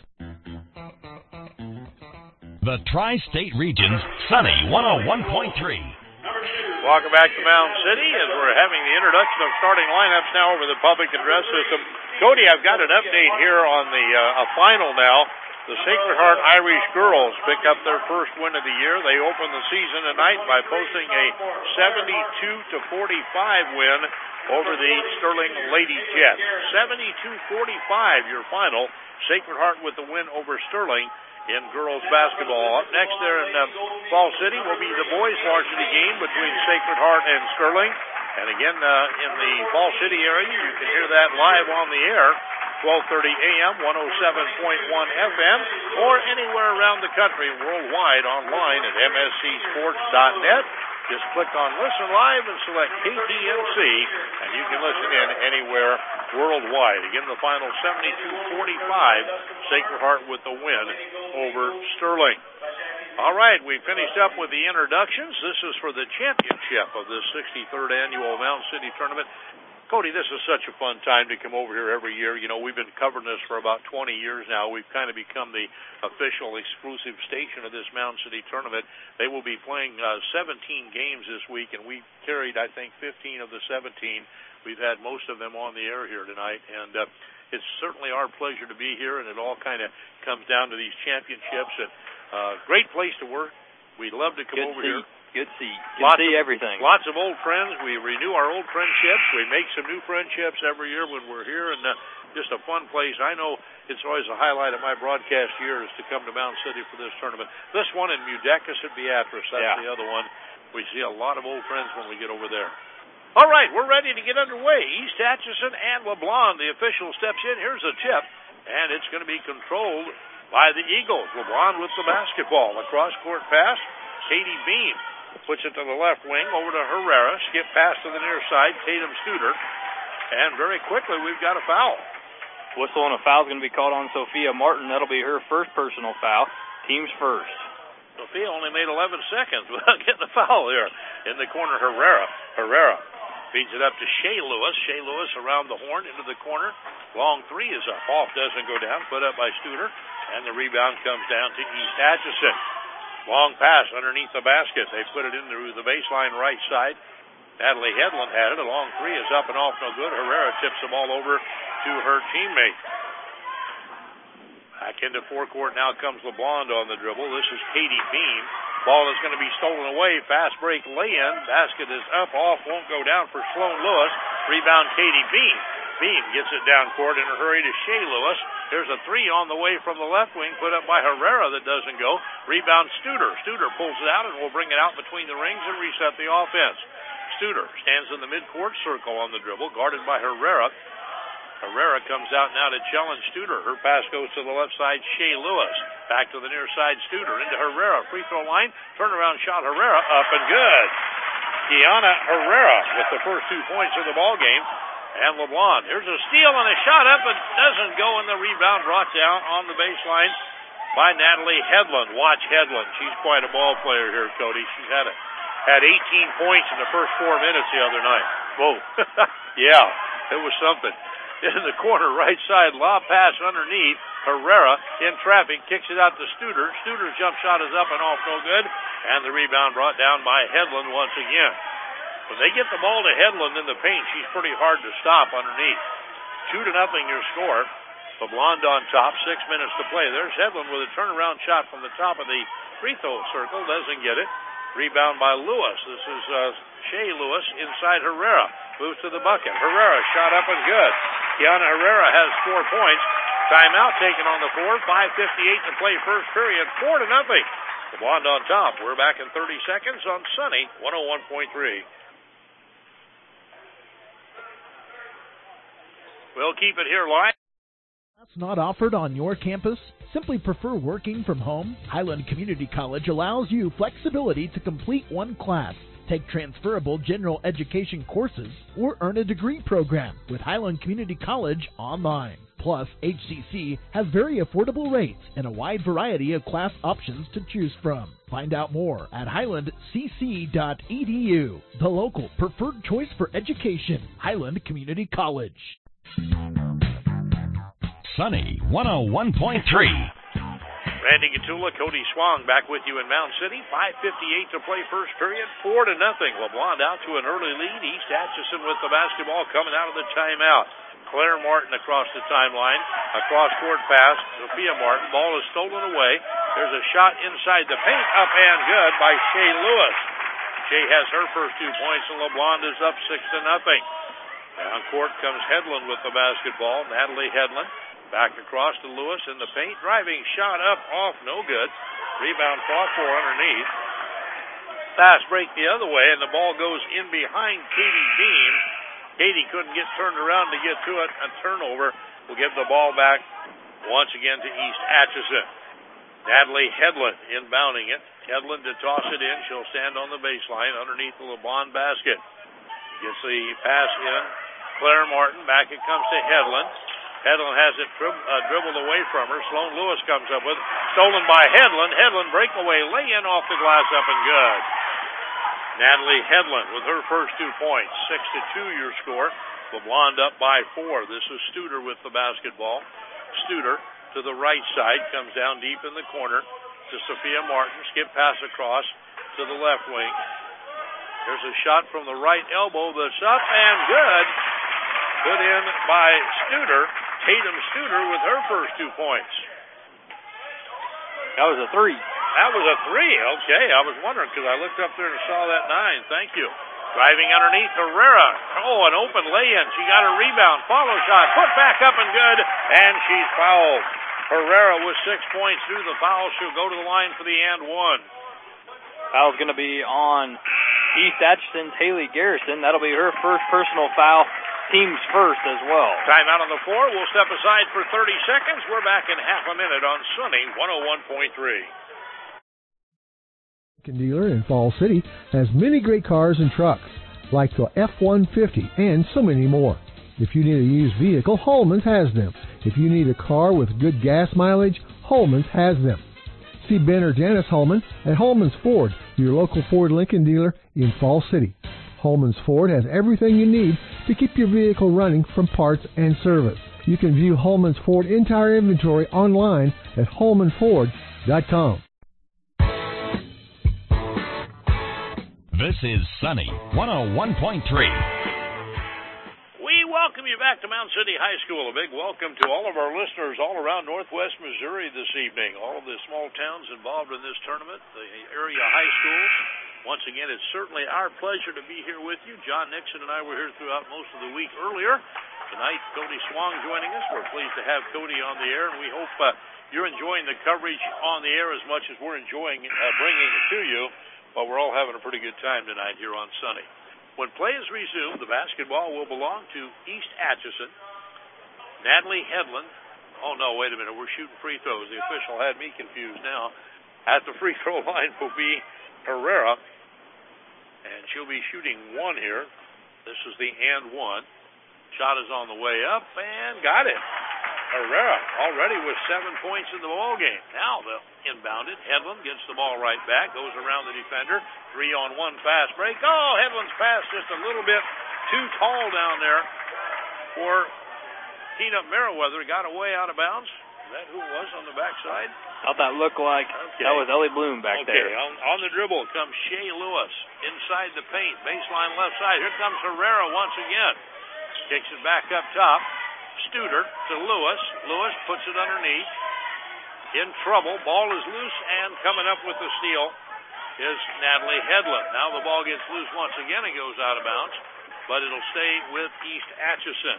The Tri-State Region's Sunny 101.3. Welcome back to Mound City as we're having the introduction of starting lineups now over the public address system. Cody, I've got an update here on the a final now. The Sacred Heart Irish girls pick up their first win of the year. They open the season tonight by posting a 72-45 win over the Sterling Lady Jets. 72-45 your final. Sacred Heart with the win over Sterling in girls basketball. Up next there in Fall City will be the boys varsity game between Sacred Heart and Sterling. And again, in the Fall City area, you can hear that live on the air, 12:30 a.m., 107.1 FM, or anywhere around the country worldwide online at mscsports.net. Just click on Listen Live and select KTNC, and you can listen in anywhere worldwide. Again, the final 72-45, Sacred Heart with the win over Sterling. All right, we finished up with the introductions. This is for the championship of the 63rd annual Mound City Tournament. Cody, this is such a fun time to come over here every year. You know, we've been covering this for about 20 years now. We've kind of become the official exclusive station of this Mound City Tournament. They will be playing 17 games this week, and we carried, I think, 15 of the 17. We've had most of them on the air here tonight, and it's certainly our pleasure to be here, and it all kind of comes down to these championships. And great place to work. We'd love to come over here. Good seat. Can see everything. Lots of old friends. We renew our old friendships. We make some new friendships every year when we're here, and just a fun place. I know it's always a highlight of my broadcast year is to come to Mound City for this tournament. This one in Mudecas at Beatrice. That's the other one. We see a lot of old friends when we get over there. All right, we're ready to get underway. East Atchison and LeBlanc, the official, steps in. Here's a tip, and it's going to be controlled by the Eagles. LeBlanc with the basketball. Across court pass, Katie Beam puts it to the left wing, over to Herrera, skip pass to the near side, Tatum Studer, and very quickly we've got a foul. Whistle and a foul is going to be called on Sophia Martin. That'll be her first personal foul. Team's first. Sophia only made 11 seconds without getting a foul there. In the corner, Herrera feeds it up to Shea Lewis. Shea Lewis around the horn into the corner. Long three is up. Off doesn't go down. Put up by Studer, and the rebound comes down to East Atchison. Long pass underneath the basket. They put it in through the baseline right side. Natalie Hedlund had it. A long three is up and off, no good. Herrera tips the ball over to her teammate. Back into forecourt now comes LeBlanc on the dribble. This is Katie Beam. Ball is going to be stolen away. Fast break lay-in. Basket is up, off, won't go down for Sloan Lewis. Rebound Katie Beam. Beam gets it down court in a hurry to Shea Lewis. There's a three on the way from the left wing, put up by Herrera that doesn't go. Rebound Studer. Studer pulls it out and will bring it out between the rings and reset the offense. Studer stands in the midcourt circle on the dribble, guarded by Herrera. Herrera comes out now to challenge Studer. Her pass goes to the left side, Shea Lewis. Back to the near side, Studer into Herrera. Free throw line, turnaround shot, Herrera up and good. Kiana Herrera with the first 2 points of the ball game. And LeBlanc, here's a steal and a shot up and doesn't go, and the rebound brought down on the baseline by Natalie Hedlund. Watch Hedlund. She's quite a ball player here, Cody. She's had 18 points in the first 4 minutes the other night. Whoa. Yeah, it was something. In the corner, right side, lob pass underneath. Herrera in traffic, kicks it out to Studer. Studer's jump shot is up and off, no good. And the rebound brought down by Hedlund once again. When they get the ball to Hedlund in the paint, she's pretty hard to stop underneath. 2-0 your score. LeBlanc on top, 6 minutes to play. There's Hedlund with a turnaround shot from the top of the free throw circle. Doesn't get it. Rebound by Lewis. This is Shea Lewis inside Herrera. Moves to the bucket. Herrera shot up and good. Kiana Herrera has 4 points. Timeout taken on the board. 5:58 to play first period. 4-0. LeBlanc on top. We're back in 30 seconds on Sunny 101.3. We'll keep it here live. That's not offered on your campus? Simply prefer working from home? Highland Community College allows you flexibility to complete one class, take transferable general education courses, or earn a degree program with Highland Community College online. Plus, HCC has very affordable rates and a wide variety of class options to choose from. Find out more at highlandcc.edu, the local preferred choice for education, Highland Community College. Sunny 101.3. Randy Gatula, Cody Swang back with you in Mound City. 5:58 to play first period. 4-0. LeBlanc out to an early lead. East Atchison with the basketball coming out of the timeout. Claire Martin across the timeline. Across court pass. Sophia Martin. Ball is stolen away. There's a shot inside the paint. Up and good by Shea Lewis. Shea has her first 2 points, and LeBlanc is up 6-0. Down court comes Hedlund with the basketball. Natalie Hedlund. Back across to Lewis in the paint. Driving shot up, off, no good. Rebound fought for underneath. Fast break the other way, and the ball goes in behind Katie Beam. Katie couldn't get turned around to get to it. A turnover will give the ball back once again to East Atchison. Natalie Hedlund inbounding it. Hedlund to toss it in. She'll stand on the baseline underneath the LeBlond basket. Gets the pass in. Claire Martin, back it comes to Hedlund. Hedlund has it dribbled away from her. Sloan Lewis comes up with it. Stolen by Hedlund. Hedlund breakaway lay-in off the glass, up and good. Natalie Hedlund with her first 2 points. 6-2 your score. LeBlond up by 4. This is Studer with the basketball. Studer to the right side. Comes down deep in the corner to Sophia Martin. Skip pass across to the left wing. There's a shot from the right elbow that's up and good. Put in by Studer. Tatum Studer with her first 2 points. That was a 3. That was a 3. Okay, I was wondering because I looked up there and saw that 9. Thank you. Driving underneath Herrera. Oh, an open lay-in. She got a rebound. Follow shot. Put back up and good. And she's fouled. Herrera with 6 points through the foul. She'll go to the line for the and one. Foul's going to be on East Atchison's Haley Garrison. That'll be her first personal foul. Team's first as well. Timeout on the floor. We'll step aside for 30 seconds. We're back in half a minute on Sunny 101.3. Dealer in Falls City has many great cars and trucks, like the F-150 and so many more. If you need a used vehicle, Holman's has them. If you need a car with good gas mileage, Holman's has them. See Ben or Janice Holman at Holman's Ford, your local Ford Lincoln dealer in Falls City. Holman's Ford has everything you need to keep your vehicle running from parts and service. You can view Holman's Ford entire inventory online at holmanford.com. This is Sunny 101.3. We welcome you back to Mount City High School. A big welcome to all of our listeners all around Northwest Missouri this evening. All of the small towns involved in this tournament, the area high schools. Once again, it's certainly our pleasure to be here with you. John Nixon and I were here throughout most of the week earlier. Tonight, Cody Swong joining us. We're pleased to have Cody on the air, and we hope you're enjoying the coverage on the air as much as we're enjoying bringing it to you. But we're all having a pretty good time tonight here on Sunny. When play is resumed, the basketball will belong to East Atchison. Natalie Hedlund. Oh, no, wait a minute. We're shooting free throws. The official had me confused now. At the free throw line will be Herrera. And she'll be shooting one here. This is the and one. Shot is on the way up and got it. Herrera already with 7 points in the ball game. Now they'll inbound it. Hedlund gets the ball right back, goes around the defender. 3-on-1 fast break. Oh, Hedlund's pass just a little bit too tall down there for Tina Merriweather. Got away out of bounds. Is that who it was on the backside? Thought that looked like that was Ellie Bloom back there. On the dribble comes Shea Lewis inside the paint. Baseline left side. Here comes Herrera once again. Kicks it back up top. Studer to Lewis. Lewis puts it underneath. In trouble. Ball is loose, and coming up with the steal is Natalie Hedlund. Now the ball gets loose once again and goes out of bounds, but it'll stay with East Atchison.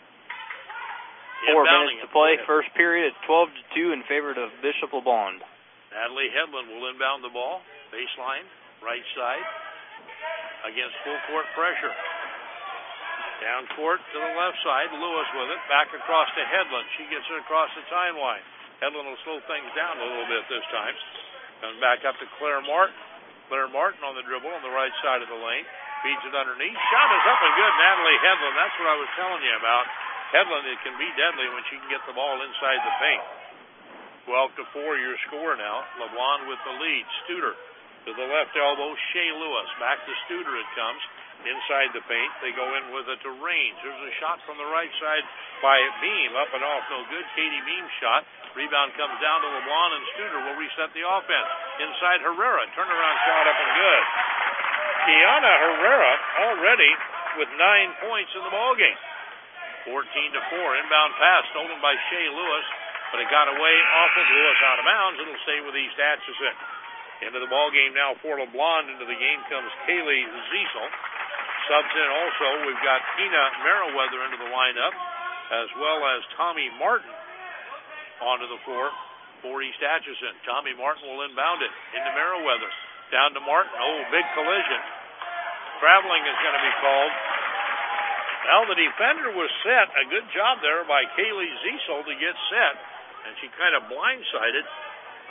4 minutes to play. First period at 12-2 in favor of Bishop LeBlond. Natalie Hedlund will inbound the ball. Baseline, right side, against full court pressure. Down court to the left side. Lewis with it. Back across to Hedlund. She gets it across the timeline. Hedlund will slow things down a little bit this time. Comes back up to Claire Martin. Claire Martin on the dribble on the right side of the lane. Feeds it underneath. Shot is up and good. Natalie Hedlund. That's what I was telling you about. Hedlund, it can be deadly when she can get the ball inside the paint. 12-4 your score now. LeBlond with the lead. Studer to the left elbow. Shea Lewis. Back to Studer it comes. Inside the paint, they go in with it to Raines. There's a shot from the right side by Beam. Up and off, no good. Katie Beam's shot. Rebound comes down to LeBlond, and Studer will reset the offense. Inside Herrera. Turnaround shot up and good. Kiana Herrera already with 9 points in the ballgame. 14-4. Inbound pass stolen by Shea Lewis, but it got away off of Lewis out of bounds. It'll stay with East Atchison. Into the ballgame now for LeBlond. Into the game comes Kaylee Ziesel. Subs in also, we've got Tina Merriweather into the lineup, as well as Tommy Martin onto the floor for East Atchison. Tommy Martin will inbound it into Merriweather. Down to Martin. Oh, big collision. Traveling is going to be called. Well, the defender was set. A good job there by Kaylee Ziesel to get set, and she kind of blindsided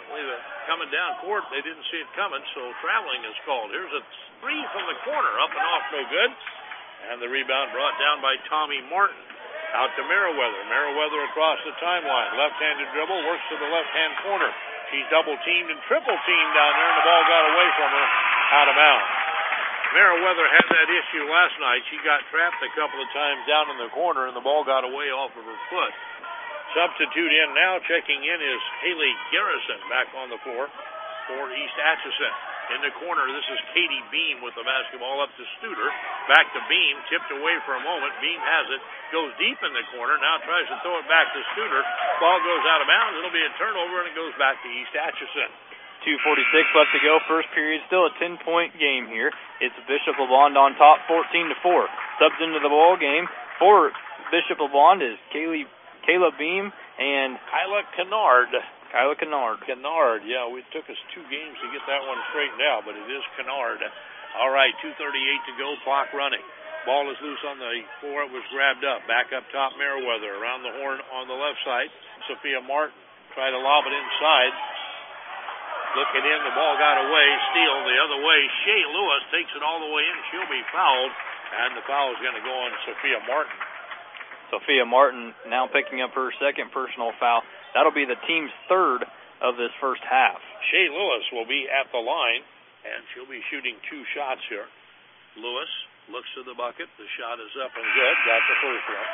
believe it coming down court. They didn't see it coming, so traveling is called. Here's a three from the corner, up and off, no good. And the rebound brought down by Tommy Martin. Out to Merriweather. Merriweather across the timeline. Left-handed dribble, works to the left-hand corner. She's double-teamed and triple-teamed down there, and the ball got away from her out of bounds. Merriweather had that issue last night. She got trapped a couple of times down in the corner, and the ball got away off of her foot. Substitute in now, checking in, is Haley Garrison back on the floor for East Atchison. In the corner, this is Katie Beam with the basketball up to Studer. Back to Beam, tipped away for a moment. Beam has it, goes deep in the corner, now tries to throw it back to Studer. Ball goes out of bounds. It'll be a turnover, and it goes back to East Atchison. 2:46 left to go. First period, still a 10-point game here. It's Bishop LeBlond on top, 14-4. Subs into the ball game for Bishop LeBlond is Kayla Beam and Kyla Kennard. Kennard, yeah, it took us 2 games to get that one straightened out, but it is Kennard. All right, 2:38 to go, clock running. Ball is loose on the floor. It was grabbed up. Back up top, Merriweather. Around the horn on the left side, Sophia Martin tried to lob it inside. Looking in, the ball got away. Steal the other way. Shea Lewis takes it all the way in. She'll be fouled, and the foul is going to go on Sophia Martin. Sophia Martin now picking up her second personal foul. That'll be the team's third of this first half. Shea Lewis will be at the line, and she'll be shooting 2 shots here. Lewis looks to the bucket. The shot is up and good. Got the first one.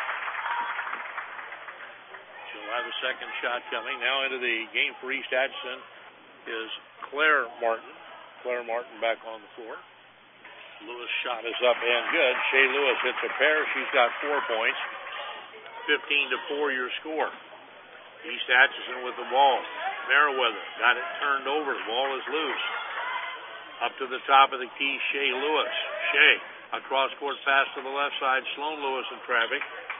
She'll have a second shot coming. Now into the game for East Atchison is Claire Martin. Claire Martin back on the floor. Lewis' shot is up and good. Shea Lewis hits a pair. She's got 4 points. 15-4 your score. East Atchison with the ball. Merriweather got it turned over. The ball is loose. Up to the top of the key, Shea Lewis. Shea, a cross-court pass to the left side. Sloan Lewis in traffic.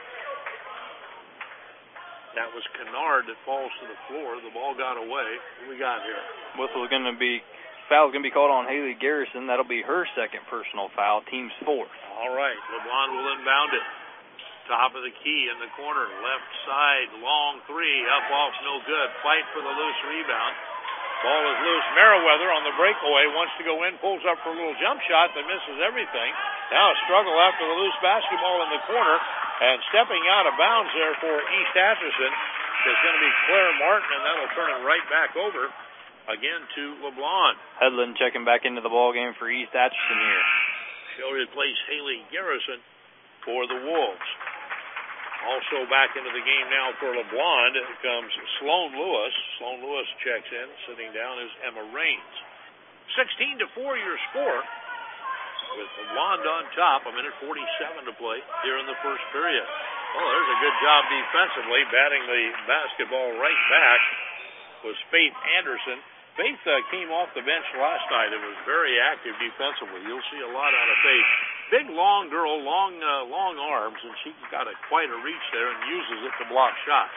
That was Kennard that falls to the floor. The ball got away. What do we got here? Foul is going to be called on Haley Garrison. That'll be her second personal foul, team's 4th. All right, LeBlond will inbound it. Top of the key in the corner, left side, long 3, up off, no good. Fight for the loose rebound. Ball is loose. Merriweather on the breakaway wants to go in, pulls up for a little jump shot that misses everything. Now a struggle after the loose basketball in the corner, and stepping out of bounds there for East Atchison is going to be Claire Martin, and that'll turn it right back over again to LeBlond. Hedlund checking back into the ball game for East Atchison here. She'll replace Haley Garrison for the Wolves. Also back into the game now for LeBlond comes Sloan Lewis. Sloan Lewis checks in. Sitting down is Emma Raines. 16-4 your score with LeBlond on top. 1:47 to play here in the first period. Oh, there's a good job defensively. Batting the basketball right back was Faith Anderson. Faith came off the bench last night. It was very active defensively. You'll see a lot out of Faith. Big, long girl, long arms, and she's got quite a reach there and uses it to block shots.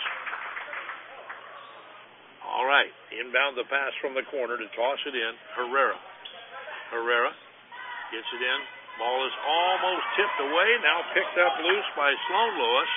All right, inbound the pass from the corner to toss it in. Herrera gets it in. Ball is almost tipped away. Now picked up loose by Sloan Lewis.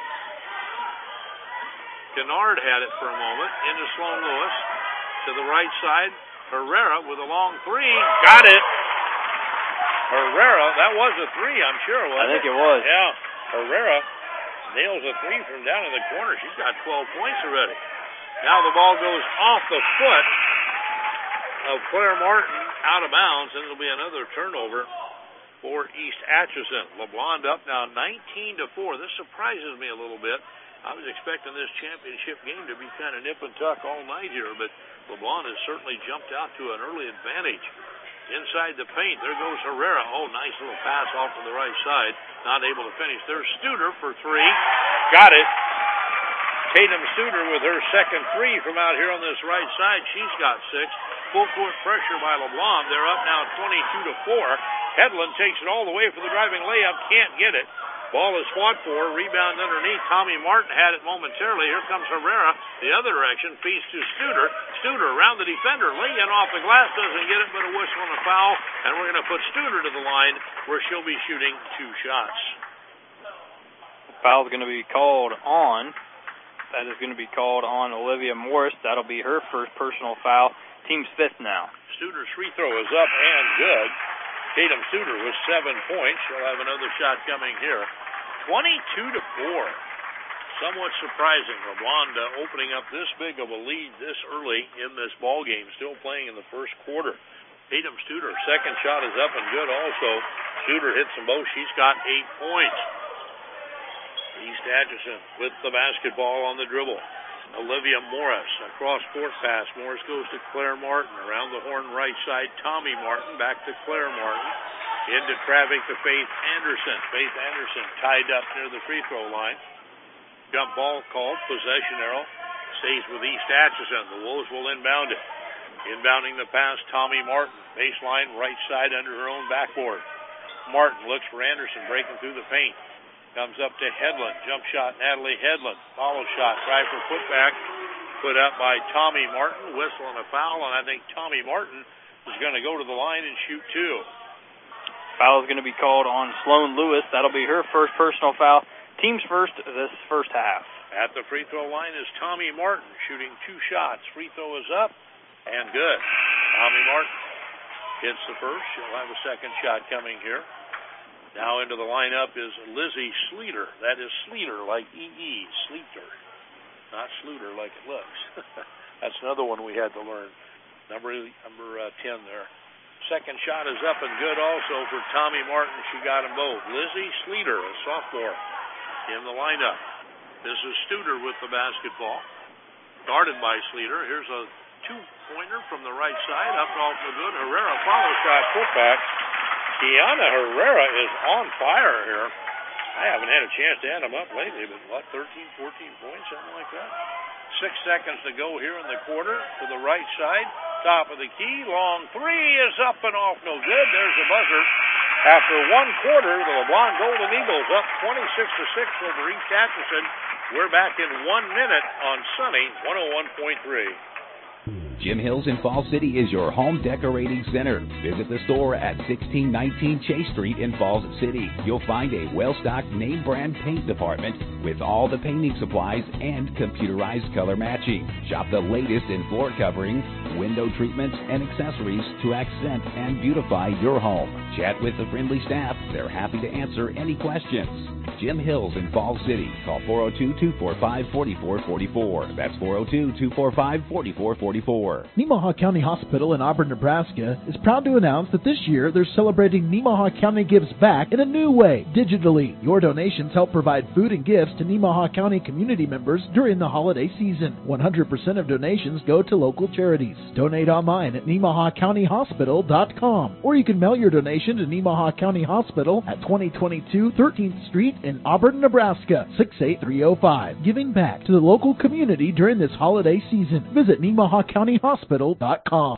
Kennard had it for a moment. Into Sloan Lewis. To the right side. Herrera with a long 3. Got it. Herrera, that was a 3, I'm sure, wasn't it? I think it was. Yeah. Herrera nails a 3 from down in the corner. She's got 12 points already. Now the ball goes off the foot of Claire Martin out of bounds, and it'll be another turnover for East Atchison. LeBlond up now 19-4. This surprises me a little bit. I was expecting this championship game to be kind of nip and tuck all night here, but LeBlond has certainly jumped out to an early advantage. Inside the paint, there goes Herrera. Oh, nice little pass off to the right side. Not able to finish. There's Studer for 3. Got it. Tatum Studer with her second 3 from out here on this right side. She's got 6. Full court pressure by LeBlond. They're up now 22-4. Hedlund takes it all the way for the driving layup. Can't get it. Ball is fought for. Rebound underneath. Tommy Martin had it momentarily. Here comes Herrera the other direction. Feeds to Studer. Studer around the defender. Lay in off the glass. Doesn't get it, but a whistle and a foul. And we're going to put Studer to the line where she'll be shooting 2 shots. Foul's going to be called on That is going to be called on Olivia Morris. That'll be her first personal foul. Team's fifth now. Studer's free throw is up and good. Tatum Studer with 7 points. She'll have another shot coming here. 22-4. Somewhat surprising. LeBlanc opening up this big of a lead this early in this ball game. Still playing in the first quarter. Tatum Studer, second shot is up and good also. Studer hits them both. She's got 8 points. East Atchison with the basketball on the dribble. Olivia Morris, a cross-court pass. Morris goes to Claire Martin. Around the horn right side, Tommy Martin. Back to Claire Martin. Into traffic to Faith Anderson. Faith Anderson tied up near the free throw line. Jump ball called. Possession arrow. Stays with East Atchison. The Wolves will inbound it. Inbounding the pass, Tommy Martin. Baseline right side under her own backboard. Martin looks for Anderson breaking through the paint. Comes up to Hedlund. Jump shot, Natalie Hedlund. Follow shot, try for putback. Put up by Tommy Martin. Whistle and a foul, and I think Tommy Martin is going to go to the line and shoot two. Foul is going to be called on Sloan Lewis. That'll be her first personal foul. Team's first this first half. At the free throw line is Tommy Martin shooting 2 shots. Free throw is up and good. Tommy Martin hits the first. She'll have a second shot coming here. Now into the lineup is Lizzie Sleeter. That is Sleeter like E-E, Sleeter. Not Sluter like it looks. That's another one we had to learn. Number 10 there. Second shot is up and good also for Tommy Martin. She got them both. Lizzie Sleeter, a sophomore, in the lineup. This is Studer with the basketball. Guarded by Sleeter. Here's a 2-pointer from the right side. Up and off the good. Herrera follow shot, putback. Kiana Herrera is on fire here. I haven't had a chance to add them up lately, but 13, 14 points, something like that. 6 seconds to go here in the quarter. To the right side, top of the key, long three is up and off, no good. There's the buzzer. After 1 quarter, the LeBlanc Golden Eagles up 26-6 over East Atchison. We're back in 1 minute on Sunny 101.3. Jim Hills in Fall City is your home decorating center. Visit the store at 1619 Chase Street in Falls City. You'll find a well-stocked name brand paint department with all the painting supplies and computerized color matching. Shop the latest in floor coverings, window treatments, and accessories to accent and beautify your home. Chat with the friendly staff. They're happy to answer any questions. Jim Hills in Falls City. Call 402-245-4444. That's 402-245-4444. Nemaha County Hospital in Auburn, Nebraska is proud to announce that this year they're celebrating Nemaha County Gives Back in a new way, digitally. Your donations help provide food and gifts to Nemaha County community members during the holiday season. 100% of donations go to local charities. Donate online at NemahaCountyHospital.com, or you can mail your donation to Nemaha County Hospital at 2022 13th Street in Auburn, Nebraska, 68305. Giving back to the local community during this holiday season. Visit NemahaCountyHospital.com.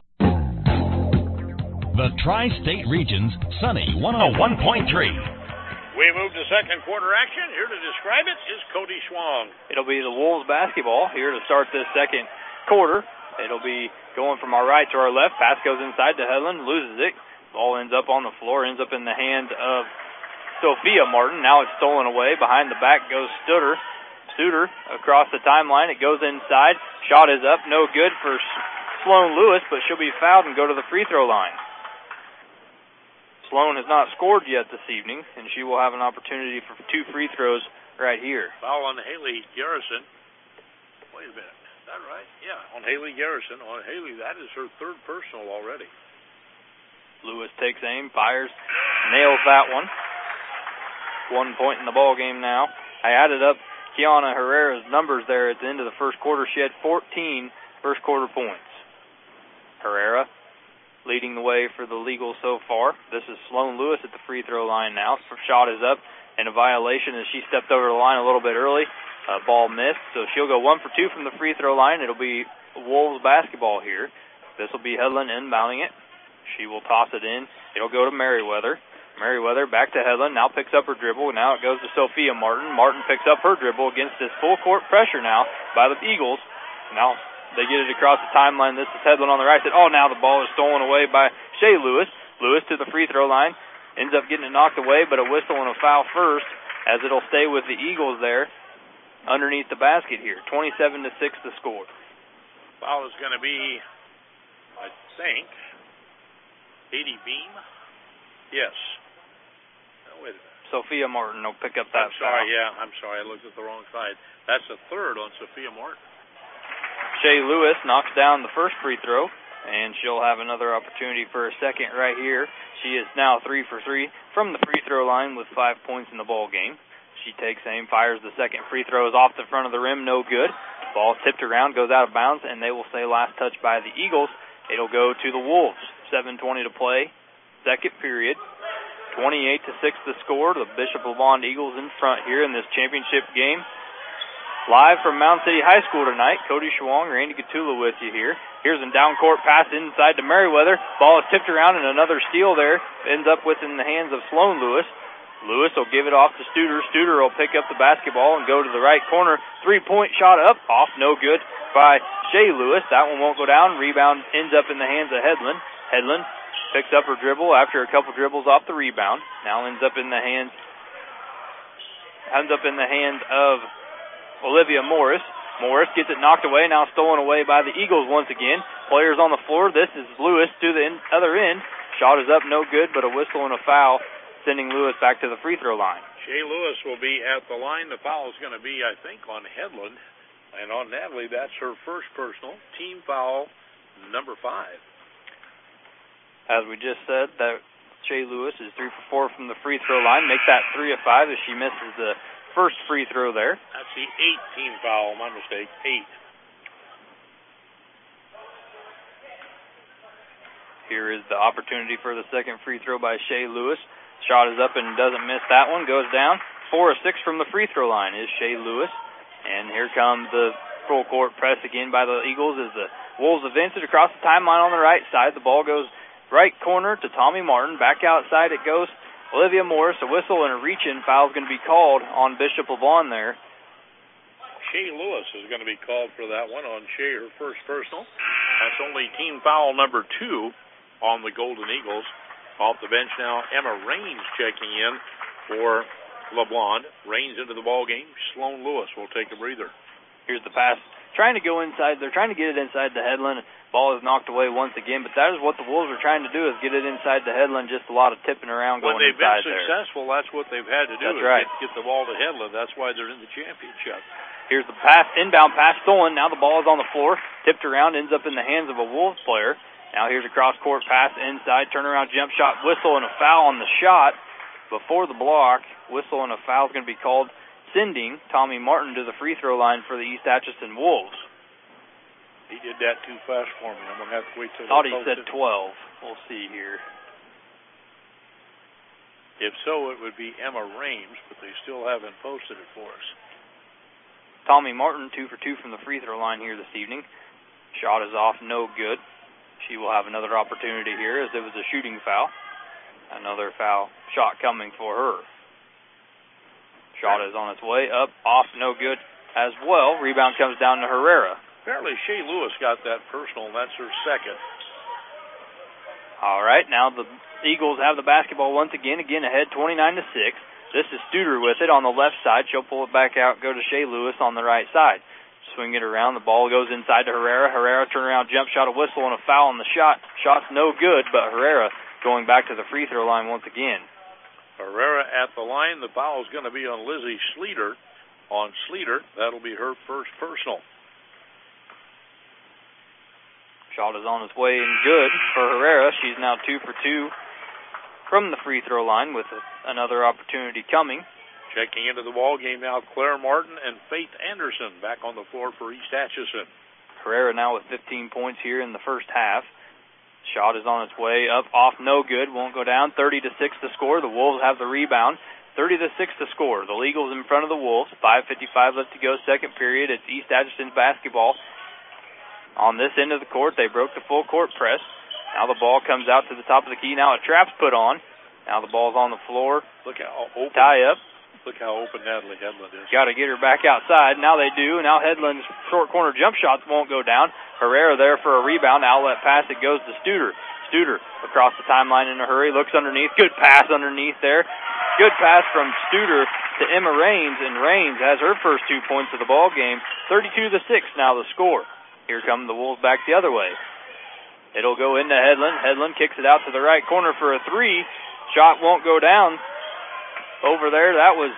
The Tri-State Region's Sunny 101.3. We move to second quarter action. Here to describe it is Cody Schwang. It'll be the Wolves basketball here to start this second quarter. It'll be going from our right to our left. Pass goes inside to Hedlund, loses it. Ball ends up on the floor, ends up in the hand of Sophia Martin. Now it's stolen away. Behind the back goes Studer across the timeline. It goes inside. Shot is up. No good for Sloan Lewis, but she'll be fouled and go to the free throw line. Sloan has not scored yet this evening, and she will have an opportunity for 2 free throws right here. Foul on Haley Garrison. Wait a minute. Is that right? Yeah, on Haley Garrison. On Haley, that is her 3rd personal already. Lewis takes aim, fires, nails that one. 1 point in the ball game now. I added up Kiana Herrera's numbers there at the end of the first quarter. She had 14 first quarter points. Herrera leading the way for the Legals so far. This is Sloan Lewis at the free throw line now. Her shot is up and a violation as she stepped over the line a little bit early. Ball missed, so she'll go 1 for 2 from the free throw line. It'll be Wolves basketball here. This will be Hedlund inbounding it. She will toss it in. It'll go to Merriweather. Merriweather back to Hedlund. Now picks up her dribble. Now it goes to Sophia Martin. Martin picks up her dribble against this full court pressure now by the Eagles. Now they get it across the timeline. This is Hedlund on the right side. Oh, now the ball is stolen away by Shea Lewis. Lewis to the free throw line. Ends up getting it knocked away, but a whistle and a foul first as it'll stay with the Eagles there. underneath the basket here. 27-6 the score. Foul is going to be, I think, Katie Beam. Yes. Oh, wait a minute. Sophia Martin will pick up that foul. foul. I'm sorry. I looked at the wrong side. That's a third on Sophia Martin. Shea Lewis knocks down the first free throw, and she'll have another opportunity for a second right here. She is now 3 for 3 from the free throw line with 5 points in the ball game. She takes aim, fires the second free throw, is off the front of the rim, no good. Ball tipped around, goes out of bounds, and they will say last touch by the Eagles. It'll go to the Wolves. 7:20 to play, second period. 28-6 the score. The Bishop LeBond Eagles in front here in this championship game. Live from Mound City High School tonight, Cody Schwong, Randy Gatula with you here. Here's a down court pass inside to Merriweather. Ball is tipped around and another steal there. Ends up within the hands of Sloan Lewis. Lewis will give it off to Studer. Studer will pick up the basketball and go to the right corner. 3-point shot up, off, no good by Shea Lewis. That one won't go down. Rebound ends up in the hands of Hedlund. Hedlund picks up her dribble after a couple dribbles off the rebound. Now ends up in the hands of Olivia Morris. Morris gets it knocked away, now stolen away by the Eagles once again. Players on the floor. This is Lewis to the other end. Shot is up, no good, but a whistle and a foul, sending Lewis back to the free throw line. Shea Lewis will be at the line. The foul is going to be, I think, on Hedlund. And on Natalie, that's her first personal. Team foul number 5. As we just said, that Shea Lewis is 3 for 4 from the free throw line. Make that 3 of 5 as she misses the first free throw there. That's the 8th team foul. My mistake. 8. Here is the opportunity for the second free throw by Shea Lewis. Shot is up and doesn't miss that one. Goes down. 4 of 6 from the free throw line is Shea Lewis. And here comes the full court press again by the Eagles as the Wolves advance it across the timeline on the right side. The ball goes right corner to Tommy Martin. Back outside it goes. Olivia Morris, a whistle and a reach-in foul is going to be called on Bishop LeBond there. Shea Lewis is going to be called for that one on Shea, her first personal. That's only team foul number 2 on the Golden Eagles. Off the bench now, Emma Raines checking in for LeBlond. Raines into the ball game. Sloan Lewis will take a breather. Here's the pass. Trying to go inside. They're trying to get it inside the Hedlund. Ball is knocked away once again, but that is what the Wolves are trying to do, is get it inside the Hedlund. Just a lot of tipping around going inside there. When they've been successful, that's what they've had to do. That's right. Get the ball to Hedlund. That's why they're in the championship. Here's the pass, inbound pass stolen. Now the ball is on the floor. Tipped around, ends up in the hands of a Wolves player. Now here's a cross-court pass inside. Turnaround jump shot, whistle, and a foul on the shot. Before the block, whistle and a foul is going to be called, sending Tommy Martin to the free throw line for the East Atchison Wolves. He did that too fast for me. I'm going to have to wait till thought he said 12. We'll see here. If so, it would be Emma Rames, but they still haven't posted it for us. Tommy Martin, 2 for 2 from the free throw line here this evening. Shot is off, no good. She will have another opportunity here as it was a shooting foul. Another foul shot coming for her. Shot is on its way up, off, no good as well. Rebound comes down to Herrera. Apparently Shea Lewis got that personal, and that's her second. All right, now the Eagles have the basketball once again ahead 29-6. This is Studer with it on the left side. She'll pull it back out, go to Shea Lewis on the right side. Swing it around, the ball goes inside to Herrera. Herrera turnaround jump shot, a whistle, and a foul on the shot. Shot's no good, but Herrera going back to the free throw line once again. Herrera at the line. The foul is going to be on Lizzie Sleeter. On Sleeter, that'll be her first personal. Shot is on its way and good for Herrera. She's now 2 for 2 from the free throw line with another opportunity coming. Checking into the ball game now, Claire Martin and Faith Anderson back on the floor for East Atchison. Herrera now with 15 points here in the first half. Shot is on its way up, off, no good. Won't go down. 30-6 to score. The Wolves have the rebound. 30-6 to score. The Eagles in front of the Wolves. 5:55 left to go. Second period. It's East Atchison's basketball. On this end of the court, they broke the full court press. Now the ball comes out to the top of the key. Now a trap's put on. Now the ball's on the floor. Look how open. Tie up. Look how open Natalie Hedlund is. Got to get her back outside. Now they do. Now Hedlund's short corner jump shots won't go down. Herrera there for a rebound. Outlet pass. It goes to Studer. Studer across the timeline in a hurry. Looks underneath. Good pass underneath there. Good pass from Studer to Emma Raines, and Raines has her first 2 points of the ball game. 32-6 now the score. Here come the Wolves back the other way. It'll go into Headland. Headland kicks it out to the right corner for a three. Shot won't go down. Over there, that was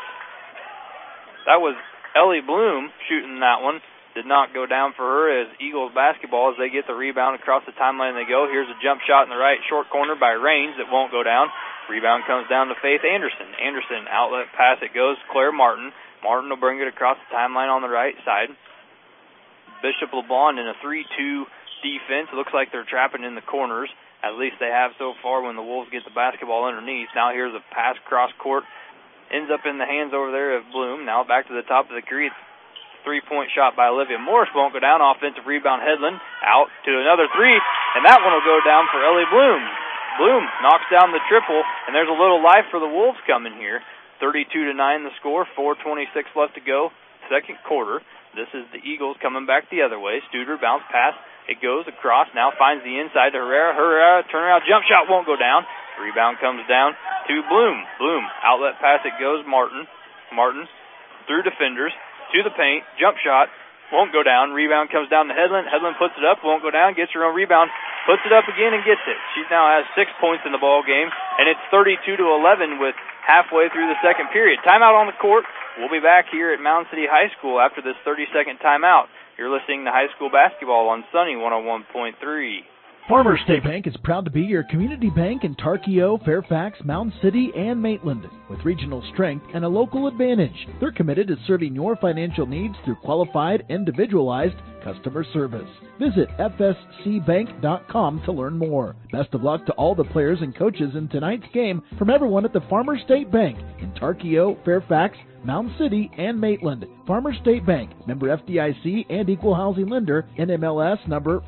Ellie Bloom shooting that one. Did not go down for her as Eagles basketball as they get the rebound across the timeline they go. Here's a jump shot in the right short corner by Raines that won't go down. Rebound comes down to Faith Anderson. Anderson, outlet pass, it goes Claire Martin. Martin will bring it across the timeline on the right side. Bishop LeBlond in a 3-2 defense. Looks like they're trapping in the corners. At least they have so far when the Wolves get the basketball underneath. Now here's a pass cross court. Ends up in the hands over there of Bloom. Now back to the top of the key. Three-point shot by Olivia Morris won't go down. Offensive rebound Headland. Out to another three. And that one will go down for Ellie Bloom. Bloom knocks down the triple. And there's a little life for the Wolves coming here. 32-9 the score. 4:26 left to go. Second quarter. This is the Eagles coming back the other way. Studer bounce pass. It goes across. Now finds the inside to Herrera. Herrera turnaround jump shot won't go down. Rebound comes down to Bloom. Bloom outlet pass. It goes Martin. Martin through defenders to the paint. Jump shot won't go down. Rebound comes down to Headland. Headland puts it up. Won't go down. Gets her own rebound. Puts it up again and gets it. She now has 6 points in the ball game, and it's 32-11 with halfway through the second period. Timeout on the court. We'll be back here at Mound City High School after this 30-second timeout. You're listening to high school basketball on Sunny 101.3. Farmers State Bank is proud to be your community bank in Tarkio, Fairfax, Mound City, and Maitland. With regional strength and a local advantage, they're committed to serving your financial needs through qualified, individualized customer service. Visit fscbank.com to learn more. Best of luck to all the players and coaches in tonight's game from everyone at the Farmers State Bank in Tarkio, Fairfax, Mound City, and Maitland. Farmers State Bank, member FDIC and equal housing lender, NMLS number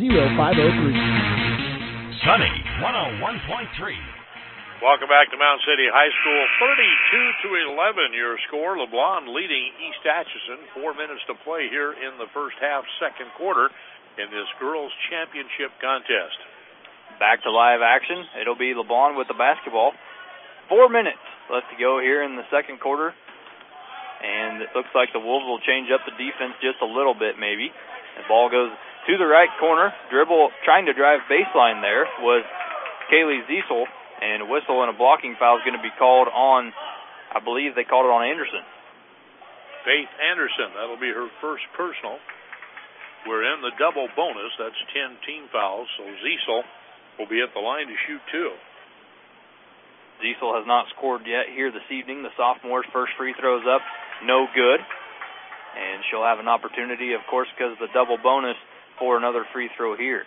430503. Sunny 101.3. Welcome back to Mound City High School. 32-11 your score. LeBlond leading East Atchison. 4 minutes to play here in the first half, second quarter in this girls' championship contest. Back to live action. It'll be LeBlond with the basketball. 4 minutes left to go here in the second quarter. And it looks like the Wolves will change up the defense just a little bit maybe. The ball goes to the right corner. Dribble, trying to drive baseline there was Kaylee Ziesel. And a whistle and a blocking foul is going to be called on, I believe they called it on Anderson. Faith Anderson, that'll be her first personal. We're in the double bonus. That's 10 team fouls. So Ziesel will be at the line to shoot two. Ziesel has not scored yet here this evening. The sophomore's first free throw's up. No good. And she'll have an opportunity, of course, because of the double bonus for another free throw here.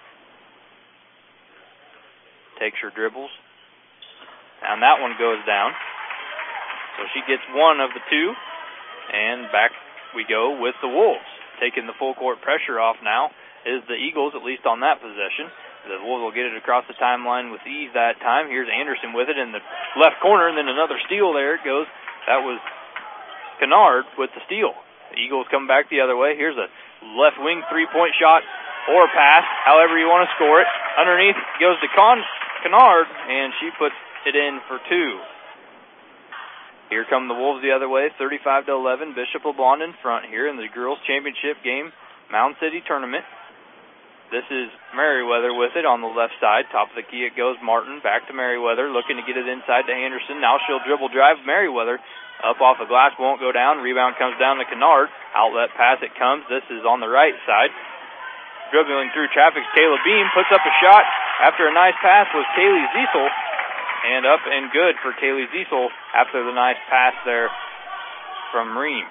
Takes her dribbles. And that one goes down. So she gets one of the two. And back we go with the Wolves. Taking the full court pressure off now is the Eagles, at least on that possession. The Wolves will get it across the timeline with ease that time. Here's Anderson with it in the left corner, and then another steal there it goes. That was Kennard with the steal. The Eagles come back the other way. Here's a left wing three-point shot or pass, however you want to score it. Underneath goes to Kennard, and she puts it in for two. Here come the Wolves the other way, 35-11. Bishop LeBlond in front here in the girls' championship game, Mound City tournament. This is Merriweather with it on the left side. Top of the key it goes. Martin back to Merriweather, looking to get it inside to Anderson. Now she'll dribble drive. Merriweather up off the glass, won't go down. Rebound comes down to Kennard. Outlet pass it comes. This is on the right side. Dribbling through traffic, Kayla Beam puts up a shot after a nice pass was Kaylee Ziesel. And up and good for Kaylee Ziesel after the nice pass there from Ream.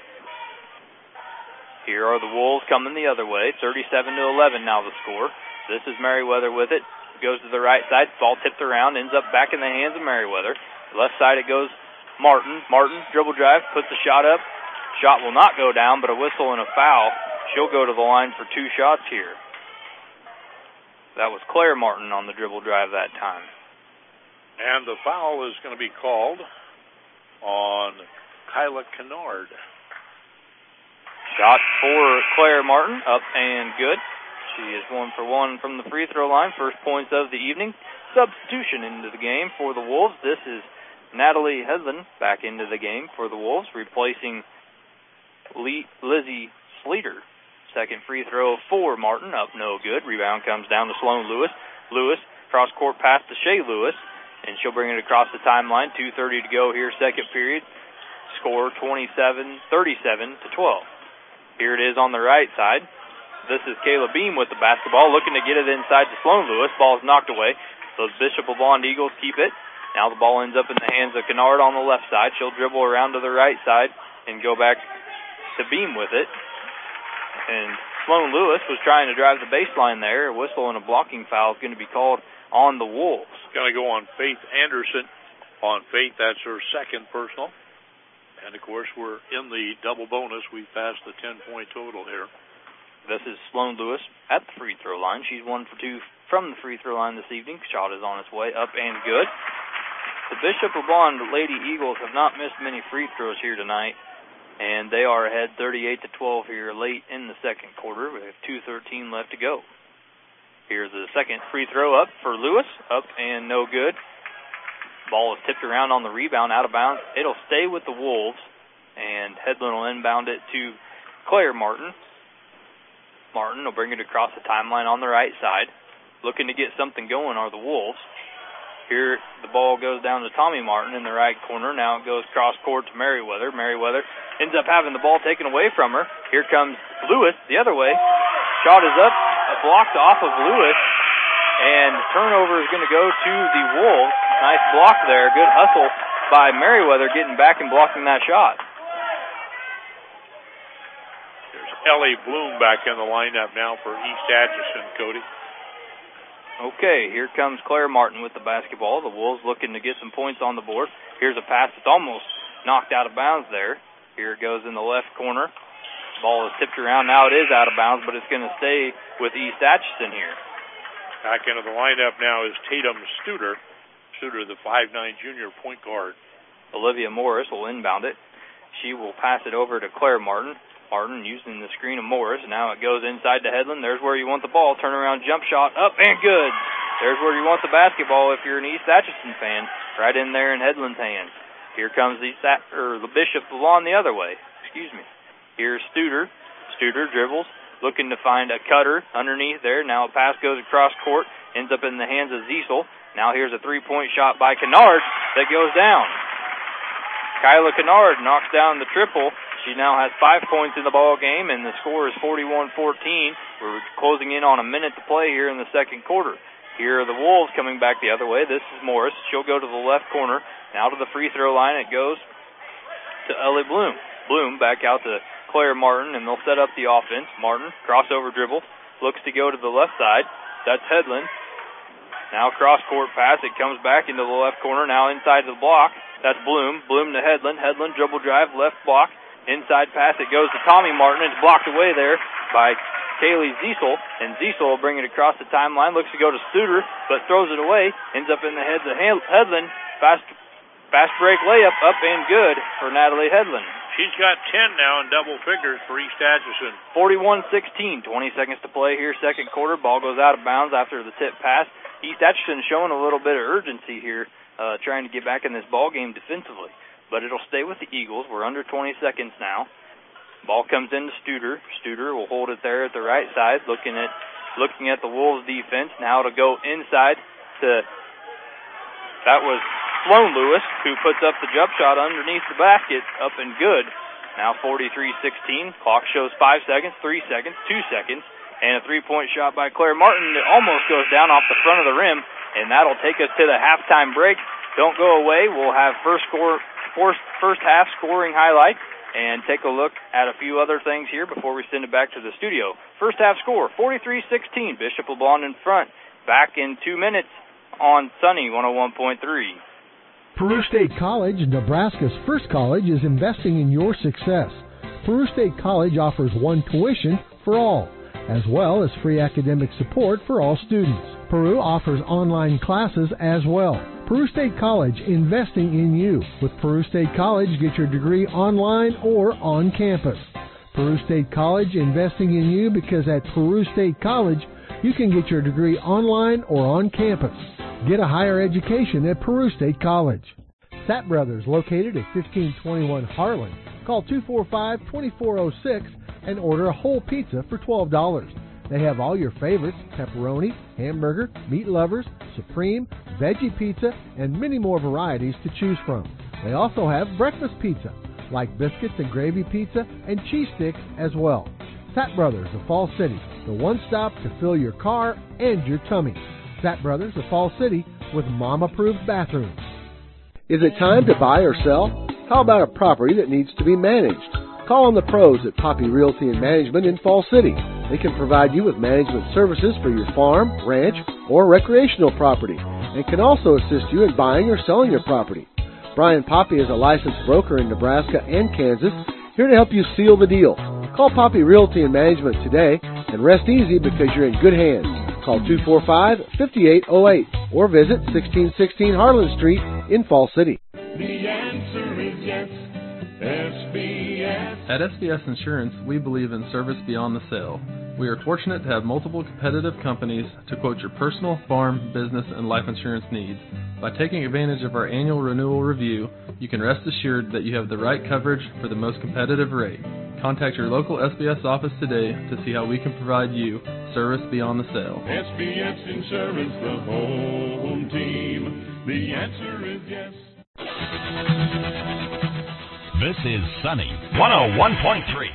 Here are the Wolves coming the other way. 37-11 now the score. This is Merriweather with it. Goes to the right side. Ball tipped around. Ends up back in the hands of Merriweather. Left side it goes Martin. Martin, dribble drive, puts the shot up. Shot will not go down, but a whistle and a foul. She'll go to the line for two shots here. That was Claire Martin on the dribble drive that time. And the foul is going to be called on Kyla Kennard. Shot for Claire Martin, up and good. She is 1 for 1 from the free throw line. First points of the evening. Substitution into the game for the Wolves. This is Natalie Hedlund back into the game for the Wolves, replacing Lizzie Sleater. Second free throw for Martin, up no good. Rebound comes down to Sloan Lewis. Lewis, cross-court pass to Shea Lewis, and she'll bring it across the timeline. 2:30 to go here, second period. Score 37-12. Here it is on the right side. This is Kayla Beam with the basketball, looking to get it inside to Sloan Lewis. Ball's knocked away. Those Bishop LeBlond Eagles keep it. Now the ball ends up in the hands of Kennard on the left side. She'll dribble around to the right side and go back to Beam with it. And Sloan Lewis was trying to drive the baseline there. A whistle and a blocking foul is going to be called on the Wolves. Going to go on Faith Anderson. On Faith, that's her second personal. And, of course, we're in the double bonus. We've passed the 10-point total here. This is Sloan Lewis at the free throw line. She's 1 for 2 from the free throw line this evening. Shot is on its way up and good. The Bishop LeBlond Lady Eagles have not missed many free throws here tonight, and they are ahead 38-12 here late in the second quarter. We have 2:13 left to go. Here's the second free throw up for Lewis, up and no good. Ball is tipped around on the rebound, out of bounds. It'll stay with the Wolves, and Hedlund will inbound it to Claire Martin. Martin will bring it across the timeline on the right side. Looking to get something going are the Wolves. Here the ball goes down to Tommy Martin in the right corner. Now it goes cross court to Merriweather. Merriweather ends up having the ball taken away from her. Here comes Lewis the other way. Shot is up, blocked off of Lewis, and turnover is going to go to the Wolves. Nice block there. Good hustle by Merriweather getting back and blocking that shot. There's Ellie Bloom back in the lineup now for East Atchison, Cody. Okay, here comes Claire Martin with the basketball. The Wolves looking to get some points on the board. Here's a pass that's almost knocked out of bounds there. Here it goes in the left corner. Ball is tipped around. Now it is out of bounds, but it's going to stay with East Atchison here. Back into the lineup now is Tatum Studer. Studer, the 5'9" junior point guard. Olivia Morris will inbound it. She will pass it over to Claire Martin. Martin using the screen of Morris. Now it goes inside to Hedlund. There's where you want the ball. Turnaround jump shot up and good. There's where you want the basketball if you're an East Atchison fan. Right in there in Hedlund's hands. Here comes the Bishop LeBlond the other way. Excuse me. Here's Studer. Studer dribbles. Looking to find a cutter underneath there. Now a pass goes across court. Ends up in the hands of Ziesel. Now here's a three-point shot by Kennard that goes down. Kyla Kennard knocks down the triple. She now has 5 points in the ball game, and the score is 41-14. We're closing in on a minute to play here in the second quarter. Here are the Wolves coming back the other way. This is Morris. She'll go to the left corner. Now to the free throw line. It goes to Ellie Bloom. Bloom back out to Claire Martin, and they'll set up the offense. Martin, crossover dribble, looks to go to the left side. That's Hedlund. Now cross-court pass. It comes back into the left corner. Now inside the block. That's Bloom. Bloom to Hedlund. Hedlund dribble drive, left block. Inside pass, it goes to Tommy Martin. It's blocked away there by Kaylee Ziesel. And Ziesel will bring it across the timeline. Looks to go to Studer, but throws it away. Ends up in the heads of Hedlund. Fast break layup, up and good for Natalie Hedlund. She's got 10 now in double figures for East Atchison. 41-16. 20 seconds to play here, second quarter. Ball goes out of bounds after the tip pass. East Atchison showing a little bit of urgency here, trying to get back in this ball game defensively. But it'll stay with the Eagles. We're under 20 seconds now. Ball comes into Studer. Studer will hold it there at the right side, looking at the Wolves defense. Now to go inside to, that was Sloan Lewis, who puts up the jump shot underneath the basket, up and good. Now 43-16. Clock shows 5 seconds, 3 seconds, 2 seconds, and a three-point shot by Claire Martin that almost goes down off the front of the rim, and that'll take us to the halftime break. Don't go away. We'll have first half scoring highlights and take a look at a few other things here before we send it back to the studio. First half score, 43-16. Bishop LeBlond in front. Back in 2 minutes on Sunny 101.3. Peru State College, Nebraska's first college, is investing in your success. Peru State College offers one tuition for all, as well as free academic support for all students. Peru offers online classes as well. Peru State College, investing in you. With Peru State College, get your degree online or on campus. Peru State College, investing in you, because at Peru State College, you can get your degree online or on campus. Get a higher education at Peru State College. Sat Brothers, located at 1521 Harlan. Call 245-2406 and order a whole pizza for $12. They have all your favorites: pepperoni, hamburger, meat lovers, supreme, veggie pizza, and many more varieties to choose from. They also have breakfast pizza, like biscuits and gravy pizza and cheese sticks as well. Sat Brothers of Falls City, the one stop to fill your car and your tummy. Sat Brothers of Falls City with mom-approved bathrooms. Is it time to buy or sell? How about a property that needs to be managed? Call on the pros at Poppy Realty and Management in Falls City. They can provide you with management services for your farm, ranch, or recreational property, and can also assist you in buying or selling your property. Brian Poppy is a licensed broker in Nebraska and Kansas, here to help you seal the deal. Call Poppy Realty and Management today and rest easy because you're in good hands. Call 245-5808 or visit 1616 Harlan Street in Falls City. The answer is yes, SBS. At SBS Insurance, we believe in service beyond the sale. We are fortunate to have multiple competitive companies to quote your personal, farm, business, and life insurance needs. By taking advantage of our annual renewal review, you can rest assured that you have the right coverage for the most competitive rate. Contact your local SBS office today to see how we can provide you service beyond the sale. SBS Insurance, the home team. The answer is yes. This is Sunny 101.3.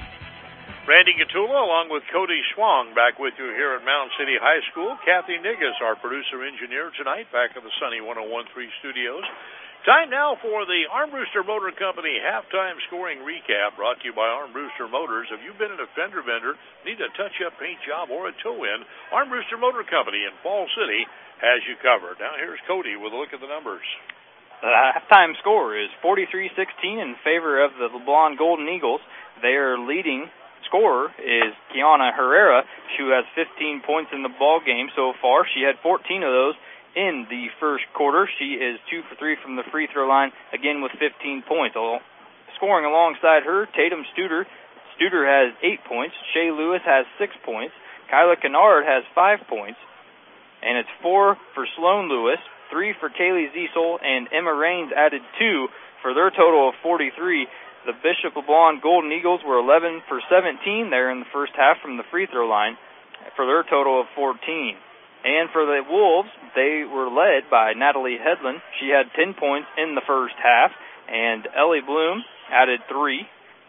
Randy Gatula along with Cody Schwong back with you here at Mound City High School. Kathy Niggas, our producer-engineer tonight, back in the Sunny 101.3 studios. Time now for the Armbruster Motor Company halftime scoring recap, brought to you by Armbruster Motors. If you've been an offender vendor, need a touch-up paint job or a tow-in, Armbruster Motor Company in Falls City has you covered. Now here's Cody with a look at the numbers. The halftime score is 43-16 in favor of the LeBlanc Golden Eagles. Their leading scorer is Kiana Herrera, who has 15 points in the ball game so far. She had 14 of those in the first quarter. She is 2 for 3 from the free throw line, again with 15 points. Scoring alongside her, Tatum Studer. Studer has 8 points. Shay Lewis has 6 points. Kyla Kennard has 5 points. And it's 4 for Sloan Lewis, 3 for Kaylee Ziesel, and Emma Raines added 2 for their total of 43. The Bishop LeBlanc Golden Eagles were 11 for 17 there in the first half from the free throw line for their total of 14. And for the Wolves, they were led by Natalie Hedlund. She had 10 points in the first half, and Ellie Bloom added 3.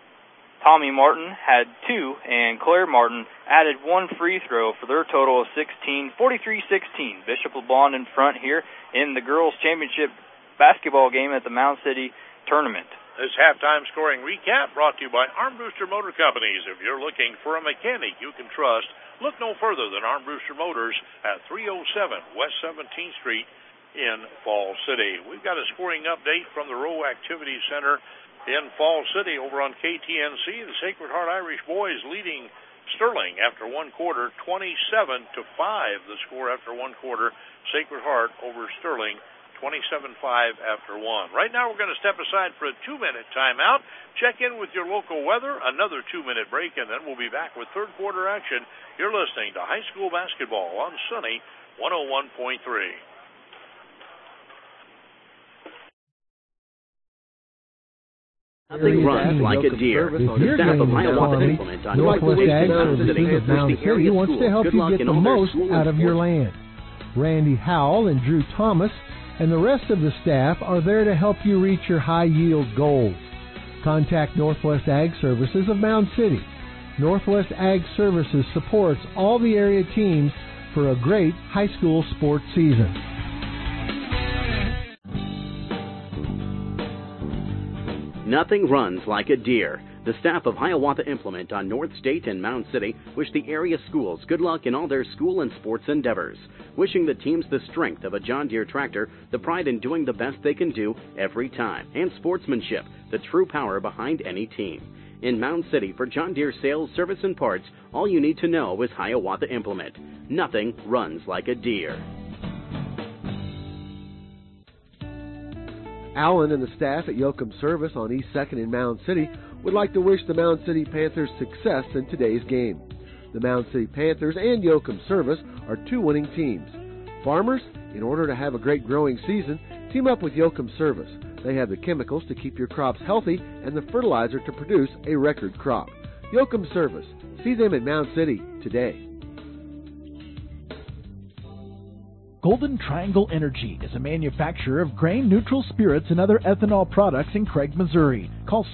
Tommy Martin had 2, and Claire Martin added 1 free throw for their total of 16, 43-16. Bishop LeBlanc in front here in the girls' championship basketball game at the Mound City tournament. This halftime scoring recap brought to you by Armbruster Motor Companies. If you're looking for a mechanic you can trust, look no further than Armbruster Motors at 307 West 17th Street in Falls City. We've got a scoring update from the Rowe Activity Center in Falls City over on KTNC. The Sacred Heart Irish boys leading Sterling after one quarter, 27-5. The score after one quarter, Sacred Heart over Sterling, 27-5 after one. Right now we're going to step aside for a 2-minute timeout, check in with your local weather, another 2-minute break, and then we'll be back with third quarter action. You're listening to high school basketball on Sunny 101.3. Nothing runs like a deer. The staff of Hiawatha Implement on Northwest Ag Services of Mound City wants to help you get the most out of your land. Randy Howell and Drew Thomas and the rest of the staff are there to help you reach your high-yield goals. Contact Northwest Ag Services of Mound City. Northwest Ag Services supports all the area teams for a great high school sports season. Nothing runs like a deer. The staff of Hiawatha Implement on North State and Mound City wish the area schools good luck in all their school and sports endeavors. Wishing the teams the strength of a John Deere tractor, the pride in doing the best they can do every time, and sportsmanship, the true power behind any team. In Mound City, for John Deere sales, service, and parts, all you need to know is Hiawatha Implement. Nothing runs like a deer. Alan and the staff at Yoakum Service on East 2nd in Mound City would like to wish the Mound City Panthers success in today's game. The Mound City Panthers and Yoakum Service are two winning teams. Farmers, in order to have a great growing season, Team up with Yoakum Service. They have the chemicals to keep your crops healthy and the fertilizer to produce a record crop. Yoakum Service. See them in Mound City today. Golden Triangle Energy is a manufacturer of grain-neutral spirits and other ethanol products in Craig, Missouri. Call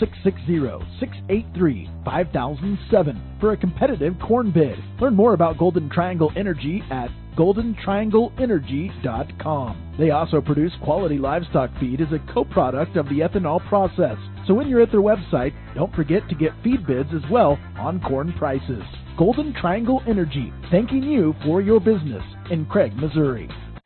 660-683-5007 for a competitive corn bid. Learn more about Golden Triangle Energy at goldentriangleenergy.com. They also produce quality livestock feed as a co-product of the ethanol process. So when you're at their website, don't forget to get feed bids as well on corn prices. Golden Triangle Energy, thanking you for your business in Craig, Missouri.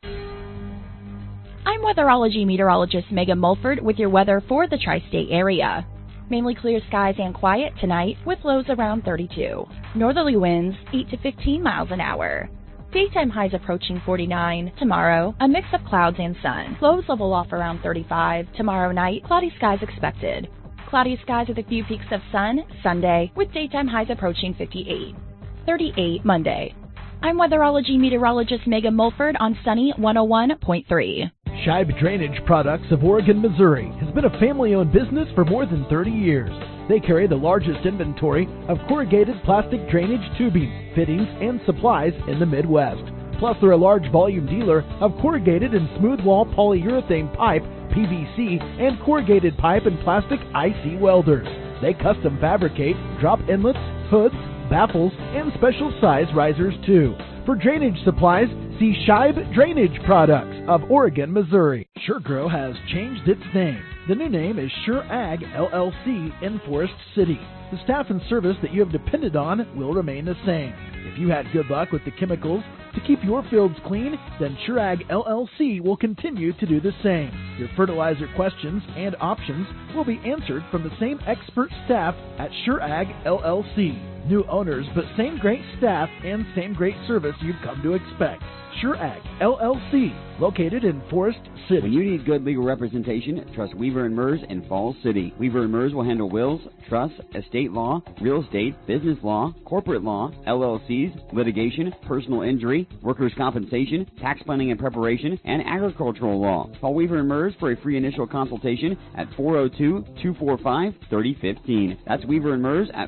I'm weatherology meteorologist Megan Mulford with your weather for the tri-state area. Mainly clear skies and quiet tonight with lows around 32. Northerly winds 8 to 15 miles an hour. Daytime highs approaching 49. Tomorrow, a mix of clouds and sun. Lows level off around 35. Tomorrow night, cloudy skies expected. Cloudy skies with a few peaks of sun Sunday with daytime highs approaching 58. 38 Monday. I'm weatherology meteorologist Megan Mulford on Sunny 101.3. Scheib Drainage Products of Oregon, Missouri has been a family-owned business for more than 30 years. They carry the largest inventory of corrugated plastic drainage tubing, fittings, and supplies in the Midwest. Plus, they're a large volume dealer of corrugated and smooth wall polyurethane pipe, PVC, and corrugated pipe and plastic IC welders. They custom fabricate drop inlets, hoods, baffles, and special size risers too. For drainage supplies, see Scheib Drainage Products of Oregon, Missouri. SureGrow has changed its name. The new name is Sure Ag LLC in Forest City. The staff and service that you have depended on will remain the same. If you had good luck with the chemicals to keep your fields clean, then Sure Ag LLC will continue to do the same. Your fertilizer questions and options will be answered from the same expert staff at Sure Ag LLC. New owners, but same great staff and same great service you've come to expect. Sure Ag LLC, located in Forest City. When you need good legal representation, trust Weaver & Mers in Falls City. Weaver & Mers will handle wills, trusts, estate law, real estate, business law, corporate law, LLCs, litigation, personal injury, workers' compensation, tax planning and preparation, and agricultural law. Call Weaver & Mers for a free initial consultation at 402-245-3015. That's Weaver & Mers at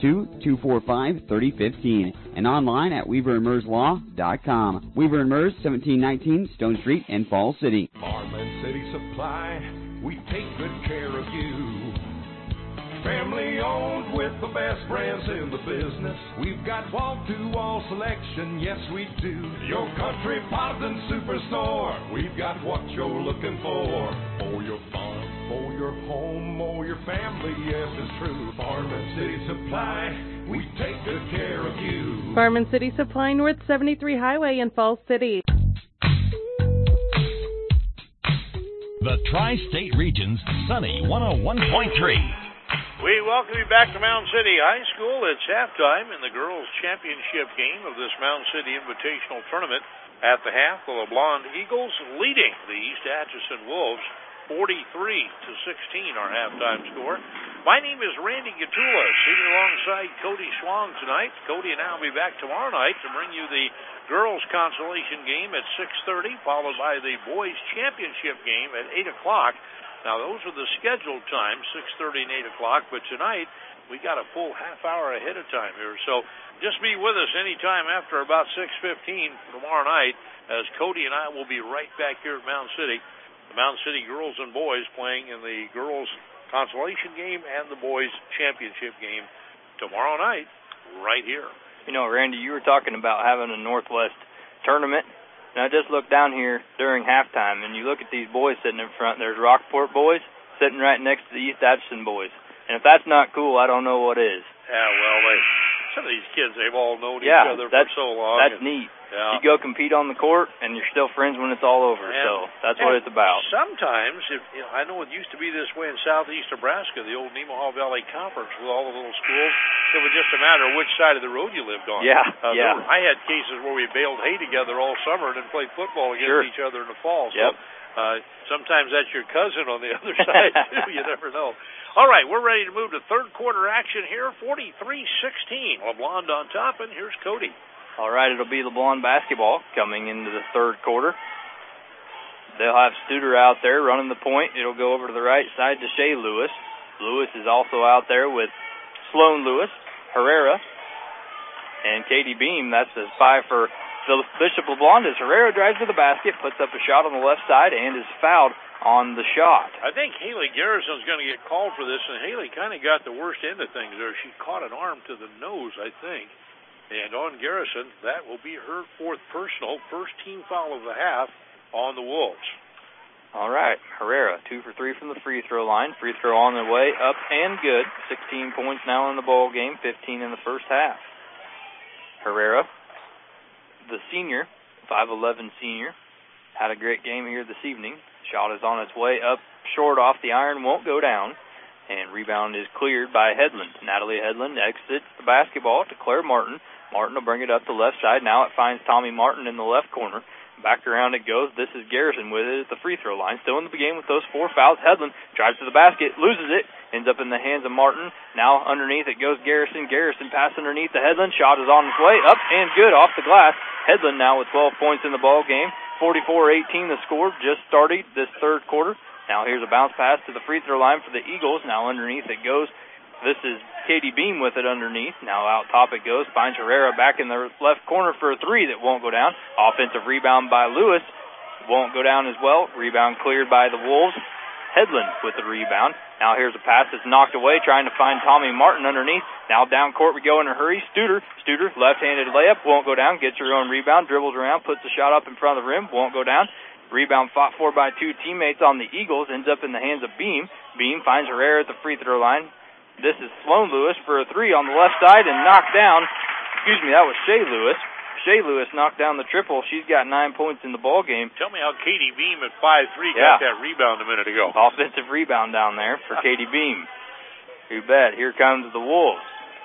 402-245-3015 and online at weaverandmerslaw.com. Weaver & Mers, 1719 Stone Street in Falls City. Farmland City Supply, we take good care of you. Family owned with the best brands in the business. We've got wall-to-wall selection, yes we do. Your Country Positive Superstore, we've got what you're looking for. For your farm, for your home, or your family, yes it's true. Farmland City Supply, we take good care of you. Farm and City Supply, North 73 Highway in Falls City. The Tri-State Region's Sunny 101.3. We welcome you back to Mound City High School. It's halftime in the girls' championship game of this Mound City Invitational Tournament. At the half, the LeBlond Eagles leading the East Atchison Wolves 43-16, our halftime score. My name is Randy Gatula, sitting alongside Cody Schwang tonight. Cody and I will be back tomorrow night to bring you the girls' consolation game at 6:30, followed by the boys' championship game at 8 o'clock. Now, those are the scheduled times, 6:30 and 8 o'clock, but tonight we got a full half hour ahead of time here. So just be with us anytime after about 6:15 tomorrow night, as Cody and I will be right back here at Mound City. The Mound City girls and boys playing in the girls' consolation game and the boys' championship game tomorrow night right here. You know, Randy, you were talking about having a Northwest tournament. And I just looked down here during halftime, and you look at these boys sitting in front. There's Rockport boys sitting right next to the East Atchison boys. And if that's not cool, I don't know what is. Yeah, well, some of these kids, they've all known each other for so long. That's neat. Yeah. You go compete on the court, and you're still friends when it's all over. So that's what it's about. Sometimes, I know it used to be this way in southeast Nebraska, the old Nemaha Valley Conference with all the little schools. It was just a matter of which side of the road you lived on. Yeah, I had cases where we baled hay together all summer and then played football against each other in the fall. So sometimes that's your cousin on the other side, too. You never know. All right, we're ready to move to third quarter action here, 43-16. LeBlond on top, and here's Cody. All right, it'll be LeBlond basketball coming into the third quarter. They'll have Studer out there running the point. It'll go over to the right side to Shea Lewis. Lewis is also out there with Sloan Lewis, Herrera, and Katie Beam. That's a 5 for the Bishop LeBlond as Herrera drives to the basket, puts up a shot on the left side, and is fouled on the shot. I think Haley Garrison's going to get called for this, and Haley kind of got the worst end of things there. She caught an arm to the nose, I think. And on Garrison, that will be her 4th personal, first team foul of the half on the Wolves. All right, Herrera, 2 for 3 from the free throw line. Free throw on the way, up and good. 16 points now in the ball game, 15 in the first half. Herrera, the senior, 5'11 senior, had a great game here this evening. Shot is on its way up, short off the iron, won't go down. And rebound is cleared by Headland. Natalie Headland exits the basketball to Claire Martin. Martin will bring it up the left side. Now it finds Tommy Martin in the left corner. Back around it goes. This is Garrison with it at the free throw line. Still in the game with those 4 fouls. Headland drives to the basket, loses it, ends up in the hands of Martin. Now underneath it goes Garrison. Garrison pass underneath the Headland. Shot is on its way, up and good off the glass. Headland now with 12 points in the ball game. 44-18 the score. Just started this third quarter. Now here's a bounce pass to the free throw line for the Eagles. Now underneath it goes. This is Katie Beam with it underneath. Now out top it goes. Finds Herrera back in the left corner for a 3 that won't go down. Offensive rebound by Lewis. Won't go down as well. Rebound cleared by the Wolves. Headland with the rebound. Now here's a pass that's knocked away, trying to find Tommy Martin underneath. Now down court we go in a hurry. Studer, left-handed layup, won't go down. Gets her own rebound, dribbles around, puts the shot up in front of the rim, won't go down. Rebound fought for by 2 teammates on the Eagles, ends up in the hands of Beam. Beam finds Herrera at the free throw line. This is Sloan Lewis for a 3 on the left side and knocked down. That was Shea Lewis. Shea Lewis knocked down the triple. She's got 9 points in the ball game. Tell me how Katie Beam at 5'3" got that rebound a minute ago. Offensive rebound down there for Katie Beam. You bet. Here comes the Wolves.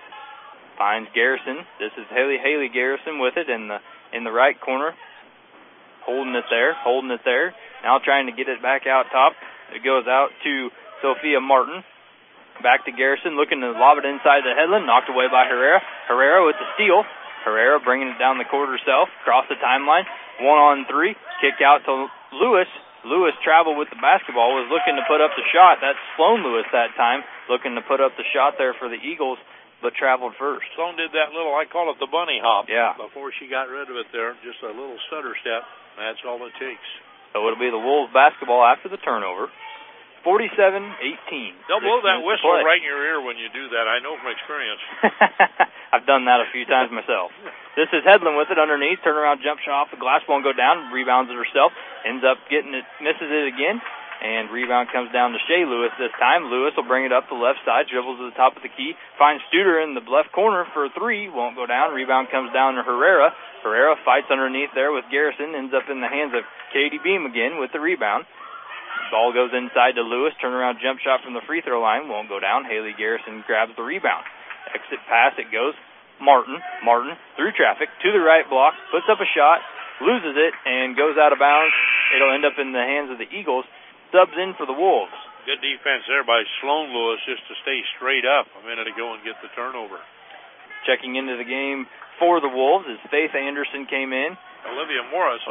Finds Garrison. This is Haley Garrison with it in the right corner. Holding it there. Now trying to get it back out top. It goes out to Sophia Martin. Back to Garrison, looking to lob it inside the Headland. Knocked away by Herrera. Herrera with the steal. Herrera bringing it down the court herself. Across the timeline. 1-on-3. Kick out to Lewis. Lewis traveled with the basketball. Was looking to put up the shot. That's Sloan Lewis that time. Looking to put up the shot there for the Eagles, but traveled first. Sloan did that little, I call it the bunny hop. Yeah. Before she got rid of it there. Just a little stutter step. That's all it takes. So it'll be the Wolves basketball after the turnover. 47-18. They'll blow that whistle right in your ear when you do that. I know from experience. I've done that a few times myself. This is Headland with it underneath. Turnaround jump shot off the glass. Won't go down. Rebounds it herself. Ends up getting it. Misses it again. And rebound comes down to Shea Lewis this time. Lewis will bring it up the left side. Dribbles to the top of the key. Finds Studer in the left corner for a 3. Won't go down. Rebound comes down to Herrera. Herrera fights underneath there with Garrison. Ends up in the hands of Katie Beam again with the rebound. Ball goes inside to Lewis. Turnaround jump shot from the free throw line. Won't go down. Haley Garrison grabs the rebound. Exit pass. It goes. Martin through traffic to the right block. Puts up a shot. Loses it and goes out of bounds. It'll end up in the hands of the Eagles. Subs in for the Wolves. Good defense there by Sloan Lewis just to stay straight up a minute ago and get the turnover. Checking into the game for the Wolves as Faith Anderson came in. Olivia Morris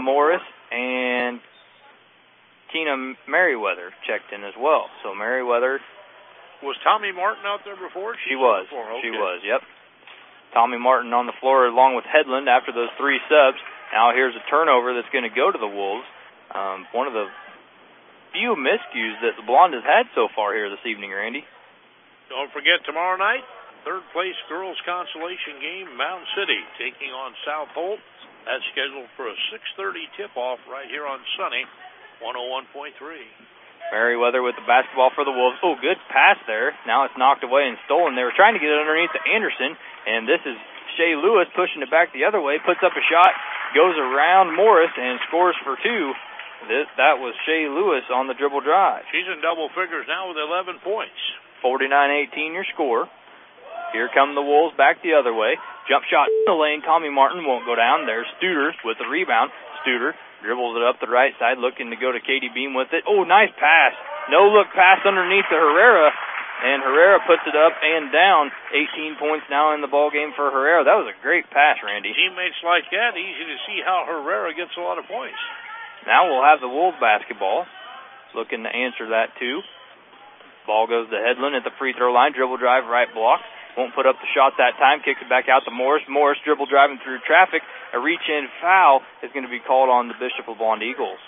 and Tina Merriweather checked in as well. So Merriweather. Was Tommy Martin out there before? She was. Okay. She was, yep. Tommy Martin on the floor along with Headland after those 3 subs. Now here's a turnover that's going to go to the Wolves. One of the few miscues that the Blonde has had so far here this evening, Randy. Don't forget tomorrow night, third place girls consolation game, Mound City taking on South Holt. That's scheduled for a 6:30 tip-off right here on Sunny 101.3. Merriweather with the basketball for the Wolves. Oh, good pass there. Now it's knocked away and stolen. They were trying to get it underneath to Anderson, and this is Shea Lewis pushing it back the other way, puts up a shot, goes around Morris, and scores for 2. That was Shea Lewis on the dribble drive. She's in double figures now with 11 points. 49-18 your score. Here come the Wolves back the other way. Jump shot in the lane. Tommy Martin won't go down. There's Studer with the rebound. Studer dribbles it up the right side, looking to go to Katie Beam with it. Oh, nice pass. No-look pass underneath to Herrera, and Herrera puts it up and down. 18 points now in the ball game for Herrera. That was a great pass, Randy. Teammates like that, easy to see how Herrera gets a lot of points. Now we'll have the Wolves basketball. Looking to answer that, too. Ball goes to Hedlund at the free throw line. Dribble drive, right block. Won't put up the shot that time. Kicks it back out to Morris. Morris dribble driving through traffic. A reach-in foul is going to be called on the Bishop LeBlond Eagles.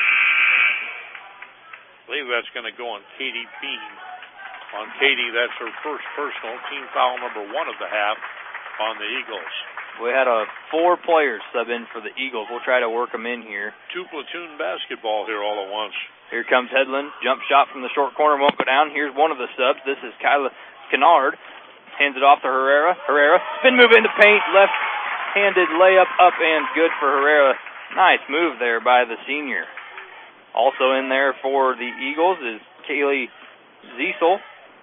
I believe that's going to go on Katie Beam. On Katie, that's her first personal. Team foul number 1 of the half on the Eagles. We had 4 players sub in for the Eagles. We'll try to work them in here. 2 platoon basketball here all at once. Here comes Hedlund. Jump shot from the short corner. Won't go down. Here's one of the subs. This is Kyla Kennard. Hands it off to Herrera. Herrera. Spin move into paint. Left-handed layup up and good for Herrera. Nice move there by the senior. Also in there for the Eagles is Kaylee Ziesel.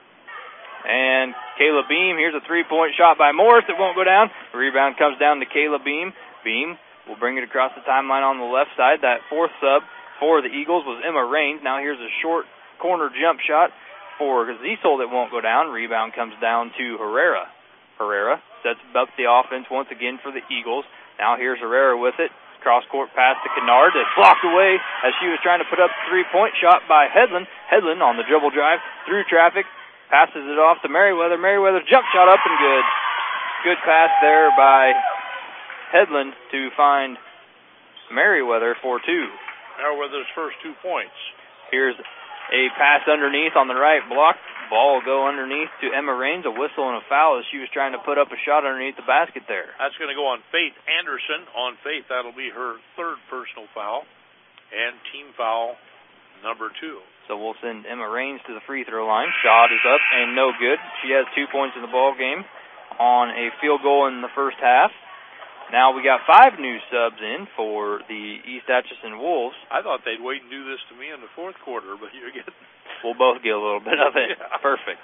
And Kayla Beam, here's a three-point shot by Morris. It won't go down. The rebound comes down to Kayla Beam. Beam will bring it across the timeline on the left side. That 4th sub for the Eagles was Emma Raines. Now here's a short corner jump shot for Ziesel that won't go down. Rebound comes down to Herrera. Herrera sets up the offense once again for the Eagles. Now here's Herrera with it. Cross-court pass to Kennard. That's blocked away as she was trying to put up a three-point shot by Hedlund. Hedlund on the dribble drive through traffic. Passes it off to Merriweather. Merriweather jump shot up and good. Good pass there by Hedlund to find Merriweather for 2. Merriweather's first 2 points. Here's a pass underneath on the right block. Ball will go underneath to Emma Raines. A whistle and a foul as she was trying to put up a shot underneath the basket there. That's going to go on Faith Anderson. On Faith, that'll be her 3rd personal foul and team foul number 2. So we'll send Emma Raines to the free throw line. Shot is up and no good. She has 2 points in the ball game on a field goal in the first half. Now we got 5 new subs in for the East Atchison Wolves. I thought they'd wait and do this to me in the 4th quarter, but you're getting... We'll both get a little bit of it. Yeah. Perfect.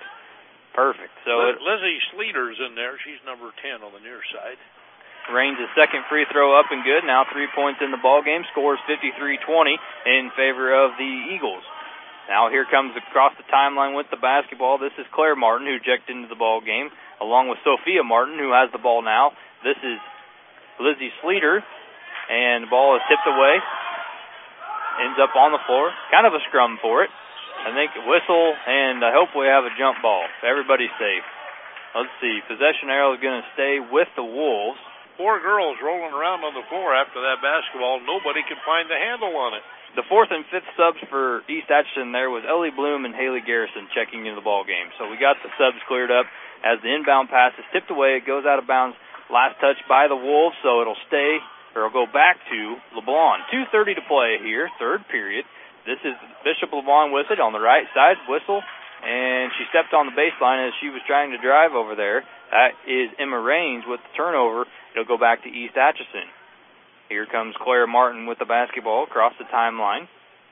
So Lizzie Sleeter's in there. She's number 10 on the near side. Raines' 2nd free throw up and good. Now 3 points in the ball game. Scores 53-20 in favor of the Eagles. Now here comes across the timeline with the basketball. This is Claire Martin, who checked into the ball game, along with Sophia Martin, who has the ball now. This is Lizzie Sleeter, and the ball is tipped away. Ends up on the floor. Kind of a scrum for it. I think a whistle, and I hope we have a jump ball. Everybody's safe. Let's see. Possession arrow is going to stay with the Wolves. 4 girls rolling around on the floor after that basketball. Nobody can find the handle on it. The 4th and 5th subs for East Atchison there was Ellie Bloom and Haley Garrison checking into the ball game. So we got the subs cleared up as the inbound pass is tipped away. It goes out of bounds. Last touch by the Wolves, so it'll stay, or it'll go back to LeBlond. 2:30 to play here, 3rd period. This is Bishop LeBlond with it on the right side. Whistle, and she stepped on the baseline as she was trying to drive over there. That is Emma Raines with the turnover. It'll go back to East Atchison. Here comes Claire Martin with the basketball across the timeline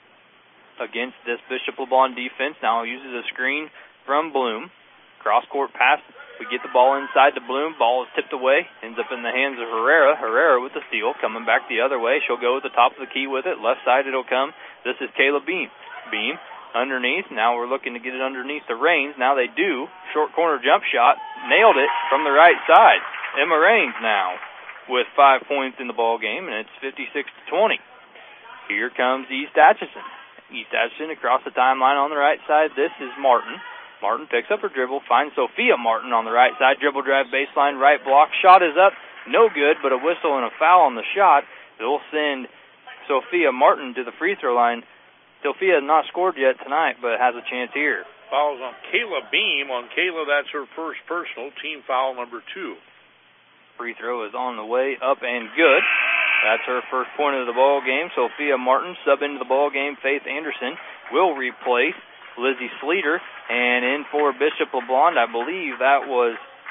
against this Bishop LeBlond defense. Now uses a screen from Bloom. Cross-court pass. We get the ball inside to Bloom. Ball is tipped away. Ends up in the hands of Herrera. Herrera with the steal. Coming back the other way. She'll go at the top of the key with it. Left side it'll come. This is Kayla Beam. Beam underneath. Now we're looking to get it underneath the Raines. Now they do. Short corner jump shot. Nailed it from the right side. Emma Raines now with 5 points in the ball game, and it's 56-20. Here comes East Atchison. East Atchison across the timeline on the right side. This is Martin. Martin picks up her dribble, finds Sophia Martin on the right side. Dribble drive baseline, right block. Shot is up. No good, but a whistle and a foul on the shot. They'll send Sophia Martin to the free throw line. Sophia has not scored yet tonight, but has a chance here. Fouls on Kayla Beam. On Kayla, that's her first personal. Team foul number 2. Free throw is on the way, up and good. That's her first point of the ball game. Sophia Martin sub into the ball game. Faith Anderson will replace Lizzie Sleeter. And in for Bishop LeBlond, I believe that was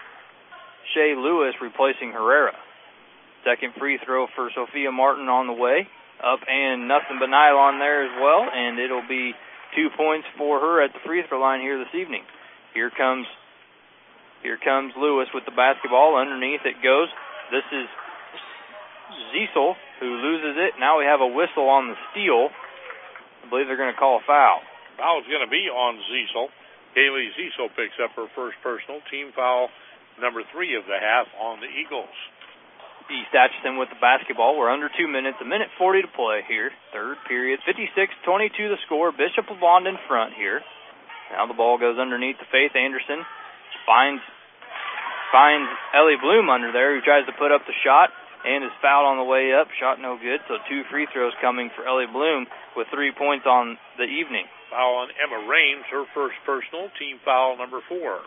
Shay Lewis replacing Herrera. 2nd free throw for Sophia Martin on the way. Up and nothing but nylon there as well. And it'll be 2 points for her at the free throw line here this evening. Here comes Lewis with the basketball. Underneath it goes. This is Ziesel, who loses it. Now we have a whistle on the steal. I believe they're going to call a foul. Foul is going to be on Ziesel. Haley Ziesel picks up her first personal. Team foul number 3 of the half on the Eagles. East Atchison with the basketball. We're under 2 minutes, 1:40 to play here. Third period, 56-22 the score. Bishop LeBlond in front here. Now the ball goes underneath to Faith Anderson. Finds Ellie Bloom under there, who tries to put up the shot and is fouled on the way up. Shot no good, so 2 free throws coming for Ellie Bloom with 3 points on the evening. Foul on Emma Raines, her first personal, team foul number 4.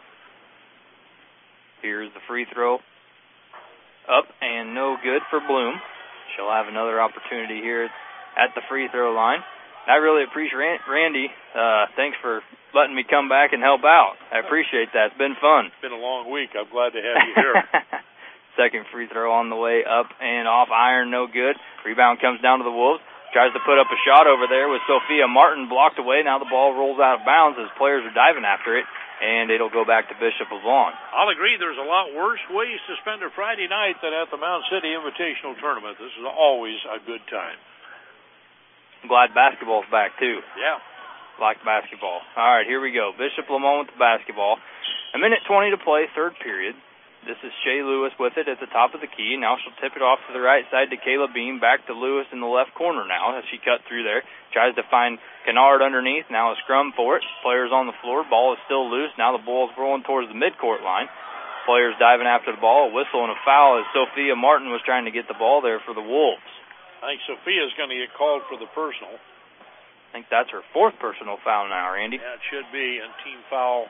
Here's the free throw. Up and no good for Bloom. She'll have another opportunity here at the free throw line. I really appreciate Randy. Thanks for letting me come back and help out. I appreciate that. It's been fun. It's been a long week. I'm glad to have you here. Second free throw on the way up and off iron, no good. Rebound comes down to the Wolves. Tries to put up a shot over there with Sophia Martin blocked away. Now the ball rolls out of bounds as players are diving after it, and it'll go back to Bishop LeBlond. I'll agree there's a lot worse ways to spend a Friday night than at the Mound City Invitational Tournament. This is always a good time. I'm glad basketball's back, too. Yeah. Like basketball. All right, here we go. Bishop Lamont with the basketball. 1:20 to play, third period. This is Shea Lewis with it at the top of the key. Now she'll tip it off to the right side to Kayla Beam. Back to Lewis in the left corner now as she cut through there. Tries to find Kennard underneath. Now a scrum for it. Players on the floor. Ball is still loose. Now the ball's rolling towards the midcourt line. Players diving after the ball. A whistle and a foul as Sophia Martin was trying to get the ball there for the Wolves. I think Sophia's going to get called for the personal. I think that's her fourth personal foul now, Randy. Yeah, it should be. And team foul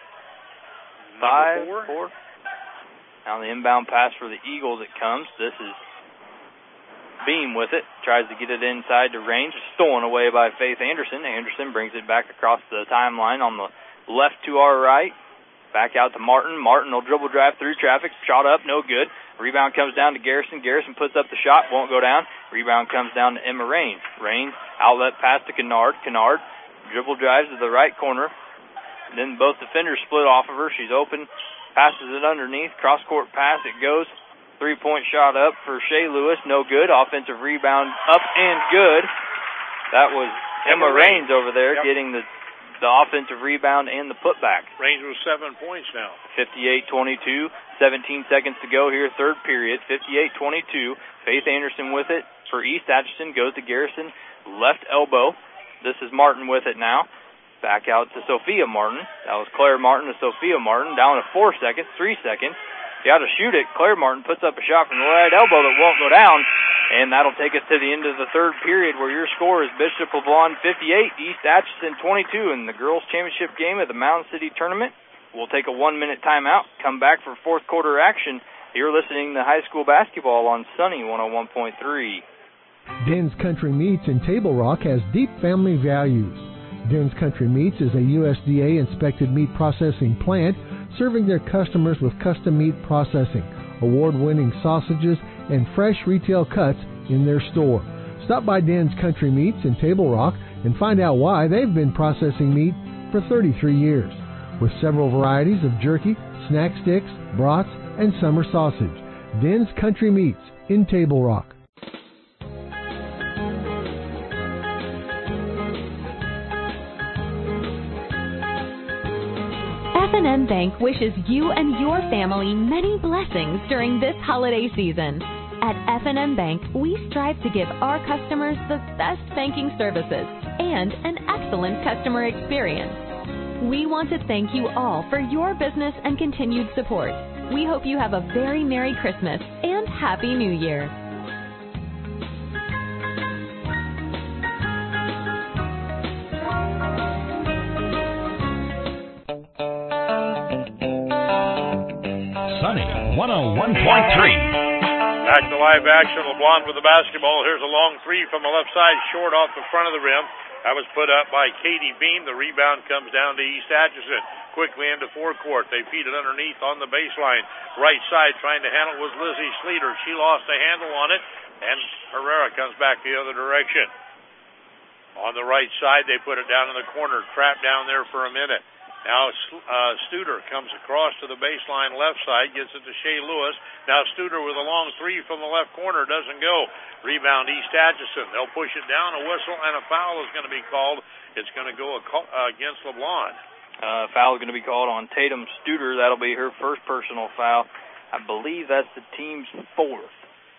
number 4. 4. Now the inbound pass for the Eagles, it comes. This is Beam with it. Tries to get it inside to range. Stolen away by Faith Anderson. Anderson brings it back across the timeline on the left to our right. Back out to Martin. Martin will dribble drive through traffic. Shot up, no good. Rebound comes down to Garrison. Garrison puts up the shot, won't go down. Rebound comes down to Emma Raines. Raines, outlet pass to Kennard. Kennard dribble drives to the right corner. And then both defenders split off of her. She's open. Passes it underneath. Cross-court pass. It goes. 3-point shot up for Shea Lewis. No good. Offensive rebound up and good. That was Emma Raines over there getting the offensive rebound and the putback. Raines was 7 points now. 58-22. 17 seconds to go here, third period. 58-22. Faith Anderson with it for East Atchison. Goes to Garrison. Left elbow. This is Martin with it now. Back out to Sophia Martin. That was Claire Martin to Sophia Martin. Down to 4 seconds, 3 seconds. You got to shoot it. Claire Martin puts up a shot from the right elbow that won't go down. And that'll take us to the end of the third period where your score is Bishop LeBlond 58, East Atchison 22 in the girls' championship game of the Mound City Tournament. We'll take a 1-minute timeout, come back for fourth quarter action. You're listening to high school basketball on Sunny 101.3. Den's Country Meats in Table Rock has deep family values. Den's Country Meats is a USDA-inspected meat processing plant serving their customers with custom meat processing, award-winning sausages, and fresh retail cuts in their store. Stop by Den's Country Meats in Table Rock and find out why they've been processing meat for 33 years. With several varieties of jerky, snack sticks, brats, and summer sausage. Den's Country Meats in Table Rock. F&M Bank wishes you and your family many blessings during this holiday season. At F&M Bank, we strive to give our customers the best banking services and an excellent customer experience. We want to thank you all for your business and continued support. We hope you have a very Merry Christmas and Happy New Year. Sunny 101.3. Back to live action. LeBlond with the basketball. Here's a long three from the left side, short off the front of the rim. That was put up by Katie Beam. The rebound comes down to East Atchison. Quickly into forecourt. They feed it underneath on the baseline. Right side trying to handle was Lizzie Sleeter. She lost a handle on it, and Herrera comes back the other direction. On the right side, they put it down in the corner. Trapped down there for a minute. Now Studer comes across to the baseline left side, gets it to Shea Lewis. Now Studer with a long three from the left corner, doesn't go. Rebound East Atchison. They'll push it down. A whistle and a foul is going to be called. It's going to go against LeBlond. Foul is going to be called on Tatum Studer. That'll be her first personal foul. I believe that's the team's fourth.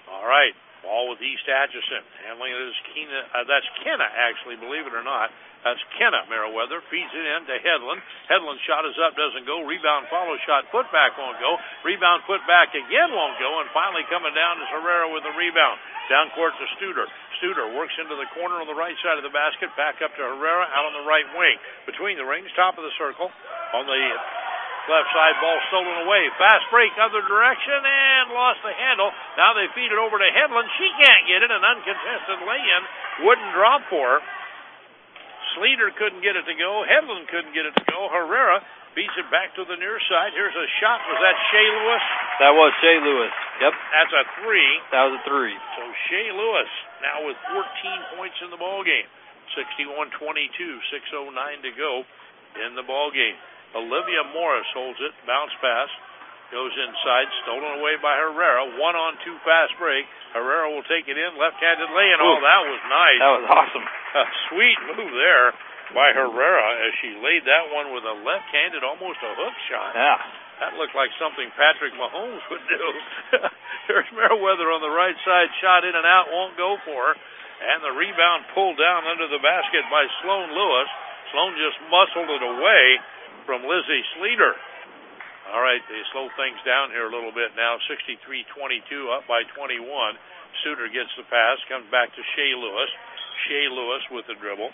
All right. Ball with East Atchison. Handling it is that's Kenna, actually, believe it or not. That's Kenna Meriwether. Feeds it in to Hedlund. Hedlund's shot is up, doesn't go. Rebound, follow shot, put back won't go. Rebound, put back again won't go. And finally coming down is Herrera with the rebound. Down court to Studer. Studer works into the corner on the right side of the basket. Back up to Herrera out on the right wing. Between the rings, top of the circle. On the left side, ball stolen away. Fast break, other direction, and lost the handle. Now they feed it over to Hedlund. She can't get it. An uncontested lay-in. Wouldn't drop for her. Sleater couldn't get it to go. Hedlund couldn't get it to go. Herrera beats it back to the near side. Here's a shot. Was that Shea Lewis? That was Shea Lewis. Yep. That's a three. That was a three. So Shea Lewis now with 14 points in the ball game. 61-22, 6:09 to go in the ball game. Olivia Morris holds it. Bounce pass. Goes inside. Stolen away by Herrera. 1-on-2 fast break. Herrera will take it in. Left-handed lay-in. Oh, that was nice. That was awesome. A sweet move there by Herrera as she laid that one with a left-handed, almost a hook shot. Yeah. That looked like something Patrick Mahomes would do. There's Meriwether on the right side. Shot in and out. Won't go for her. And the rebound pulled down under the basket by Sloan Lewis. Sloan just muscled it away from Lizzie Sleater. All right, they slow things down here a little bit now. 63-22, up by 21. Suter gets the pass, comes back to Shea Lewis. Shea Lewis with the dribble.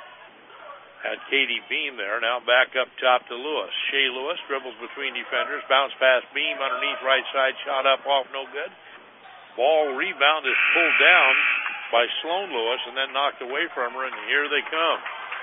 Had Katie Beam there, now back up top to Lewis. Shea Lewis dribbles between defenders, bounce pass Beam underneath right side, shot up off, no good. Ball rebound is pulled down by Sloan Lewis and then knocked away from her, and here they come.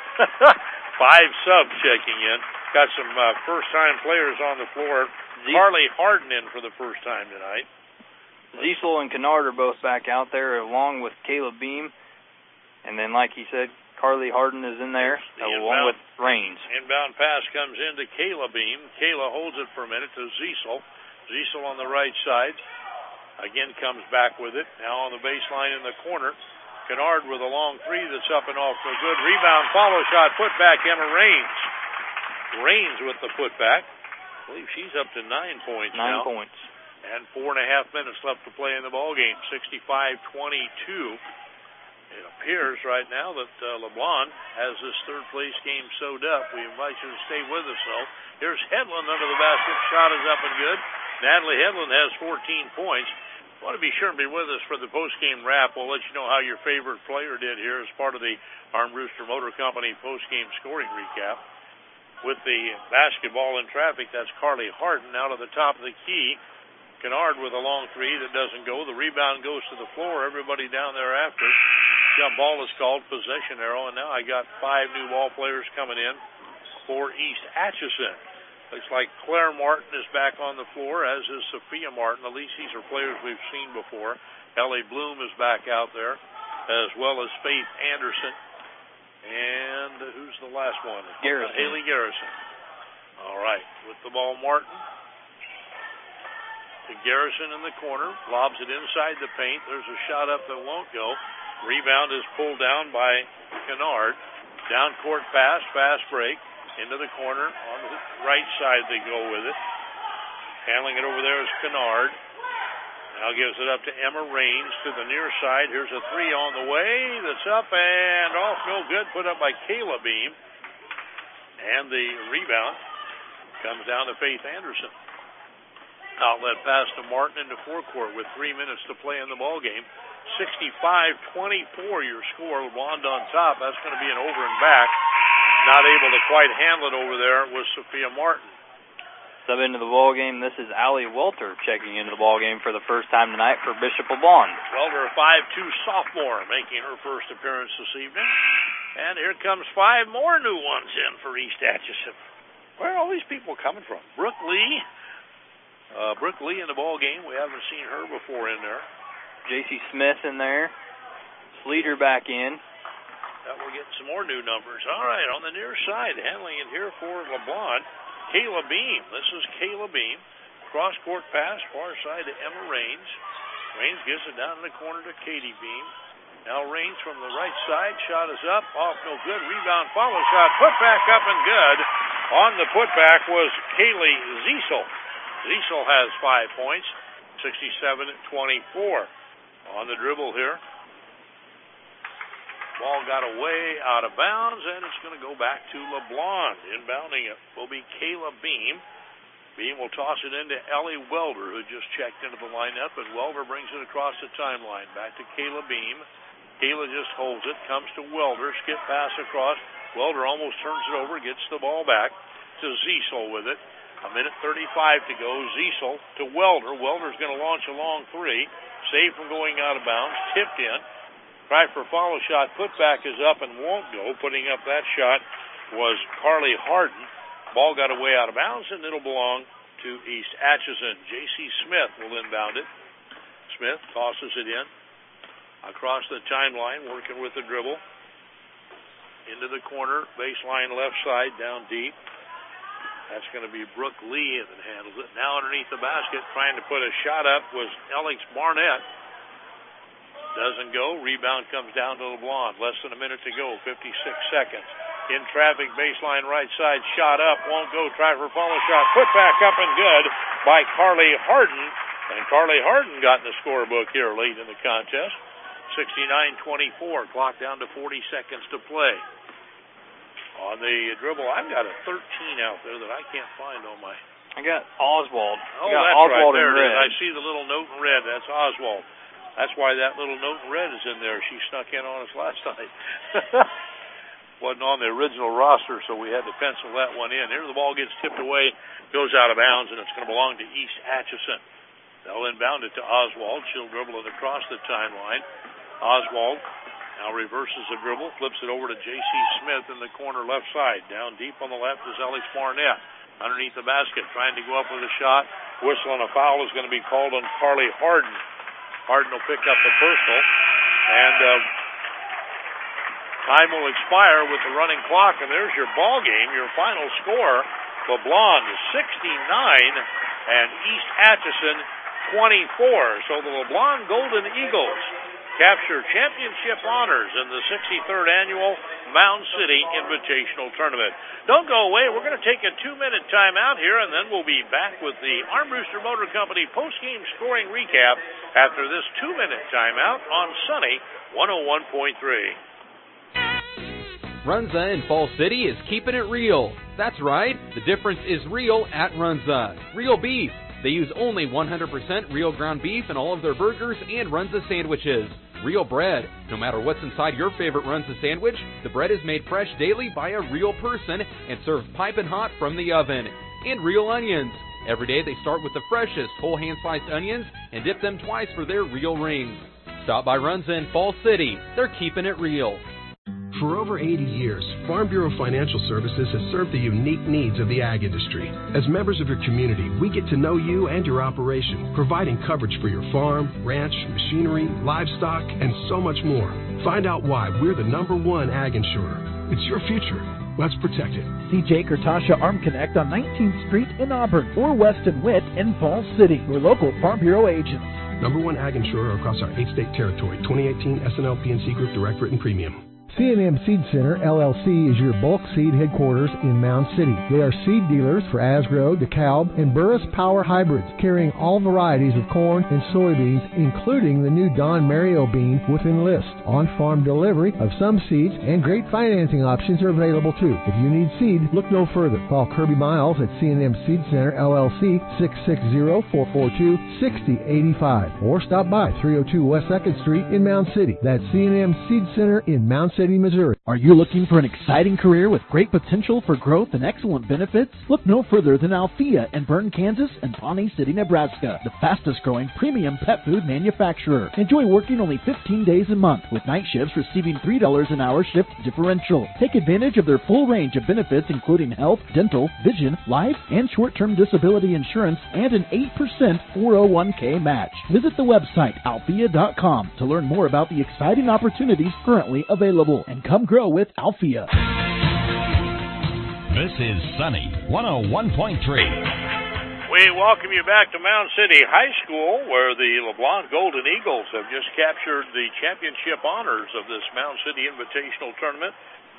5 subs checking in. Got some first-time players on the floor. Carly Harden in for the first time tonight. Ziesel and Kennard are both back out there, along with Caleb Beam. And then, like he said, Carly Harden is in there, along with Raines. Inbound pass comes into Kayla Beam. Kayla holds it for a minute to Ziesel. Ziesel on the right side. Again comes back with it. Now on the baseline in the corner. Kennard with a long three that's up and off. So good. Rebound, follow shot, put back, Emma Raines. Raines with the putback. I believe she's up to 9 points now. 9 points. And 4.5 minutes left to play in the ball game. 65-22. It appears right now that LeBlanc has this third place game sewed up. We invite you to stay with us, though. Here's Hedlund under the basket. Shot is up and good. Natalie Hedlund has 14 points. Want to be sure and be with us for the post-game wrap. We'll let you know how your favorite player did here as part of the Armbruster Motor Company post-game scoring recap. With the basketball in traffic, that's Carly Harden out of the top of the key. Kennard with a long three that doesn't go. The rebound goes to the floor. Everybody down there after. Jump ball is called, possession arrow, and now I got 5 new ball players coming in for East Atchison. Looks like Claire Martin is back on the floor, as is Sophia Martin. At least these are players we've seen before. Ellie Bloom is back out there, as well as Faith Anderson. And who's the last one? Garrison. Haley Garrison. All right, with the ball, Martin. To Garrison in the corner, lobs it inside the paint. There's a shot up that won't go. Rebound is pulled down by Kennard. Down court pass, fast break. Into the corner. On the right side they go with it. Handling it over there is Kennard. Now gives it up to Emma Raines to the near side. Here's a three on the way. That's up and off. No good. Put up by Kayla Beam. And the rebound comes down to Faith Anderson. Outlet pass to Martin into forecourt with 3 minutes to play in the ball game. 65-24 your score. Wand on top. That's going to be an over and back. Not able to quite handle it over there was Sophia Martin. Sub into the ball game. This is Allie Welter checking into the ball game for the first time tonight for Bishop LeBlanc. Welter, a 5'2" sophomore, making her first appearance this evening. And here comes 5 more new ones in for East Atchison. Where are all these people coming from? Brooke Lee. Brooke Lee in the ball game. We haven't seen her before in there. J.C. Smith in there. Sleater back in. We're getting some more new numbers. All right, on the near side, handling it here for LeBlanc. Kayla Beam. This is Kayla Beam. Cross-court pass, far side to Emma Raines. Raines gives it down in the corner to Katie Beam. Now Raines from the right side. Shot is up. Off, no good. Rebound, follow shot. Put back up and good. On the putback was Kaylee Ziesel. Ziesel has 5 points. 67-24. on the dribble here. Ball got away out of bounds, and it's going to go back to LeBlond. Inbounding it will be Kayla Beam. Beam will toss it into Ellie Welder, who just checked into the lineup, and Welder brings it across the timeline. Back to Kayla Beam. Kayla just holds it, comes to Welder, skip pass across. Welder almost turns it over, gets the ball back to Ziesel with it. 1:35 to go. Ziesel to Welder. Welder's going to launch a long three. Saved from going out of bounds. Tipped in. Try for follow shot. Putback is up and won't go. Putting up that shot was Carly Harden. Ball got away out of bounds, and it'll belong to East Atchison. J.C. Smith will inbound it. Smith tosses it in. Across the timeline, working with the dribble. Into the corner. Baseline left side, down deep. That's going to be Brooke Lee that handles it. Now underneath the basket, trying to put a shot up was Alex Barnett. Doesn't go. Rebound comes down to LeBlond. Less than a minute to go. 56 seconds. In traffic, baseline right side. Shot up. Won't go. Try for follow shot. Put back up and good by Carly Harden. And Carly Harden got in the scorebook here late in the contest. 69-24. Clock down to 40 seconds to play. On the dribble, I've got a 13 out there that I can't find on my... I got Oswald. Oh, got that's Oswald right. There in it is. red. I see the little note in red. That's Oswald. That's why that little note in red is in there. She snuck in on us last night. Wasn't on the original roster, so we had to pencil that one in. Here the ball gets tipped away, goes out of bounds, and it's going to belong to East Atchison. They'll inbound it to Oswald. She'll dribble it across the timeline. Oswald now reverses the dribble, flips it over to J.C. Smith in the corner left side. Down deep on the left is Alex Barnett. Underneath the basket, trying to go up with a shot. Whistle and a foul is going to be called on Carly Harden. Harden will pick up the personal. And time will expire with the running clock. And there's your ball game, your final score. LeBlond is 69 and East Atchison 24. So the LeBlond Golden Eagles capture championship honors in the 63rd annual Mound City Invitational Tournament. Don't go away. We're going to take a 2-minute timeout here, and then we'll be back with the Armbruster Motor Company post-game scoring recap after this 2-minute timeout on Sunny 101.3. Runza in Fall City is keeping it real. That's right. The difference is real at Runza. Real beef. They use only 100% real ground beef in all of their burgers and Runza sandwiches. Real bread. No matter what's inside your favorite Runza sandwich, the bread is made fresh daily by a real person and served piping hot from the oven. And real onions. Every day they start with the freshest whole hand-sliced onions and dip them twice for their real rings. Stop by Runza in Fall City. They're keeping it real. For over 80 years, Farm Bureau Financial Services has served the unique needs of the ag industry. As members of your community, we get to know you and your operation, providing coverage for your farm, ranch, machinery, livestock, and so much more. Find out why we're the #1 ag insurer. It's your future. Let's protect it. See Jake or Tasha Arm Connect on 19th Street in Auburn or Weston Witt in Falls City, your local Farm Bureau agents. #1 ag insurer across our 8-state territory. 2018 SNL PNC Group Direct Written Premium. C&M Seed Center, LLC, is your bulk seed headquarters in Mound City. They are seed dealers for Asgrow, DeKalb, and Burris Power hybrids, carrying all varieties of corn and soybeans, including the new Don Mario bean with Enlist. On-farm delivery of some seeds and great financing options are available too. If you need seed, look no further. Call Kirby Miles at C&M Seed Center, LLC, 660-442-6085, or stop by 302 West 2nd Street in Mound City. That's C&M Seed Center in Mound City, Missouri. Are you looking for an exciting career with great potential for growth and excellent benefits? Look no further than Althea in Bern, Kansas and Pawnee City, Nebraska, the fastest growing premium pet food manufacturer. Enjoy working only 15 days a month with night shifts receiving $3 an hour shift differential. Take advantage of their full range of benefits including health, dental, vision, life, and short-term disability insurance and an 8% 401k match. Visit the website althea.com to learn more about the exciting opportunities currently available and come grow with Althea. This is Sunny 101.3. We welcome you back to Mound City High School, where the LeBlond Golden Eagles have just captured the championship honors of this Mound City Invitational Tournament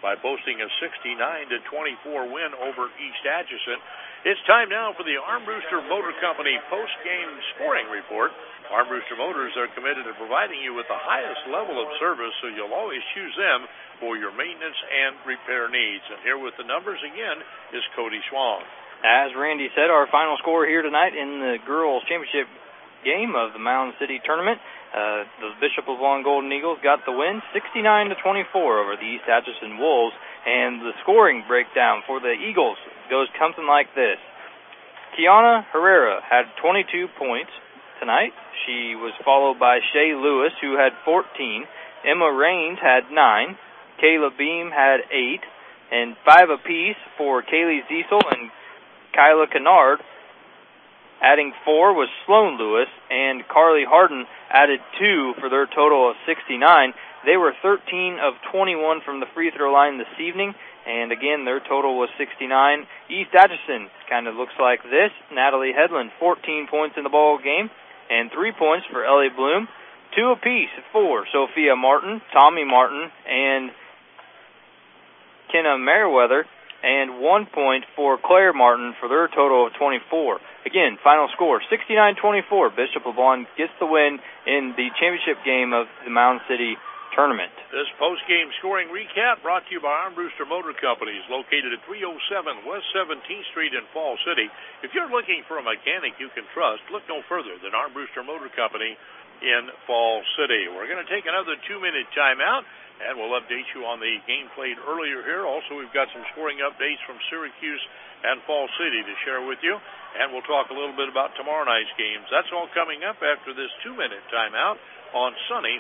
by posting a 69-24 win over East Atchison. It's time now for the Armbruster Motor Company post-game scoring report. Armbruster Motors are committed to providing you with the highest level of service, so you'll always choose them for your maintenance and repair needs. And here with the numbers again is Cody Schwang. As Randy said, our final score here tonight in the girls' championship game of the Mound City tournament, the Bishop LeBlond Golden Eagles got the win 69-24 over the East Atchison Wolves. And the scoring breakdown for the Eagles goes something like this. Kiana Herrera had 22 points tonight. She was followed by Shay Lewis, who had 14. Emma Raines had 9. Kayla Beam had 8. And 5 apiece for Kaylee Ziesel and Kyla Kennard. Adding 4 was Sloan Lewis, and Carly Harden added 2 for their total of 69. They were 13 of 21 from the free throw line this evening, and again, their total was 69. East Atchison kind of looks like this. Natalie Headland, 14 points in the ball game, and 3 points for Ellie Bloom. 2 apiece for Sophia Martin, Tommy Martin, and Kenna Merriweather, and 1 point for Claire Martin for their total of 24. Again, final score, 69-24. Bishop LeBlond gets the win in the championship game of the Mound City tournament. This post-game scoring recap brought to you by Armbruster Motor Companies, located at 307 West 17th Street in Falls City. If you're looking for a mechanic you can trust, look no further than Armbruster Motor Company in Falls City. We're going to take another 2-minute timeout, and we'll update you on the game played earlier here. Also, we've got some scoring updates from Syracuse and Falls City to share with you, and we'll talk a little bit about tomorrow night's games. That's all coming up after this 2-minute timeout on Sunny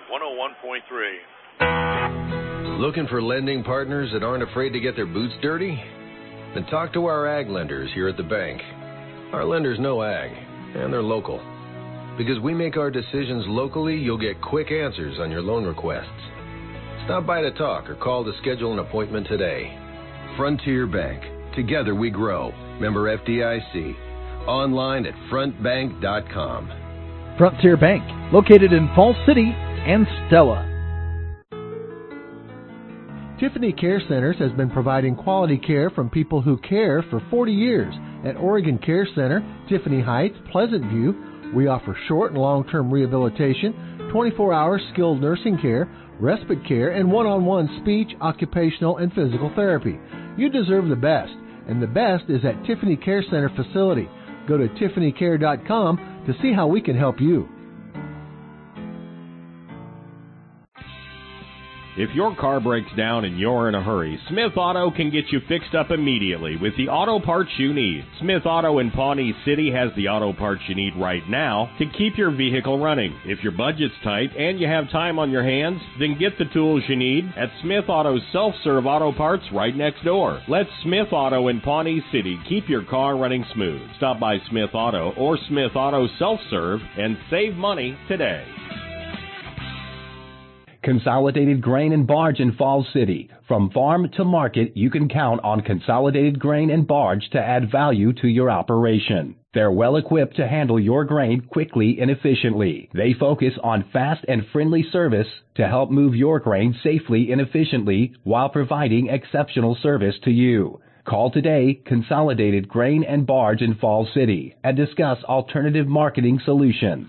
101.3. Looking for lending partners that aren't afraid to get their boots dirty? Then talk to our ag lenders here at the bank. Our lenders know ag, and they're local. Because we make our decisions locally, you'll get quick answers on your loan requests. Stop by to talk or call to schedule an appointment today. Frontier Bank. Together we grow. Member FDIC. Online at frontbank.com. Frontier Bank, located in Falls City and Stella. Tiffany Care Centers has been providing quality care from people who care for 40 years. At Oregon Care Center, Tiffany Heights, Pleasant View, we offer short and long-term rehabilitation, 24-hour skilled nursing care, respite care, and one-on-one speech, occupational, and physical therapy. You deserve the best, and the best is at Tiffany Care Center facility. Go to tiffanycare.com to see how we can help you. If your car breaks down and you're in a hurry, Smith Auto can get you fixed up immediately with the auto parts you need. Smith Auto in Pawnee City has the auto parts you need right now to keep your vehicle running. If your budget's tight and you have time on your hands, then get the tools you need at Smith Auto's self-serve auto parts right next door. Let Smith Auto in Pawnee City keep your car running smooth. Stop by Smith Auto or Smith Auto Self-Serve and save money today. Consolidated Grain and Barge in Falls City. From farm to market, you can count on Consolidated Grain and Barge to add value to your operation. They're well equipped to handle your grain quickly and efficiently. They focus on fast and friendly service to help move your grain safely and efficiently while providing exceptional service to you. Call today, Consolidated Grain and Barge in Falls City, and discuss alternative marketing solutions.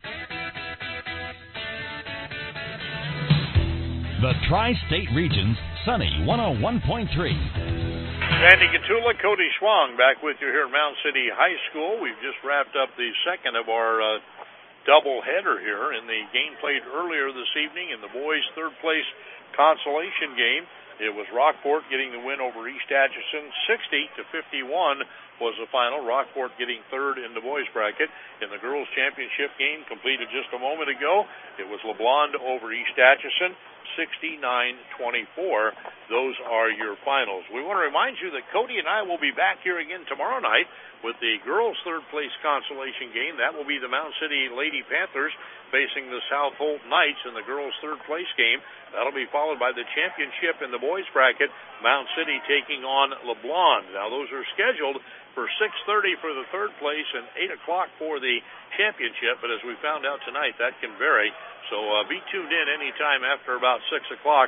The Tri-State Region's Sunny 101.3. Randy Gatula, Cody Schwang back with you here at Mound City High School. We've just wrapped up the second of our doubleheader here in the game played earlier this evening in the boys' third-place consolation game. It was Rockport getting the win over East Atchison. 60-51 was the final. Rockport getting third in the boys' bracket. In the girls' championship game completed just a moment ago, it was LeBlond over East Atchison. 69-24. Those are your finals. We want to remind you that Cody and I will be back here again tomorrow night with the girls' third-place consolation game. That will be the Mound City Lady Panthers facing the South Holt Knights in the girls' third-place game. That'll be followed by the championship in the boys' bracket, Mound City taking on LeBlond. Now, those are scheduled for 6:30 for the third place and 8 o'clock for the championship, but as we found out tonight, that can vary. So be tuned in anytime after about 6 o'clock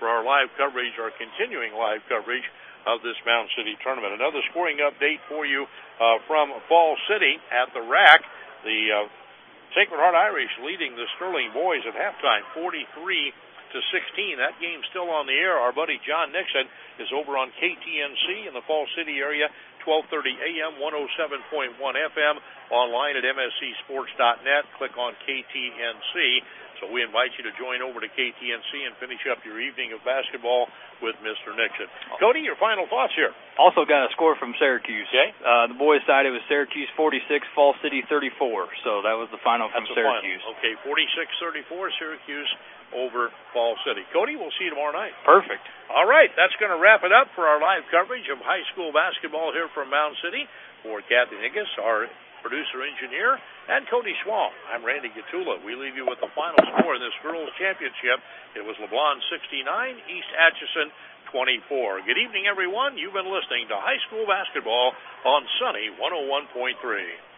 for our live coverage, our continuing live coverage of this Mound City tournament. Another scoring update for you from Falls City at the rack. The Sacred Heart Irish leading the Sterling boys at halftime, 43-16. That game's still on the air. Our buddy John Nixon is over on KTNC in the Falls City area, 1230 AM, 107.1 FM, online at mscsports.net. Click on KTNC. So we invite you to join over to KTNC and finish up your evening of basketball with Mr. Nixon. Cody, your final thoughts here. Also got a score from Syracuse. Okay. The boys' side, it was Syracuse 46, Falls City 34. So that was the final from Syracuse. Final. Okay, 46-34, Syracuse over Falls City. Cody, we'll see you tomorrow night. Perfect. All right, that's going to wrap it up for our live coverage of high school basketball here from Mound City. For Kathy Higgis, our producer-engineer, and Cody Schwall, I'm Randy Gatula. We leave you with the final score in this girls' championship. It was LeBlond 69, East Atchison 24. Good evening, everyone. You've been listening to high school basketball on Sunny 101.3.